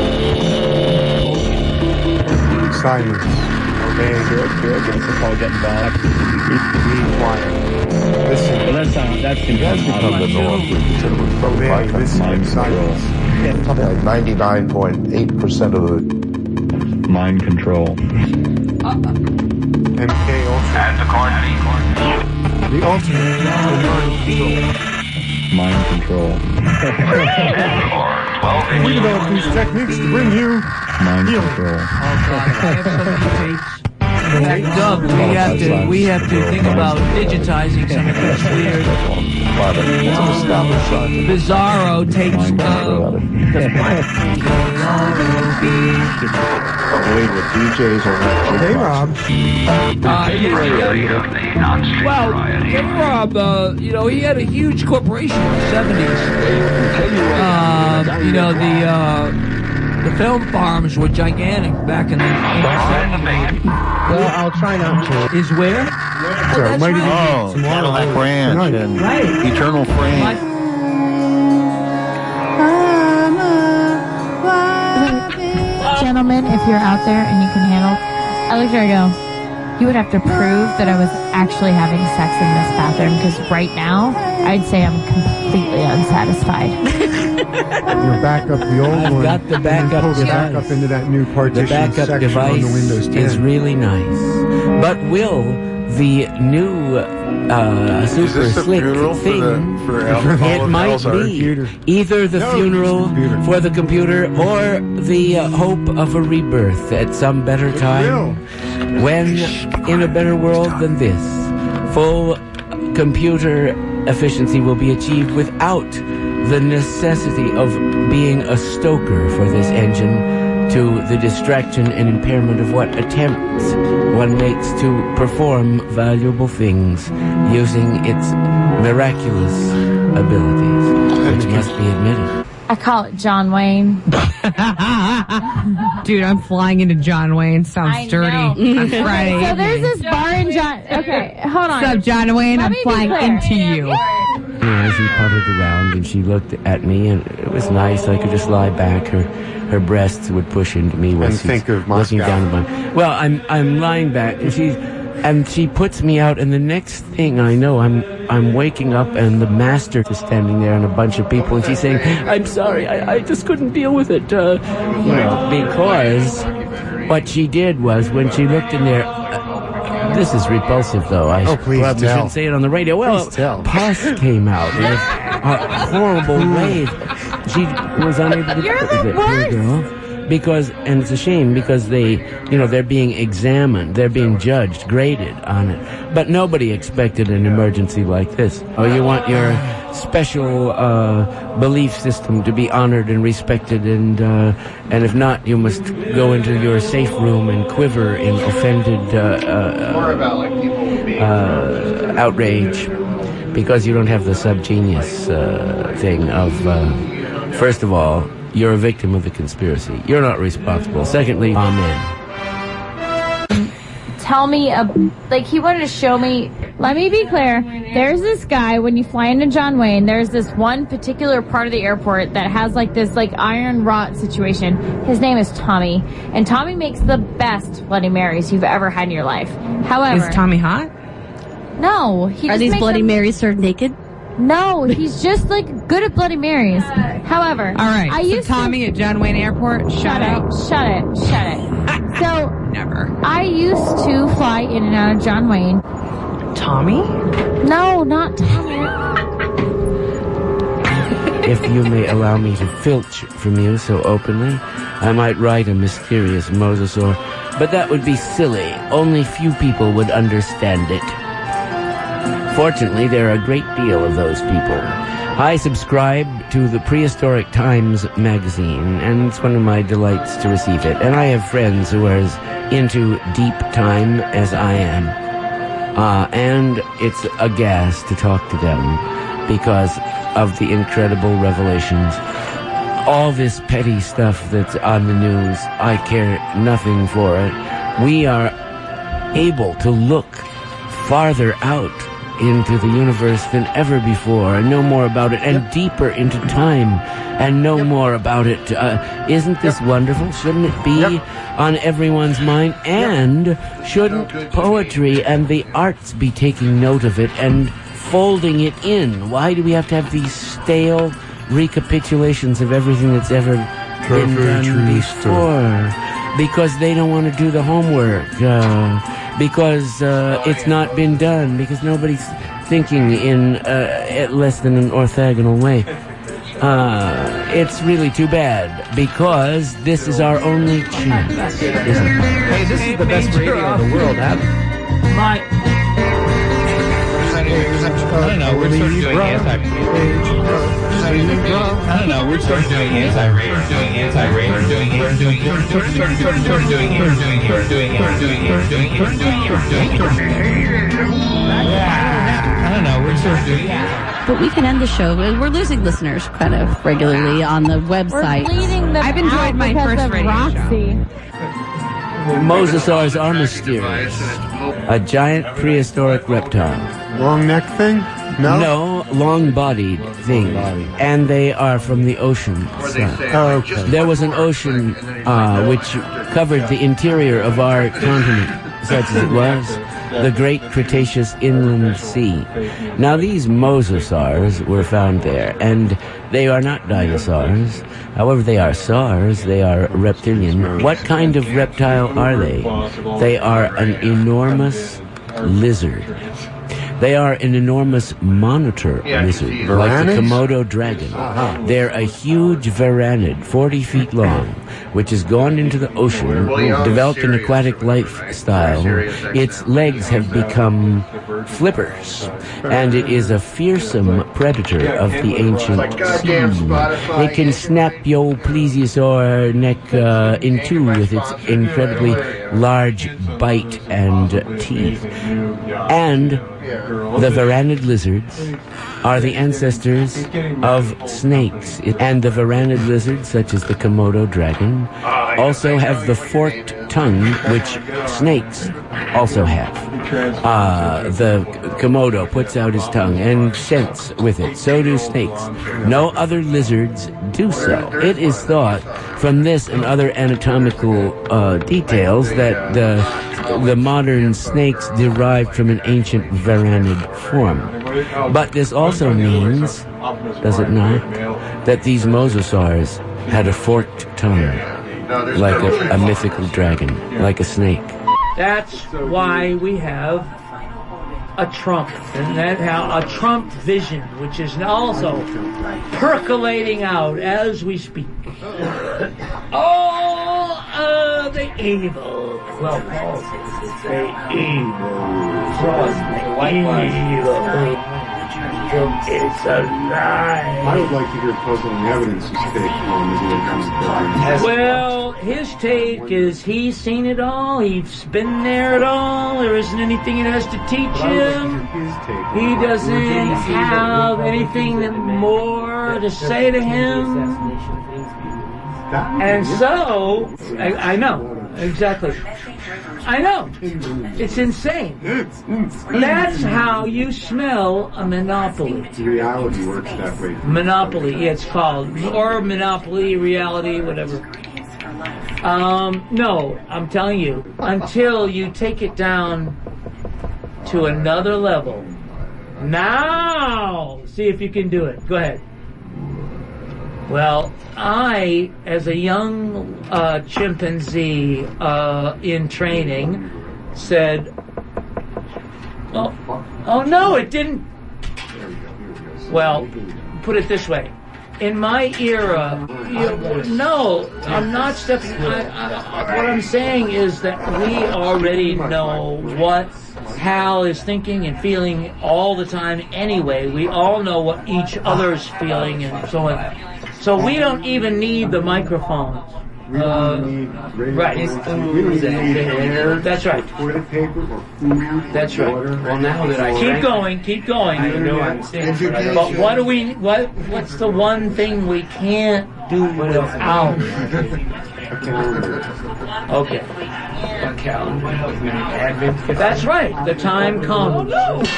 Silence. Obey. Good. It's probably getting back. Be quiet. Listen. Well, that's become the norm. Obey. Listen. Silence. Something like 99.8% of the mind control. MK Ultra. And the coordinate. The ultimate Mind control. We developed these techniques to bring you Mind healing. control. Doug, we have to think about digitizing some of this weird. Bizarro takes. Hey, Rob. Well, K-Rob, he had a huge corporation in the 70s. The film farms were gigantic back in the 70s. Well, I'll try not to. Is where? Cadillac Ranch and Eternal Frame. Gentlemen, if you're out there and you can handle, I looked there and go, you would have to prove that I was actually having sex in this bathroom, because right now, I'd say I'm completely unsatisfied. You'll back up the old one. Got the backup and pull device. back up into that new partition The backup section device on the Windows 10. is really nice. But will the new super slick thing, it might be either the funeral for the computer or the hope of a rebirth at some better time, when in a better world than this, full computer efficiency will be achieved without the necessity of being a stoker for this engine to the distraction and impairment of what attempts one makes to perform valuable things using its miraculous abilities, which must be admitted. I call it John Wayne. Dude, I'm flying into John Wayne. Sounds dirty. On Friday. So there's this bar in John. Okay, hold on. What's up, John Wayne? I'm flying into you. She puttered around and she looked at me, and it was nice. I could just lie back. Her breasts would push into me while she's think of looking Moscow. down at my. Well, I'm lying back, and she puts me out, and the next thing I know, I'm waking up, and the master is standing there, and a bunch of people, and she's saying, "I'm sorry, I just couldn't deal with it," because what she did was when she looked in there. This is repulsive, though. I probably shouldn't say it on the radio. Well, pus came out in a horrible way. She was unable to deal with it, poor girl. Because, and it's a shame because they're being examined, they're being judged, graded on it. But nobody expected an emergency like this. Oh, you want your special belief system to be honored and respected, and if not, you must go into your safe room and quiver in offended outrage because you don't have the subgenius thing of, first of all, you're a victim of the conspiracy. You're not responsible. Secondly, amen. Tell me, he wanted to show me. Let me be clear. There's this guy, when you fly into John Wayne, there's this one particular part of the airport that has this iron rot situation. His name is Tommy. And Tommy makes the best Bloody Marys you've ever had in your life. However. Is Tommy hot? No. Are these Bloody Marys served naked? No, he's just good at Bloody Marys. However, all right. Tommy at John Wayne Airport. Shut it. So never. I used to fly in and out of John Wayne. Tommy? No, not Tommy. If you may allow me to filch from you so openly, I might write a mysterious mosasaur, but that would be silly. Only few people would understand it. Fortunately, there are a great deal of those people. I subscribe to the Prehistoric Times magazine, and it's one of my delights to receive it. And I have friends who are as into deep time as I am. And it's a gas to talk to them because of the incredible revelations. All this petty stuff that's on the news, I care nothing for it. We are able to look farther out into the universe than ever before and know more about it, and deeper into time and know more about it. Isn't this wonderful? Shouldn't it be on everyone's mind? And shouldn't poetry and the arts be taking note of it and folding it in? Why do we have to have these stale recapitulations of everything that's ever been done before? Because they don't want to do the homework. Because it's not been done, because nobody's thinking in less than an orthogonal way. It's really too bad, because this is our only chance, isn't it? Hey, this is the best radio in the world, Ab. I don't know, we're sort of doing we're sort of doing anti-rape, But we can end the show. We're losing listeners kind of regularly on the website. I've enjoyed my first radio show. Mosasaurs are mysterious. A giant prehistoric reptile. Long neck thing? No, long-bodied thing. And they are from the ocean. Okay. There was an ocean which covered the interior of our continent, such as it was. The Great Cretaceous Inland Sea. Now, these mosasaurs were found there, and they are not dinosaurs. However, they are saurs. They are reptilian. What kind of reptile are they? They are an enormous lizard. They are an enormous monitor lizard, like the Komodo dragon. They're a huge varanid, 40 feet long. which has gone into the ocean, developed an aquatic lifestyle. Its legs have become flippers, and it is a fearsome predator of the ancient sea. It can snap your plesiosaur neck in two with its incredibly large bite and teeth. And the varanid lizards are the ancestors of snakes. And the varanid lizards, such as the Komodo dragon, also have the forked tongue, which snakes also have. The Komodo puts out his tongue and scents with it. So do snakes. No other lizards do so. It is thought from this and other anatomical details that the modern snakes derived from an ancient varanid form. But this also means, does it not, that these mosasaurs had a forked tongue, like a mythical dragon, like a snake. That's why we have a Trump, and that how a Trump vision, which is also percolating out as we speak. All of the evil, well, Paul says the evil, it's a lie. I would like to hear puzzling evidence to take on. Well, his take is he's seen it all, he's been there at all, there isn't anything he has to teach him. He doesn't have anything more to say to him. And so, I know, exactly. I know. It's insane. That's how you smell a monopoly. Reality works that way. Monopoly, yeah, it's called. Or monopoly, reality, whatever. No, I'm telling you, until you take it down to another level. Now, see if you can do it. Go ahead. Well, I, as a young chimpanzee in training, said, oh no, it didn't. Well, put it this way. In my era, no, I'm not stepping. What I'm saying is that we already know what Hal is thinking and feeling all the time anyway. We all know what each other's feeling and so on. So we don't even need the microphones. Right. That's right. Toilet paper or food. That's right. Well, now that I keep going. I know I'm saying, but what's the one thing we can't do without? A calendar. Okay. A calendar. That's right. The time comes.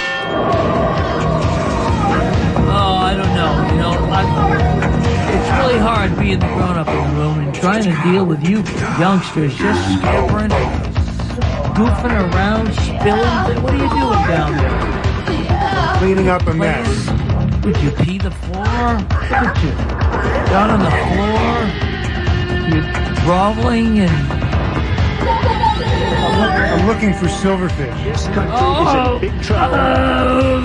Oh, I don't know. You know, it's really hard being the grown-up in the room and trying to deal with you youngsters just scampering, goofing around, spilling. What are you doing down there? Cleaning up a mess. Would you pee the floor? Look at you. Down on the floor. You're groveling and... I'm looking for silverfish. This country is in big trouble.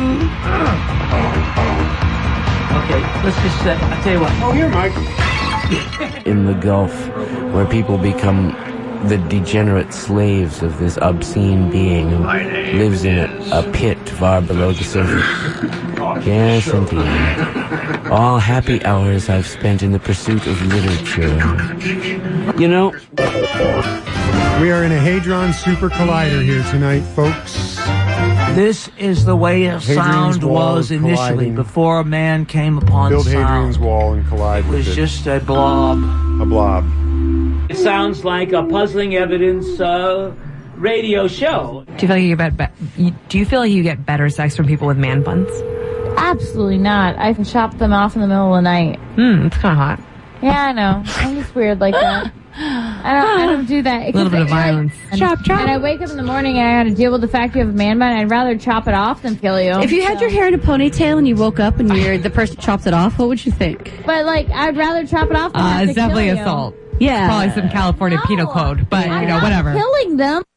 Okay, let's just say, I'll tell you what. Oh, here, Mike. In the Gulf, where people become the degenerate slaves of this obscene being who lives in a pit far below the surface. Yes, indeed. All happy hours I've spent in the pursuit of literature. You know... We are in a Hadron Super Collider here tonight, folks. This is the way a sound was initially, before man came upon Build sound. Hadrian's Wall and collide with it. It was just a blob. A blob. It sounds like a puzzling evidence radio show. Do you feel like you get better sex from people with man buns? Absolutely not. I can chop them off in the middle of the night. It's kind of hot. Yeah, I know. I'm just weird like that. I don't do that. A little bit of violence. Chop. And I wake up in the morning and I got to deal with the fact you have a man bun. I'd rather chop it off than kill you. If you had your hair in a ponytail and you woke up and you're the person who chopped it off, what would you think? But I'd rather chop it off than have to it's definitely kill you. assault. Yeah. Probably some California penal code, but I'm whatever. Not killing them.